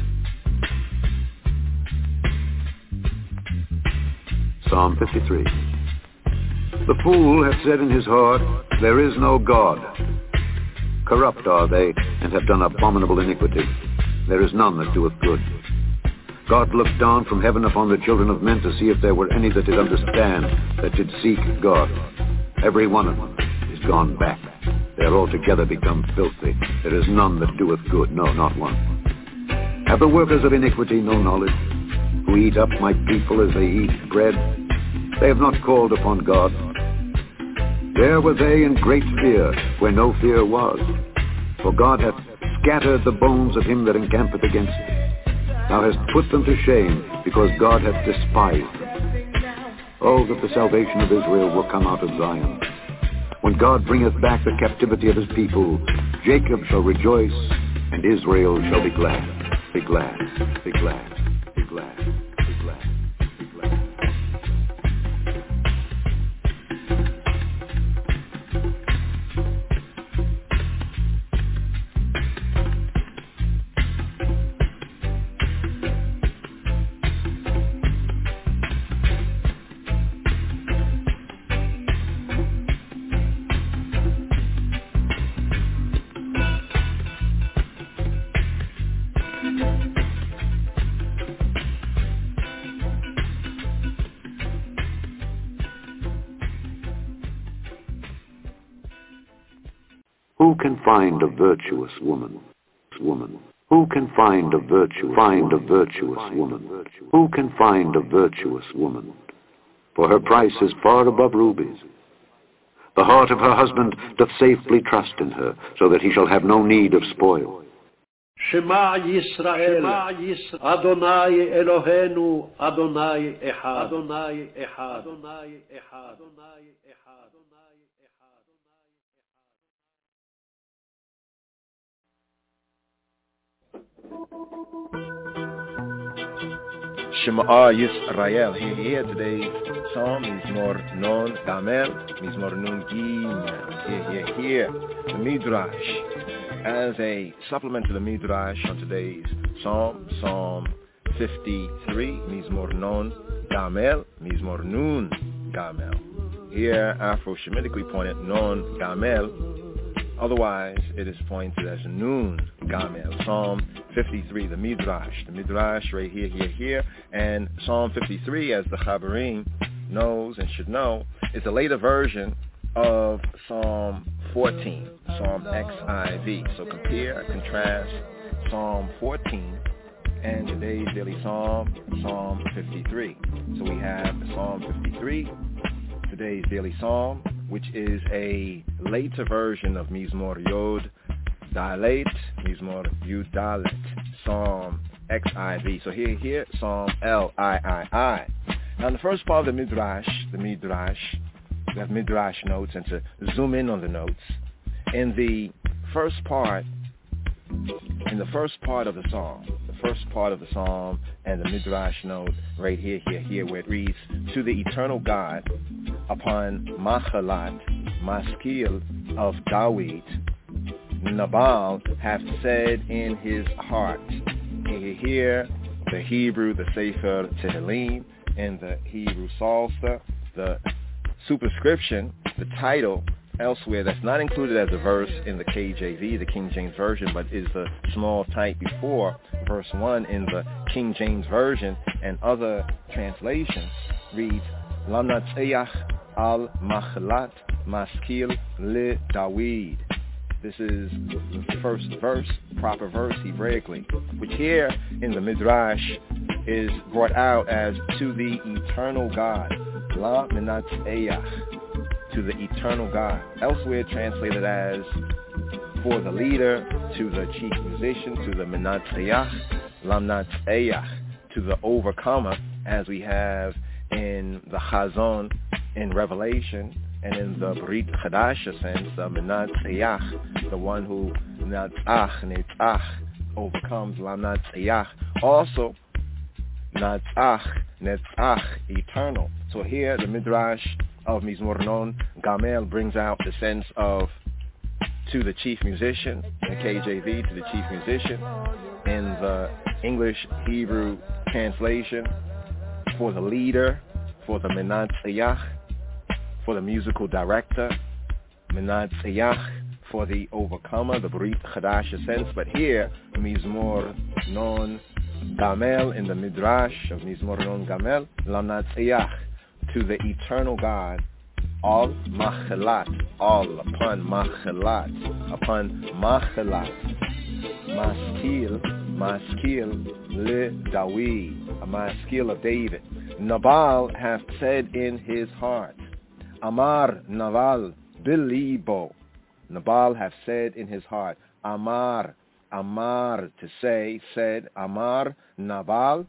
Psalm fifty-three. The fool hath said in his heart, there is no God. Corrupt are they, and have done abominable iniquity. There is none that doeth good. God looked down from heaven upon the children of men to see if there were any that did understand, that did seek God. Every one of them is gone back. They are altogether become filthy. There is none that doeth good, no, not one. Have the workers of iniquity no knowledge, who eat up my people as they eat bread? They have not called upon God. There were they in great fear, where no fear was. For God hath scattered the bones of him that encampeth against thee. Thou hast put them to shame, because God hath despised them. Oh, that the salvation of Israel will come out of Zion. When God bringeth back the captivity of his people, Jacob shall rejoice, and Israel shall be glad. Be glad, be glad, be glad, be glad, be glad. can find a virtuous woman? Woman. Who can find a virtue? Find a virtuous woman. Who can find a virtuous woman? For her price is far above rubies. The heart of her husband doth safely trust in her, so that he shall have no need of spoil. Shema Yisrael, Adonai Eloheinu, Adonai Echad, Adonai Echad, Adonai Echad, Adonai Echad. Shema Yisrael. Here, here, today's psalm is more non gamel, means more nun gimel. Here, here, here. The Midrash, as a supplement to the Midrash on today's psalm, Psalm fifty-three, means more non gamel, means more nun gamel. Here, Afro-Shemitically pointed non gamel. Otherwise, it is pointed as Nun Gamel. Psalm fifty-three, the Midrash. The Midrash right here, here, here. And Psalm fifty-three, as the Chaverim knows and should know, is a later version of Psalm fourteen, Psalm X I V. So compare, contrast Psalm fourteen and today's daily Psalm, Psalm fifty-three. So we have Psalm fifty-three, today's daily Psalm, which is a later version of Mizmor Yod Dalet, Mizmor Yud Dalet, Psalm X I V. So here, here, Psalm L I I I. Now in the first part of the Midrash, the Midrash, we have Midrash notes, and to zoom in on the notes, in the first part, in the first part of the Psalm, the first part of the Psalm and the Midrash note right here, here, here, where it reads, to the eternal God, upon Machalat, Maskil of Dawid, Nabal hath said in his heart. Here, the Hebrew, the Sefer Tehillim, and the Hebrew Psalter, the superscription, the title, elsewhere that's not included as a verse in the K J V, the King James Version, but is the small type before verse one in the King James Version and other translations, reads, Lamnatzeyach al Machalat Maskil le Dawid. This is the first verse, proper verse Hebraically, which here in the Midrash is brought out as to the eternal God. La Menatzeyach, to the eternal God. Elsewhere translated as for the leader, to the chief musician, to the Menatzeyach, Lamnatzeyach, to the overcomer, as we have in the Chazon in Revelation, and in the Brit Chadash sense, the Menatzeyach, the one who Natzach, Netzach, overcomes, Lamnatzeyach. Also, Natzach, Netzach, eternal. So here, the Midrash of Mizmor Non Gamel brings out the sense of to the chief musician, in the K J V, to the chief musician, in the English Hebrew translation, for the leader, for the Menatzeyach, for the musical director, Menatzeyach, for the overcomer, the Brit Chadash sense. But here, Mizmor Non Gamel, in the Midrash of Mizmor Non Gamel, Lamnatzeyach, to the eternal God, all Machalat, all upon Machalat, upon Machalat, Maskil, Maskil le Dawid, a Maskil of David. Nabal hath said in his heart, Amar Naval Bilibo. Nabal hath said in his heart, Amar, Amar, to say, said, Amar, Nabal,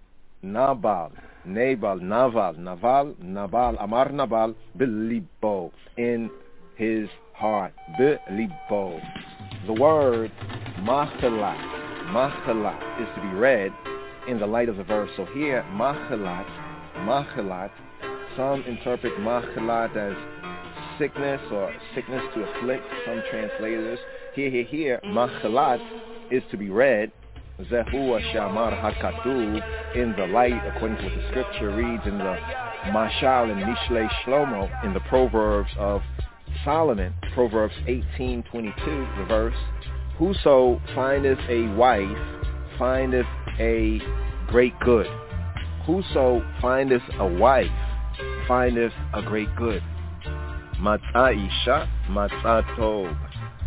Nabal, Nabal, Naval, Naval, Nabal, Amar Nabal, Bilibo, in his heart, Bilibo. The word Machalat, Machalat is to be read in the light of the verse. So here, Machalat, Machalat, some interpret Machalat as sickness or sickness to afflict, some translators. Here, here, here, Machalat is to be read, Zehu Shamar HaKatuv, in the light, according to what the scripture reads in the Mashal and Mishlei Shlomo, in the Proverbs of Solomon, Proverbs eighteen twenty-two, the verse, Whoso findeth a wife findeth a great good. Whoso findeth a wife findeth a great good. Matzah Isha, Matzah Tov.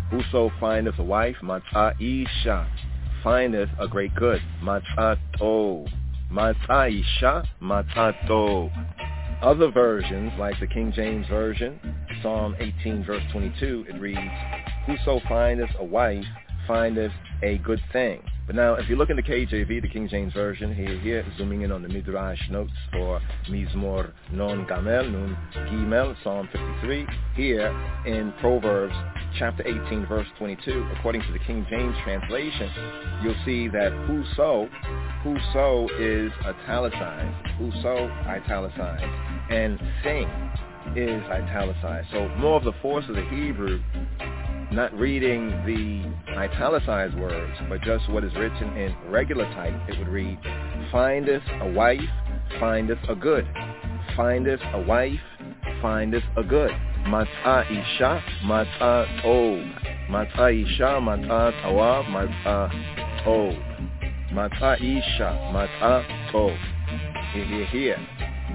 Whoso findeth a wife, matza isha, findeth a great good, matza tov. Matza isha, matza tov. Other versions, like the King James Version, Psalm eighteen, verse twenty-two, it reads, whoso findeth a wife, findeth a good thing. But now, if you look in the K J V, the King James Version, here, here, zooming in on the Midrash notes for Mizmor Non Gamel, Nun Gimel, Psalm fifty-three, here in Proverbs chapter eighteen, verse twenty-two, according to the King James translation, you'll see that whoso, whoso is italicized, whoso italicized, and thing is italicized. So more of the force of the Hebrew, not reading the italicized words, but just what is written in regular type, it would read, findeth a wife, findeth a good. Findeth a wife, findeth a good. Mat'a isha, mat'a tov. Mat'a isha, mat'a tawav, mat'a tov. Mat'a isha, mat'a tov. Here, here, here.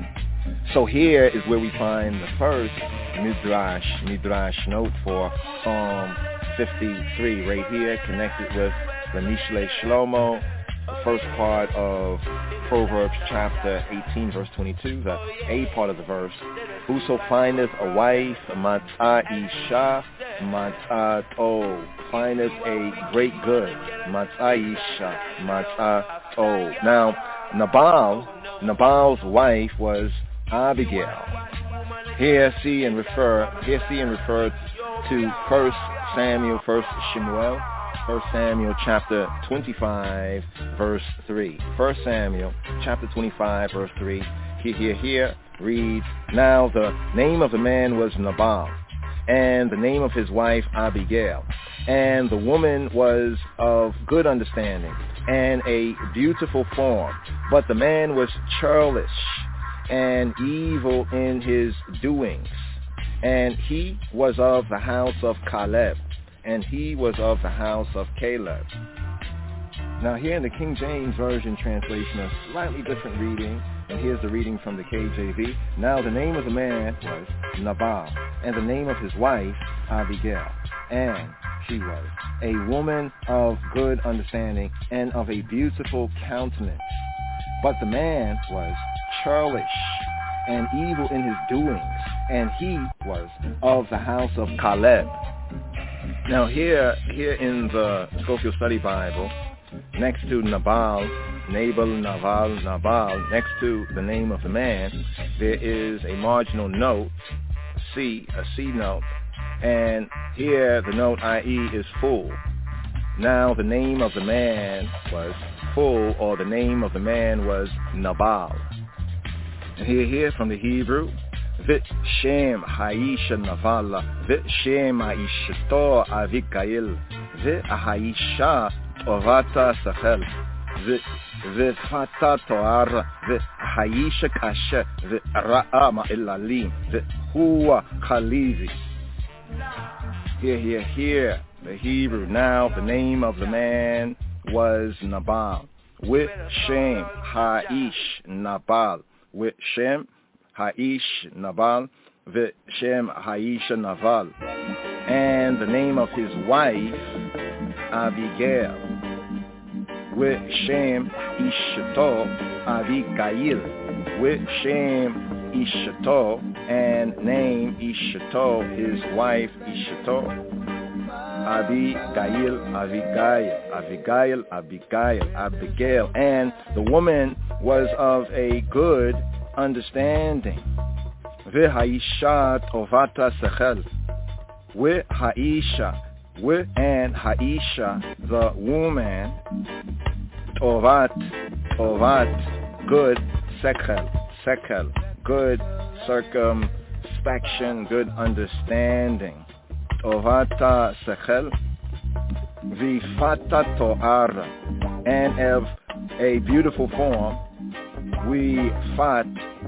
So here is where we find the first Midrash, Midrash note for Psalm fifty-three, right here, connected with the Mishle Shlomo, the first part of Proverbs chapter eighteen, verse twenty-two, the A part of the verse. Whoso findeth a wife, mat'a isha, mat'a tov, findeth a great good, mat'a isha, mat'a tov. Now, Nabal, Nabal's wife was Abigail. Here see and refer, here see and refer to First Samuel, First Shemuel, First Samuel chapter twenty-five, verse three. First Samuel chapter twenty-five, verse three. Here, here, here reads, now the name of the man was Nabal, and the name of his wife Abigail. And the woman was of good understanding and a beautiful form, but the man was churlish and evil in his doings. And he was of the house of Caleb, and he was of the house of Caleb. Now here in the King James Version translation, a slightly different reading, and here's the reading from the K J V. Now the name of the man was Nabal, and the name of his wife Abigail, and she was a woman of good understanding and of a beautiful countenance. But the man was churlish and evil in his doings, and he was of the house of Caleb. Now here, here in the Scofield Study Bible, next to Nabal, Nabal, Naval, Nabal, next to the name of the man, there is a marginal note, C, a C note, and here the note I E is full. Now the name of the man was full, or the name of the man was Nabal. And here, here from the Hebrew, Vit Shem Haisha Navala, Vit Shem Haishto Avikail, Vit Haisha Ovata Sachel, Vit Vit Fata Toar, Vit Haisha Kasha, Vit Ra'ama Ilalim, Vit Hua Khalizi. Here, here, here, the Hebrew. Now the name of the man was Nabal. With Shem Haish Nabal. With Shem Haish Nabal. With Shem Haisha Naval. And the name of his wife Abigail. With Shem Ishto Abigail. With Shem Ishto, and name Ishto, his wife Ishto. Abigail, Abigail, Abigail, Abigail, Abigail. And the woman was of a good understanding. V'haisha tovata sechel. V'haisha, with and Haisha, the woman, tovat, tovat, good, sechel, sechel, good circumspection, good understanding. Tovata sechel, vifata to'ar, and of a beautiful form, we fat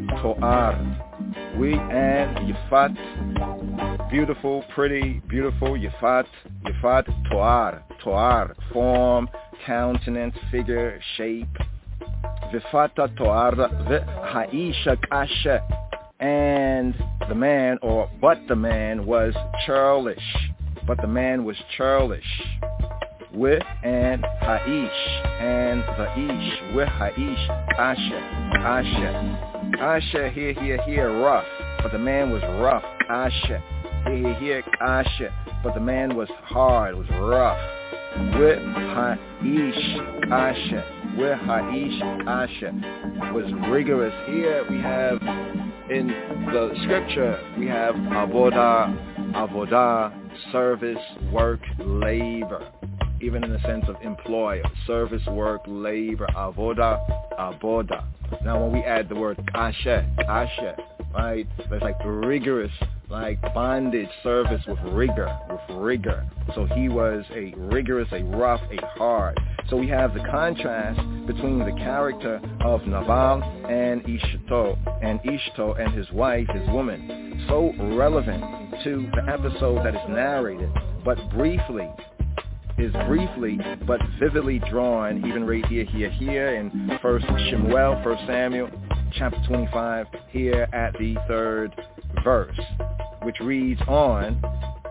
to'ar, we and yifat, beautiful, pretty, beautiful, yifat, yifat to'ar, to'ar, form, countenance, figure, shape, vifata to'ar, v'haisha kasha, and the man, or but the man, was churlish, but the man was churlish. With and Haish, and the Ish, with Haish, Asher, Asher. Asher, here, here, here, rough, but the man was rough. Asher, here, here, here, Asher, but the man was hard, was rough. With Haish, Asher, with Haish, Asher, was rigorous. Here we have, in the scripture, we have Avodah, Avodah, service, work, labor. Even in the sense of employer, service, work, labor, avoda, aboda. Now when we add the word kasher, kasher, right, it's like rigorous, like bondage, service with rigor, with rigor. So he was a rigorous, a rough, a hard. So we have the contrast between the character of Nabal and Ishto, and Ishto and his wife, his woman, so relevant to the episode that is narrated, but briefly, is briefly but vividly drawn, even right here, here, here in First Shemuel, First Samuel, chapter twenty-five, here at the third verse, which reads on,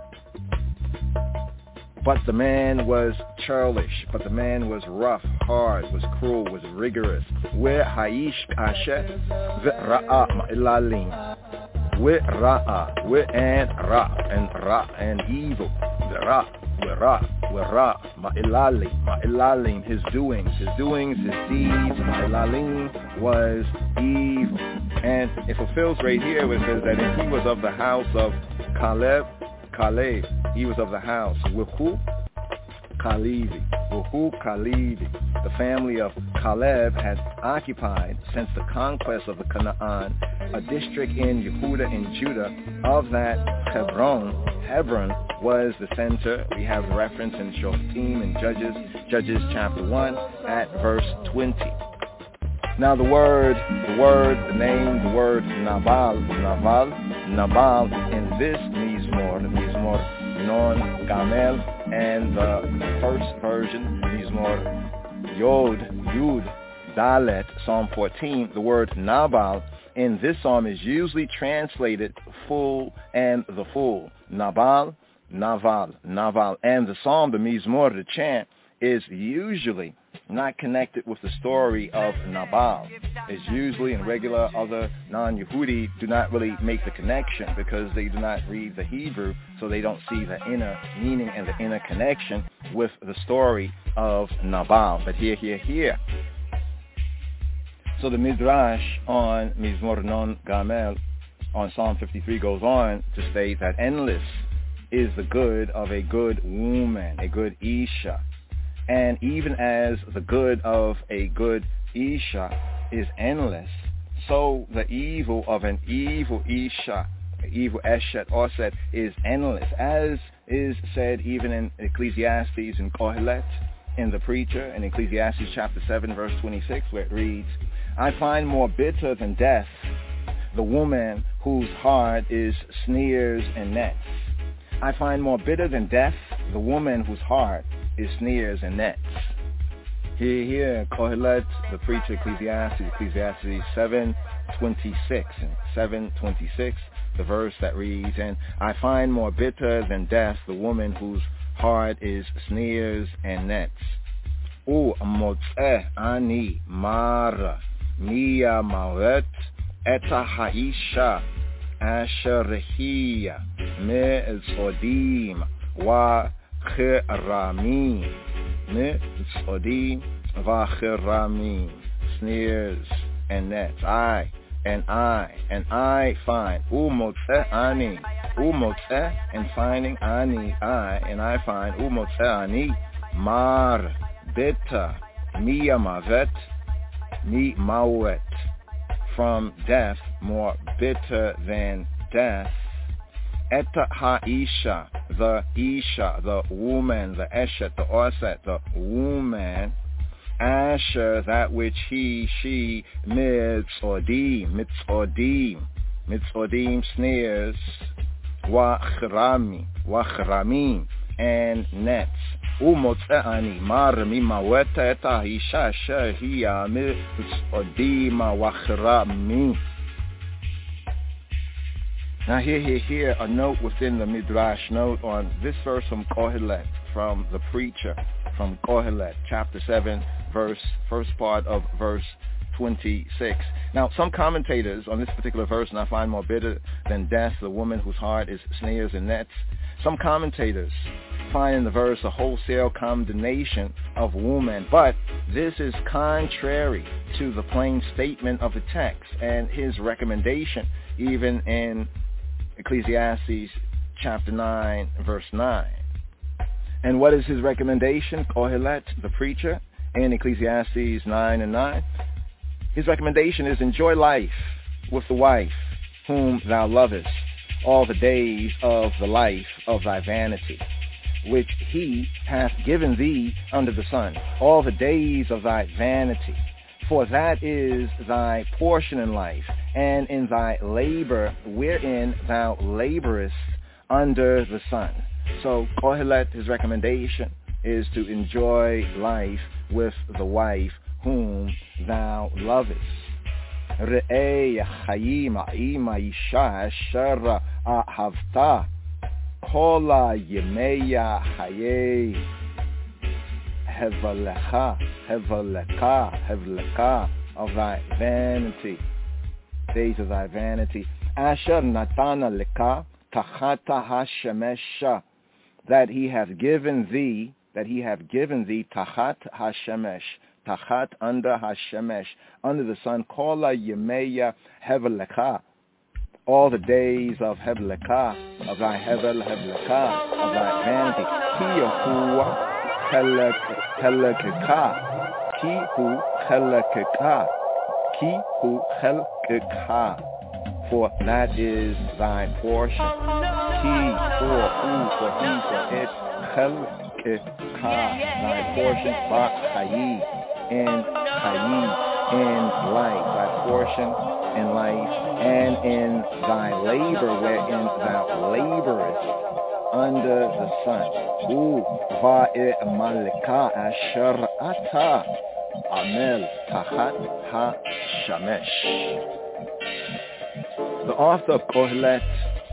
but the man was churlish, but the man was rough, hard, was cruel, was rigorous. Where Haish Asher, Ra'a Ma'ilalim, with Ra'a, with and Ra, and Ra, and evil, the Ra. Ra, Ra, Ma'ilalim, Ma'ilalim, his doings, his doings, his deeds, Ma'ilalim was evil. And it fulfills right here where it says that if he was of the house of Caleb, Caleb, he was of the house, Wuhu, Kalevi, Wuhu, Kalevi. The family of Caleb had occupied, since the conquest of the Canaan, a district in Yehuda and Judah of that Hebron. Hebron was the center. We have the reference in Shoftim and Judges, Judges chapter one at verse twenty. Now the word, the word, the name, the word Nabal, Nabal, Nabal in this Mizmor, the Mizmor Non Gamel, and the first version, Mizmor Yod, Yud, Dalet, Psalm fourteen, the word Nabal in this psalm is usually translated full and the full. Nabal, Naval, Naval. And the psalm, the Mizmor, the chant, is usually not connected with the story of Nabal. It's usually, in regular other non-Yehudi, do not really make the connection because they do not read the Hebrew, so they don't see the inner meaning and the inner connection with the story of Nabal. But here, here, here. So the Midrash on Mizmor Non Gamel on Psalm fifty-three goes on to state that endless is the good of a good woman, a good Isha. And even as the good of a good Isha is endless, so the evil of an evil Isha, evil Eshet, Oset, is endless, as is said even in Ecclesiastes and Kohelet, in the Preacher, in Ecclesiastes chapter seven, verse twenty-six, where it reads, I find more bitter than death the woman whose heart is sneers and nets. I find more bitter than death the woman whose heart is sneers and nets. Here, here, Kohelet, the Preacher, Ecclesiastes, Ecclesiastes seven twenty-six, and seven twenty-six, the verse that reads, and I find more bitter than death the woman whose heart is sneers and nets. U motzeh ani mara mia mawet eta haisha asher hiya me'zodim wa chiramim me'zodim va chiramim, sneers and nets. I and I and I find u motzeh ani u motzeh, and finding ani I, and I find u motzeh ani mar bitter mia mavet mi mawet, from death more bitter than death. Eta ha-isha, the isha, the woman, the eshet, the oset, the woman. Asher, that which he, she, mitzodim, mitzodim, mitzodim, sneers, wachrami, wachramim, and nets. Umotze'ani mar mimaweta eta isha asher hiya mitzodim wachramim. Now here, here, here, a note within the Midrash note on this verse from Kohelet, from the preacher, from Kohelet, chapter seven, verse, first part of verse twenty-six. Now, some commentators on this particular verse, and I find more bitter than death, the woman whose heart is snares and nets. Some commentators find in the verse a wholesale condemnation of woman, but this is contrary to the plain statement of the text and his recommendation, even in Ecclesiastes chapter nine, verse nine. And what is his recommendation? Kohelet, the preacher, in Ecclesiastes nine and nine. His recommendation is enjoy life with the wife whom thou lovest all the days of the life of thy vanity, which he hath given thee under the sun, all the days of thy vanity. For that is thy portion in life, and in thy labor wherein thou laborest under the sun. So Kohelet, his recommendation is to enjoy life with the wife whom thou lovest. Re'ei chayim ha'ima isha asher ahavta kol yemeya hayei hevalecha hevaleka hevaleka of thy vanity, days of thy vanity. Asher natana leka tachata hashemesha, that he hath given thee, that he hath given thee tachat hashemesh, tachat under hashemesh, under the sun, kola yemeya heveleka, all the days of heveleka, of thy hevel heveleka, of thy vanity. Ki yahuwa helekeka, ki hu helekeka, ki hu helekeka, for that is thy portion. Ki, for, who, for he, for it, helekeka, thy portion, ba chayi, in chayi, in life, thy portion in life, and in thy labor wherein thou laborest under the sun. U va'e malika asher ata amel tachat ha-shamesh. The author of Kohelet,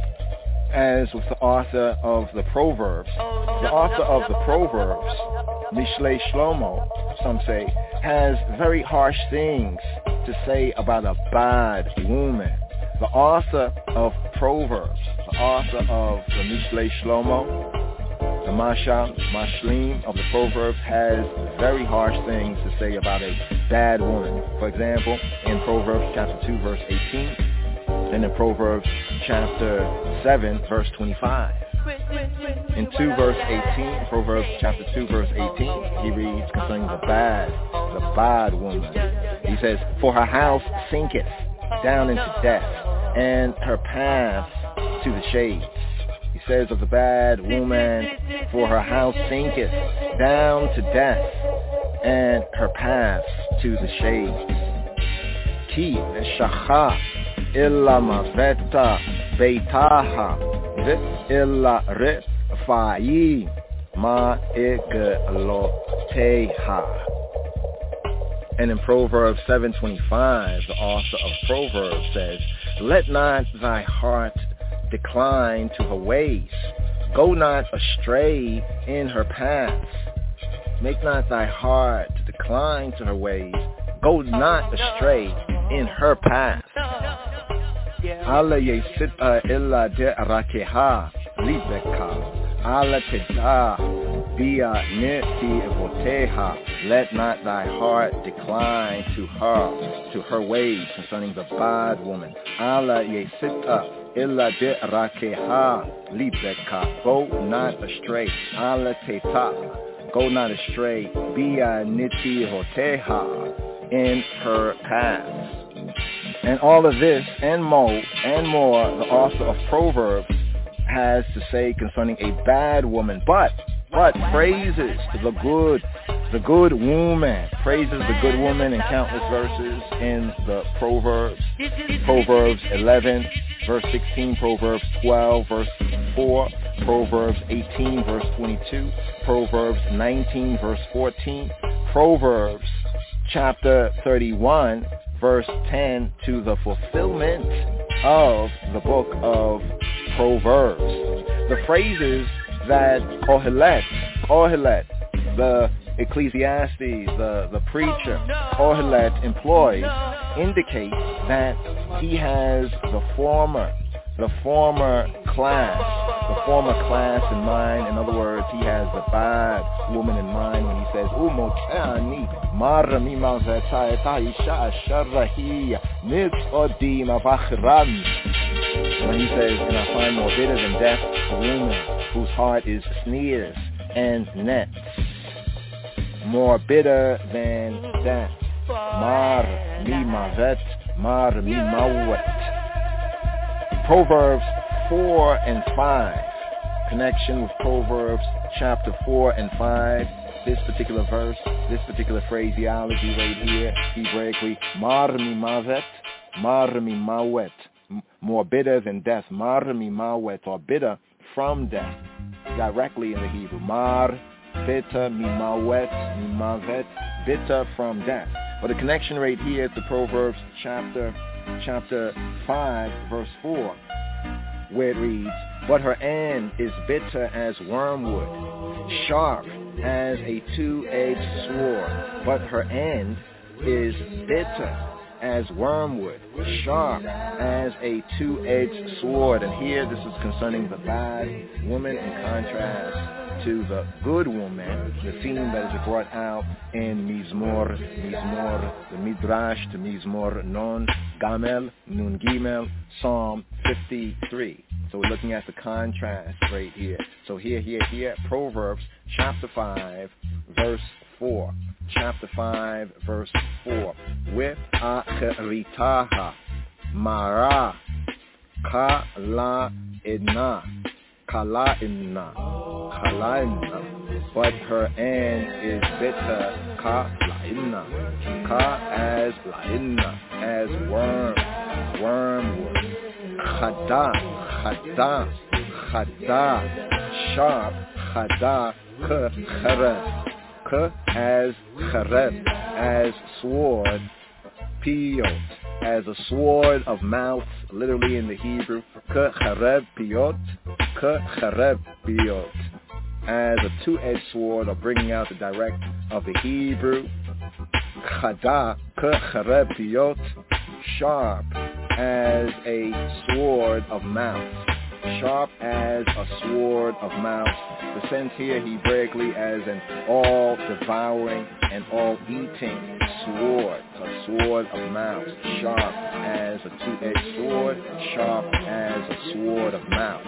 as with the author of the Proverbs, the author of the Proverbs, Mishlei Shlomo, some say, has very harsh things to say about a bad woman. The author of Proverbs, the author of the Mishlei Shlomo, the Mashal, Mashlim of the Proverbs, has very harsh things to say about a bad woman. For example, in Proverbs chapter two, verse eighteen, and in Proverbs chapter seven, verse twenty-five. In two verse eighteen, Proverbs chapter two, verse eighteen, he reads concerning the bad, the bad woman. He says, for her house sinketh down into death, and her path to the shades. He says of the bad woman, for her house sinketh down to death, and her path to the shades. Ki shacha illa maveta beitaha vit illa refayi ma igloteha. And in Proverbs seven twenty-five, the author of Proverbs says, let not thy heart decline to her ways. Go not astray in her paths. Make not thy heart decline to her ways. Go not astray in her paths. Ala yesita illa de rakeha libeka. Ala teda bia neti evoteha. Let not thy heart decline to her, to her ways concerning the bad woman. Ala yesita illa de rakeha libeka. Go not astray. Ala teta. Go not astray. Bia neti evoteha. In her paths. And all of this and more and more the author of Proverbs has to say concerning a bad woman, but but praises the good, the good woman, praises the good woman in countless verses in the Proverbs. Proverbs eleven, verse sixteen, Proverbs twelve, verse four, Proverbs eighteen, verse twenty-two, Proverbs nineteen, verse fourteen, Proverbs chapter thirty-one, verse ten, to the fulfillment of the book of Proverbs. The phrases that Kohelet, Kohelet, the Ecclesiastes, the, the preacher, Kohelet employs indicate that he has the former, the former class, the former class in mind. In other words, he has the bad woman in mind when he says, Umoteani, Mara mima zeta isha sharrahiya, mitzodi mavachram. When he says, and I find more bitter than death a woman whose heart is sneers and nets. More bitter than death. Mar mi mavet, mar mi mawet. Proverbs four and five. Connection with Proverbs chapter four and five. This particular verse, this particular phraseology right here, Hebraically, mar mi mavet, mar mi mawet. More bitter than death. Mar mi mawet, or bitter from death. Directly in the Hebrew. Mar bitter, mimawet, mimavet, bitter from death. But the connection right here to Proverbs chapter chapter five, verse four, where it reads, but her end is bitter as wormwood, sharp as a two-edged sword. But her end is bitter as wormwood, sharp as a two-edged sword. And here this is concerning the bad woman in contrast to the good woman, the theme that is brought out in Mizmor, Mizmor, the Midrash to Mizmor Non Gamel, Nun Gimel, Psalm fifty-three. So we're looking at the contrast right here. So here, here, here, Proverbs chapter five, verse four. Chapter five, verse four. With Acheritaha, Mara, Kala Idna, Kala Idna. But her end is bitter, ka la'inna, ka as la'inna, as worm, wormwood, chada, chada, chada, sharp, chada, ka chareb, ka as chareb, as sword, piyot, as a sword of mouth, literally in the Hebrew, ka chareb piyot, ka chareb piyot. As a two-edged sword, or bringing out the direct of the Hebrew. Chada, k'chareb piyot, sharp as a sword of mouth. Sharp as a sword of mouth. The sense here, Hebraically, as an all-devouring and all-eating sword. A sword of mouth. Sharp as a two-edged sword. Sharp as a sword of mouth.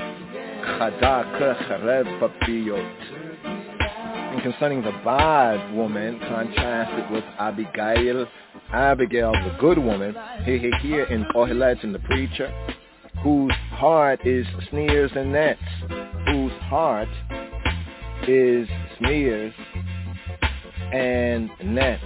And concerning the bad woman, contrasted with Abigail, Abigail, the good woman, here, here in Kohelet, in the preacher, whose heart is sneers and nets, whose heart is sneers and nets.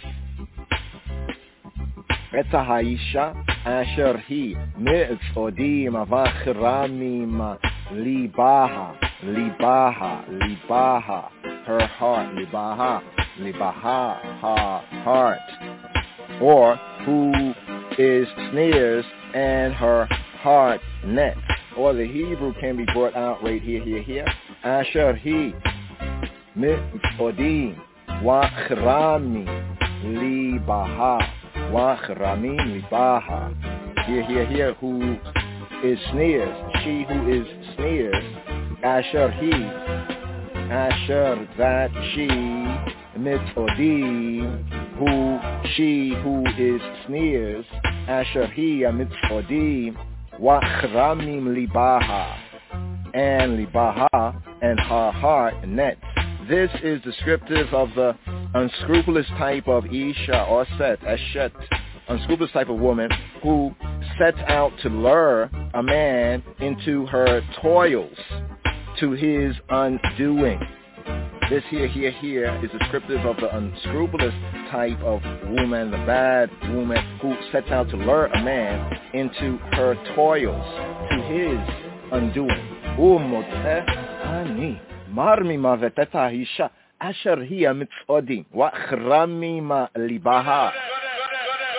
Eta haisha asher hi mi'tzodim avachramim libaha, libaha, libaha, her heart, libaha, libaha, her heart. Or who is sneers and her heart nets. Or the Hebrew can be brought out right here, here, here. Asher hi mi'tzodim wachrami libaha. Wachrami libaha. Here, here, here, who is sneers, she who is sneers, Asher he, Asher that she, mitzodim, who, she who is sneers, Asher he, mitzodim, wachramim libaha, and libaha, and her heart nets. This is descriptive of the unscrupulous type of Isha or Set, Eshet, unscrupulous type of woman who sets out to lure a man into her toils, to his undoing. This here, here, here is descriptive of the unscrupulous type of woman, the bad woman who sets out to lure a man into her toils, to his undoing. Umoteh ani. Marmi maveteta hisha asher hiya mitzodim wachrami ma libaha.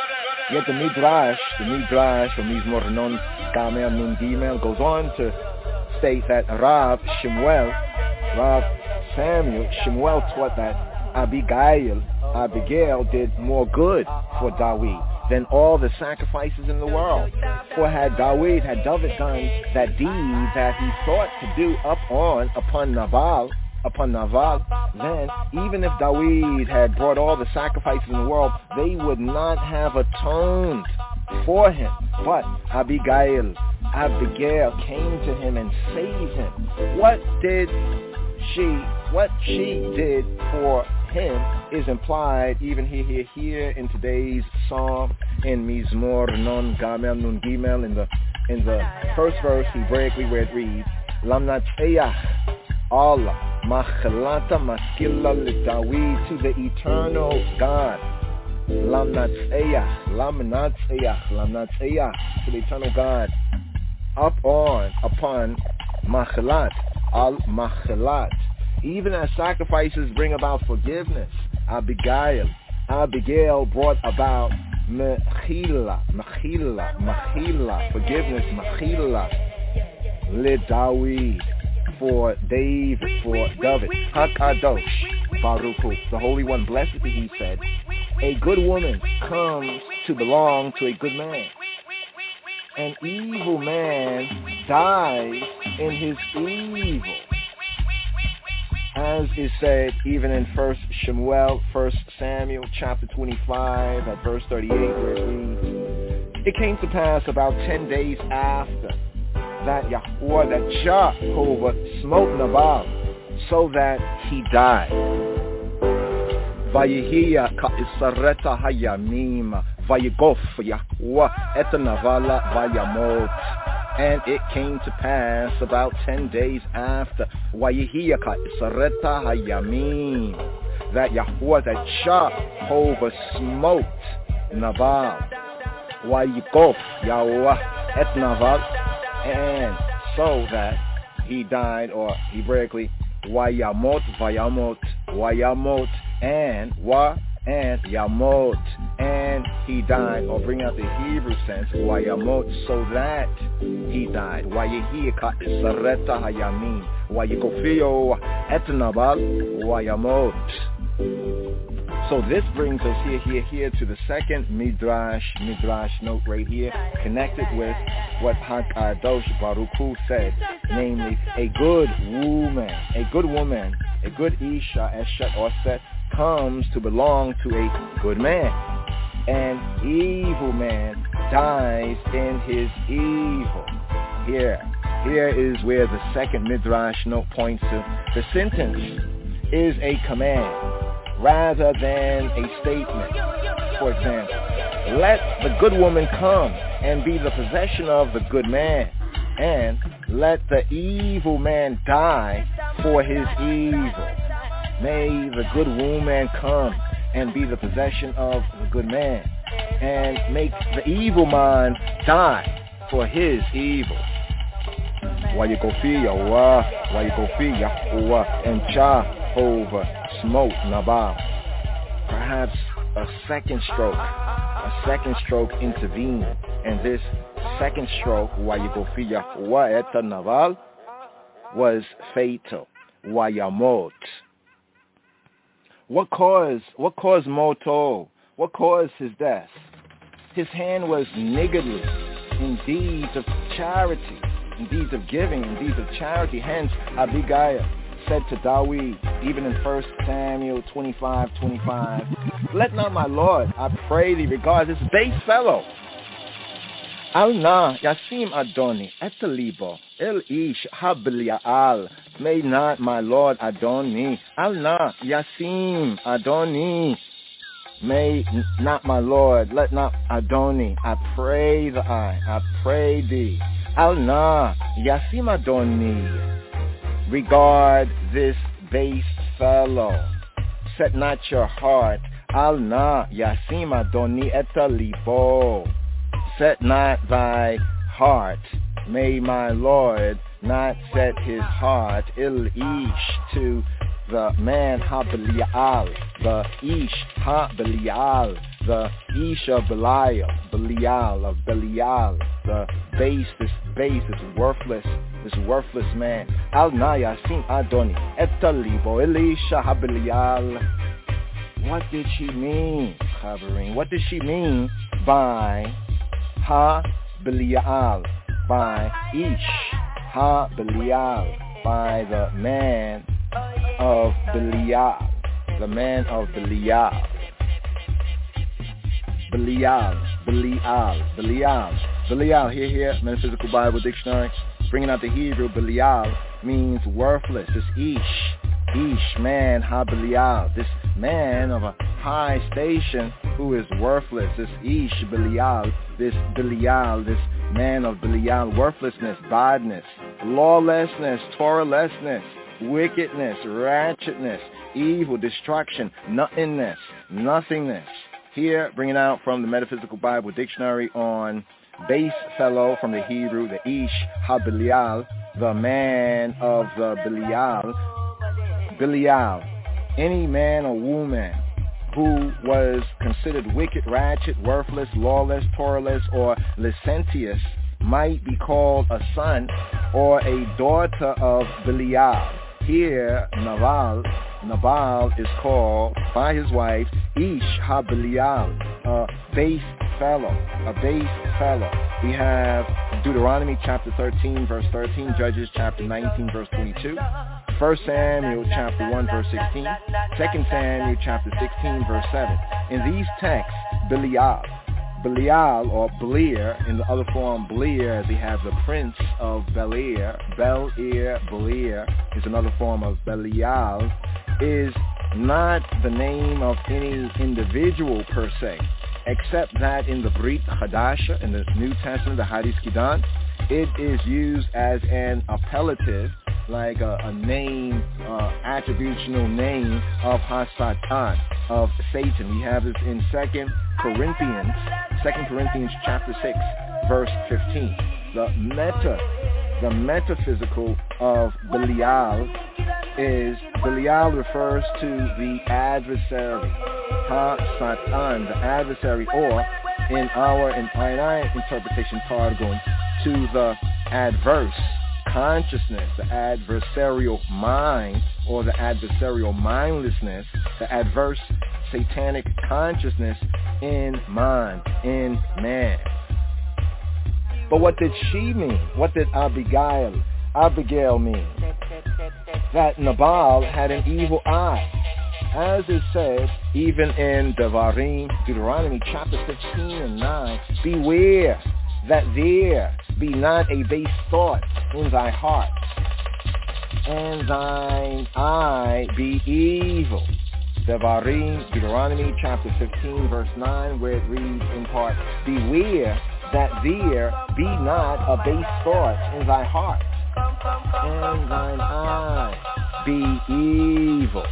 Yet the Midrash, the Midrash from Mizmor Non Gamel Nun Gimel goes on to state that Rav Shemuel, Rav Samuel, Shemuel taught that Abigail, Abigail did more good for Dawid than all the sacrifices in the world. For had Dawid, had David done that deed that he thought to do up on, upon Nabal, upon Nabal, then even if Dawid had brought all the sacrifices in the world, they would not have atoned for him. But Abigail, Abigail came to him and saved him. What did she, what she did for him is implied even here, here, here in today's psalm in Mizmor Non Gamel Nun Gimel in the in the first verse Hebraically where it reads Lamnateyach Allah Machlata Maskilla L'Dawid, to the eternal God. Lamnateyach Lamnateyach Lamnateyach, to the eternal God, up on upon Machlat Al Machlat. Even as sacrifices bring about forgiveness, Abigail, Abigail brought about mechila, mechila, mechila, forgiveness, mechila, le Dawid, for David, for David. Hakadosh, Baruch Hu, the Holy One, blessed be He said, a good woman comes to belong to a good man. An evil man dies in his evil. As is said even in First Shemuel, First Samuel, chapter twenty-five, at verse thirty-eight, where it reads, it came to pass about ten days after that Yahweh, that Jehovah smote Nabal, so that he died. Vayehiya ka'isareta hayamim, vayegof Yahweh et Navala vayamot. And it came to pass about ten days after Wayihiyaka Isareta Hayamim, that Yahweh, that Jehovah smote Nabal, Wayikof Yahweh et Nabal, and so that he died, or Hebraically Wayamot, Vayamot, Wayamot, and Wa and Yamot, and he died, or bring out the Hebrew sense, Wayamot, so that he died. Wayehiyaka Isareta Hayamim, Wayikofio et Nabal, Wayamot. So this brings us here, here, here to the second Midrash, Midrash note right here, connected with what Hakadosh Baruch Hu said, namely, a good woman, a good woman, a good Isha, Eshet, or Set, comes to belong to a good man. An evil man dies in his evil. Here, here is where the second Midrash note points to. The sentence is a command rather than a statement. For example, let the good woman come and be the possession of the good man, and let the evil man die for his evil. May the good woman come and be the possession of the good man, and make the evil man die for his evil. Wayikofi Yahweh, Wayikofi Yahweh, and Jehovah smote Nabal. Perhaps a second stroke, a second stroke intervened, and this second stroke, Wayikofi Yahweh et Nabal, was fatal. Wayamot. What caused, what caused Moto? What caused his death? His hand was niggardly in deeds of charity, in deeds of giving, in deeds of charity. Hence, Abigail said to Dawid, even in First Samuel twenty-five, twenty-five, let not my Lord, I pray thee, regard this base fellow. Al na yasim Adoni etalibo el ish hablial. May not my Lord Adoni, Al na yasim Adoni. May not my Lord, let not Adoni, I pray thee, I pray thee. Al na yasim Adoni, regard this base fellow. Set not your heart. Al na yasim Adoni etalibo. Set not thy heart, may my Lord not set his heart, il ish, to the man ha-Belial, the Ish ha-Belial, the Ish of Belial, Belial of Belial, the base, this base, this worthless, this worthless man. Al-Naya sin Adoni, etalibo Elisha ha-Belial. What did she mean, Chavarine? What did she mean by ha-Belial, by Ish ha-Belial, by the man of Belial, the man of Belial, Belial, Belial, Belial, Belial, here, here, Metaphysical Bible Dictionary, bringing out the Hebrew, Belial means worthless. This Ish, Ish, man, ha-Belial, this man of a high station who is worthless. This Ish, Belial, this Belial, this man of Belial, worthlessness, badness, lawlessness, Torahlessness, wickedness, ratchetness, evil, destruction, nothingness, nothingness. Here, bringing out from the Metaphysical Bible Dictionary on base fellow from the Hebrew, the Ish ha-Belial, the man of the Belial, Belial, any man or woman who was considered wicked, ratchet, worthless, lawless, Torahless, or licentious might be called a son or a daughter of Belial. Here, Nabal, Nabal is called by his wife Ish ha-Belial, a base fellow, a base fellow. We have Deuteronomy chapter thirteen, verse thirteen, Judges chapter nineteen, verse twenty-two, First Samuel chapter one, verse sixteen, Second Samuel chapter sixteen, verse seven. In these texts, Belial, Belial or Blear, in the other form Blear, as he has the prince of Bel-Ear, Bel-Ear, Blear is another form of Belial, is not the name of any individual per se, except that in the Brit Hadasha, in the New Testament, the Hadith Kidan, it is used as an appellative, like a, a name, uh, attributional name of Hasatan, of Satan. We have this in Second Corinthians, Second Corinthians chapter six, verse fifteen. The meta, the metaphysical of Belial is, Belial refers to the adversary, Ha-Satan, the adversary, or in our, in our interpretation, Targum, to the adverse consciousness, the adversarial mind, or the adversarial mindlessness, the adverse satanic consciousness in mind, in man. But what did she mean? What did Abigail, Abigail mean? That Nabal had an evil eye. As it says, even in Devarim, Deuteronomy chapter fifteen and nine, beware that there be not a base thought in thy heart, and thine eye be evil. Devarim, Deuteronomy chapter fifteen, verse nine, where it reads in part, beware that there be not a base thought in thy heart, and thine eye be evil.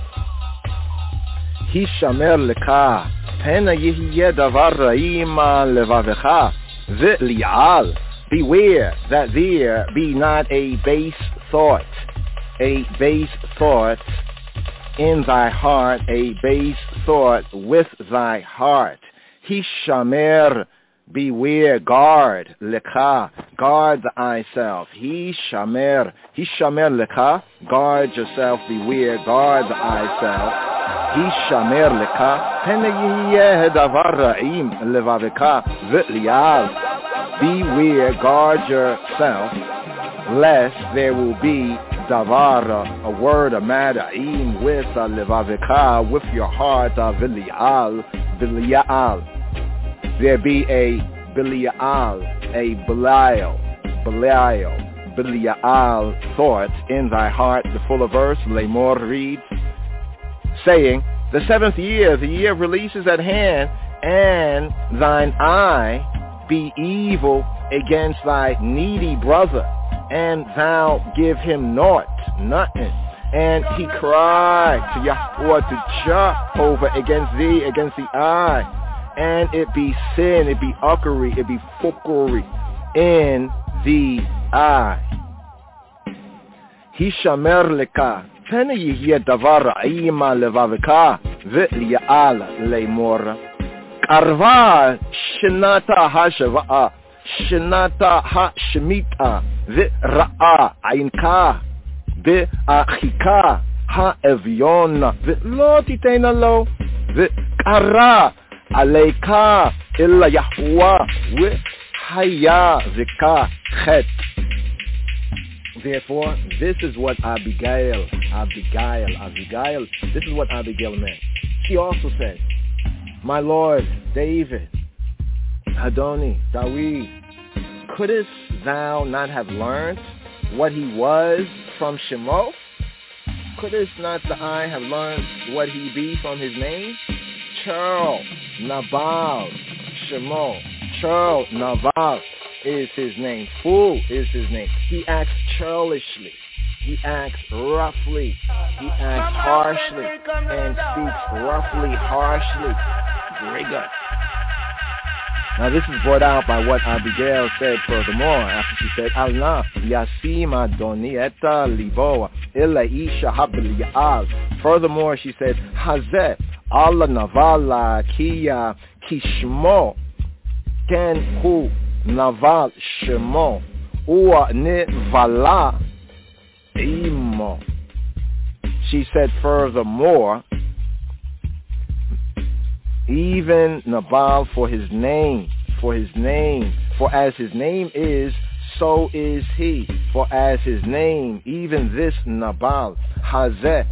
Hishamer leka, pena yehiyeh davar ra'im levavecha, ve'li'al. Beware that there be not a base thought, a base thought in thy heart, a base thought with thy heart. Hishamer, beware, guard, leka, guard thyself. Hishamer, hishamer leka, guard yourself, beware, guard thyself. Hishamer leka, pene yeh davar ra'im levaveka ve'lial. Beware, guard yourself, lest there will be davar, a word, a matter, im with a levaveka, with your heart, a bilial, bilial. There be a bilial, a belial, belial, bilial thought in thy heart. The fuller verse, Lamor reads, saying, the seventh year, the year of release is at hand, and thine eye be evil against thy needy brother, and thou give him naught, nothing. And he cried to Yahweh, to Jehovah, against thee, against the eye. And it be sin, it be uckery, it be fuckery in the eye. Hishamer leka, Pena yihye davar ayima levavika v'liyal leimor. Karva shinata hashava shinata hashmita v'ra'a ainka v'achika ha'evion v'lo titena lo v'kara aleika illa Yahweh v'haya v'ka chet. Therefore, this is what Abigail, Abigail, Abigail, this is what Abigail meant. She also said, my Lord, David, Adoni, Dawid, couldst thou not have learned what he was from Shemo? Couldst not the I have learned what he be from his name? Churl, Nabal, Shemo, Churl, Nabal is his name. Fool is his name. He acts churlishly. He acts roughly. He acts harshly and speaks roughly, harshly. Rigor. Now this is brought out by what Abigail said furthermore after she said, Allah yasim adoni eta libo illa isha habl ya'al. Furthermore she said, Hazeh Allah navala kiya kishmo ken hu Naval Shemo Ua Nevala Imo. She said furthermore, even Nabal for his name, for his name, for as his name is, so is he. For as his name, even this Nabal, Hazeh,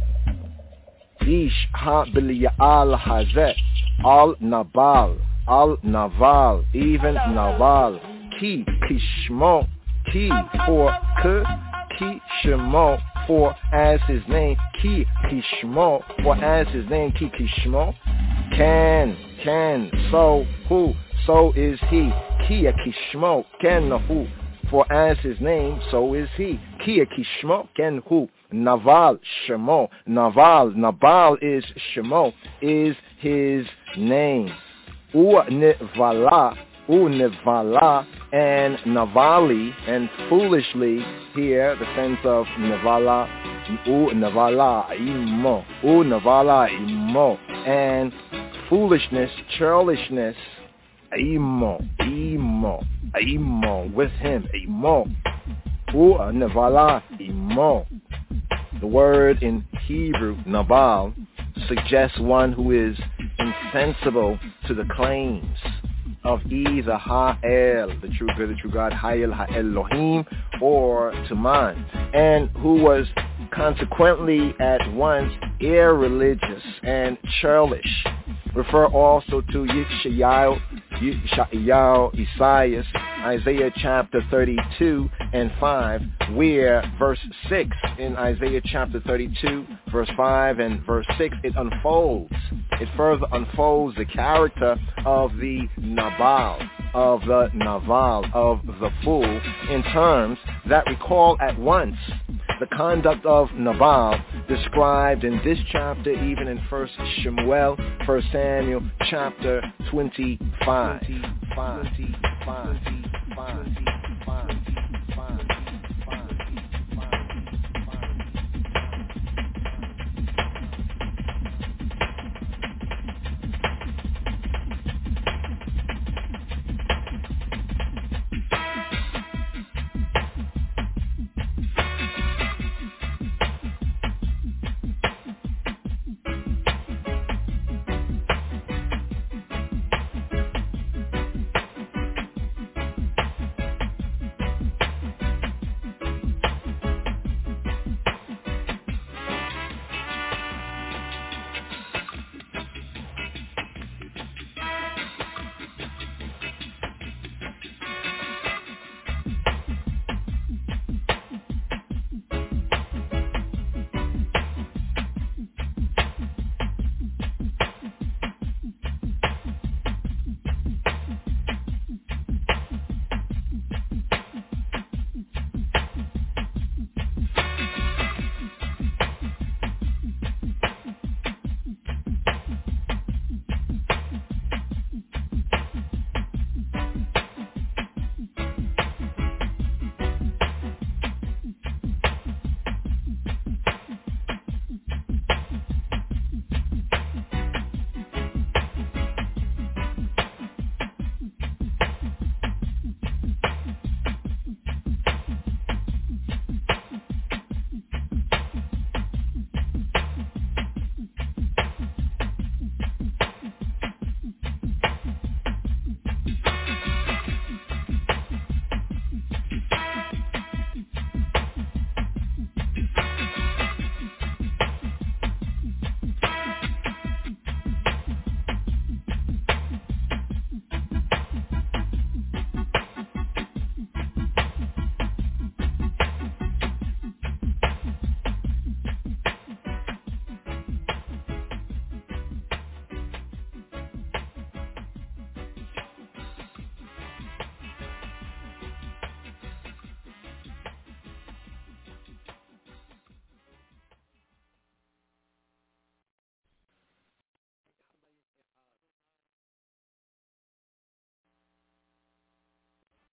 Ish Ha Biliyal Hazeh, Al Nabal. Al-Naval, even Naval, Ki, Kishmo, Ki, for K, Ki, Shemo, for as his name, Ki, Kishmo, for as his name, Ki, Kishmo, can, can, so, who, so is he, Kia, Kishmo, can, who, for as his name, so is he, Kia, Kishmo, can, who, Naval, Shemo, Naval, Nabal is Shemo, is his name. U-Nevala, U-Nevala, and Navali, and foolishly here, the sense of Nevala, U-Nevala, Imo, U-Nevala, Imo, and foolishness, churlishness, Imo, Imo, Imo, with him, Imo, U-Nevala, Imo. The word in Hebrew, Nabal, suggests one who is insensible to the claims of either Ha'el, the true good, the true God, Ha'el, Ha'elohim, or to man, and who was consequently at once irreligious and churlish. Refer also to Yeshayahu, Yeshayahu, Isaiah, Isaiah chapter thirty-two and five, where verse six in Isaiah chapter thirty-two, verse five and verse six, it unfolds. It further unfolds the character of the Nabal, of the Naval, of the fool, in terms that recall at once the conduct of Nabal described in this chapter, even in First Shemuel, First Samuel chapter twenty-five. twenty-five. twenty-five.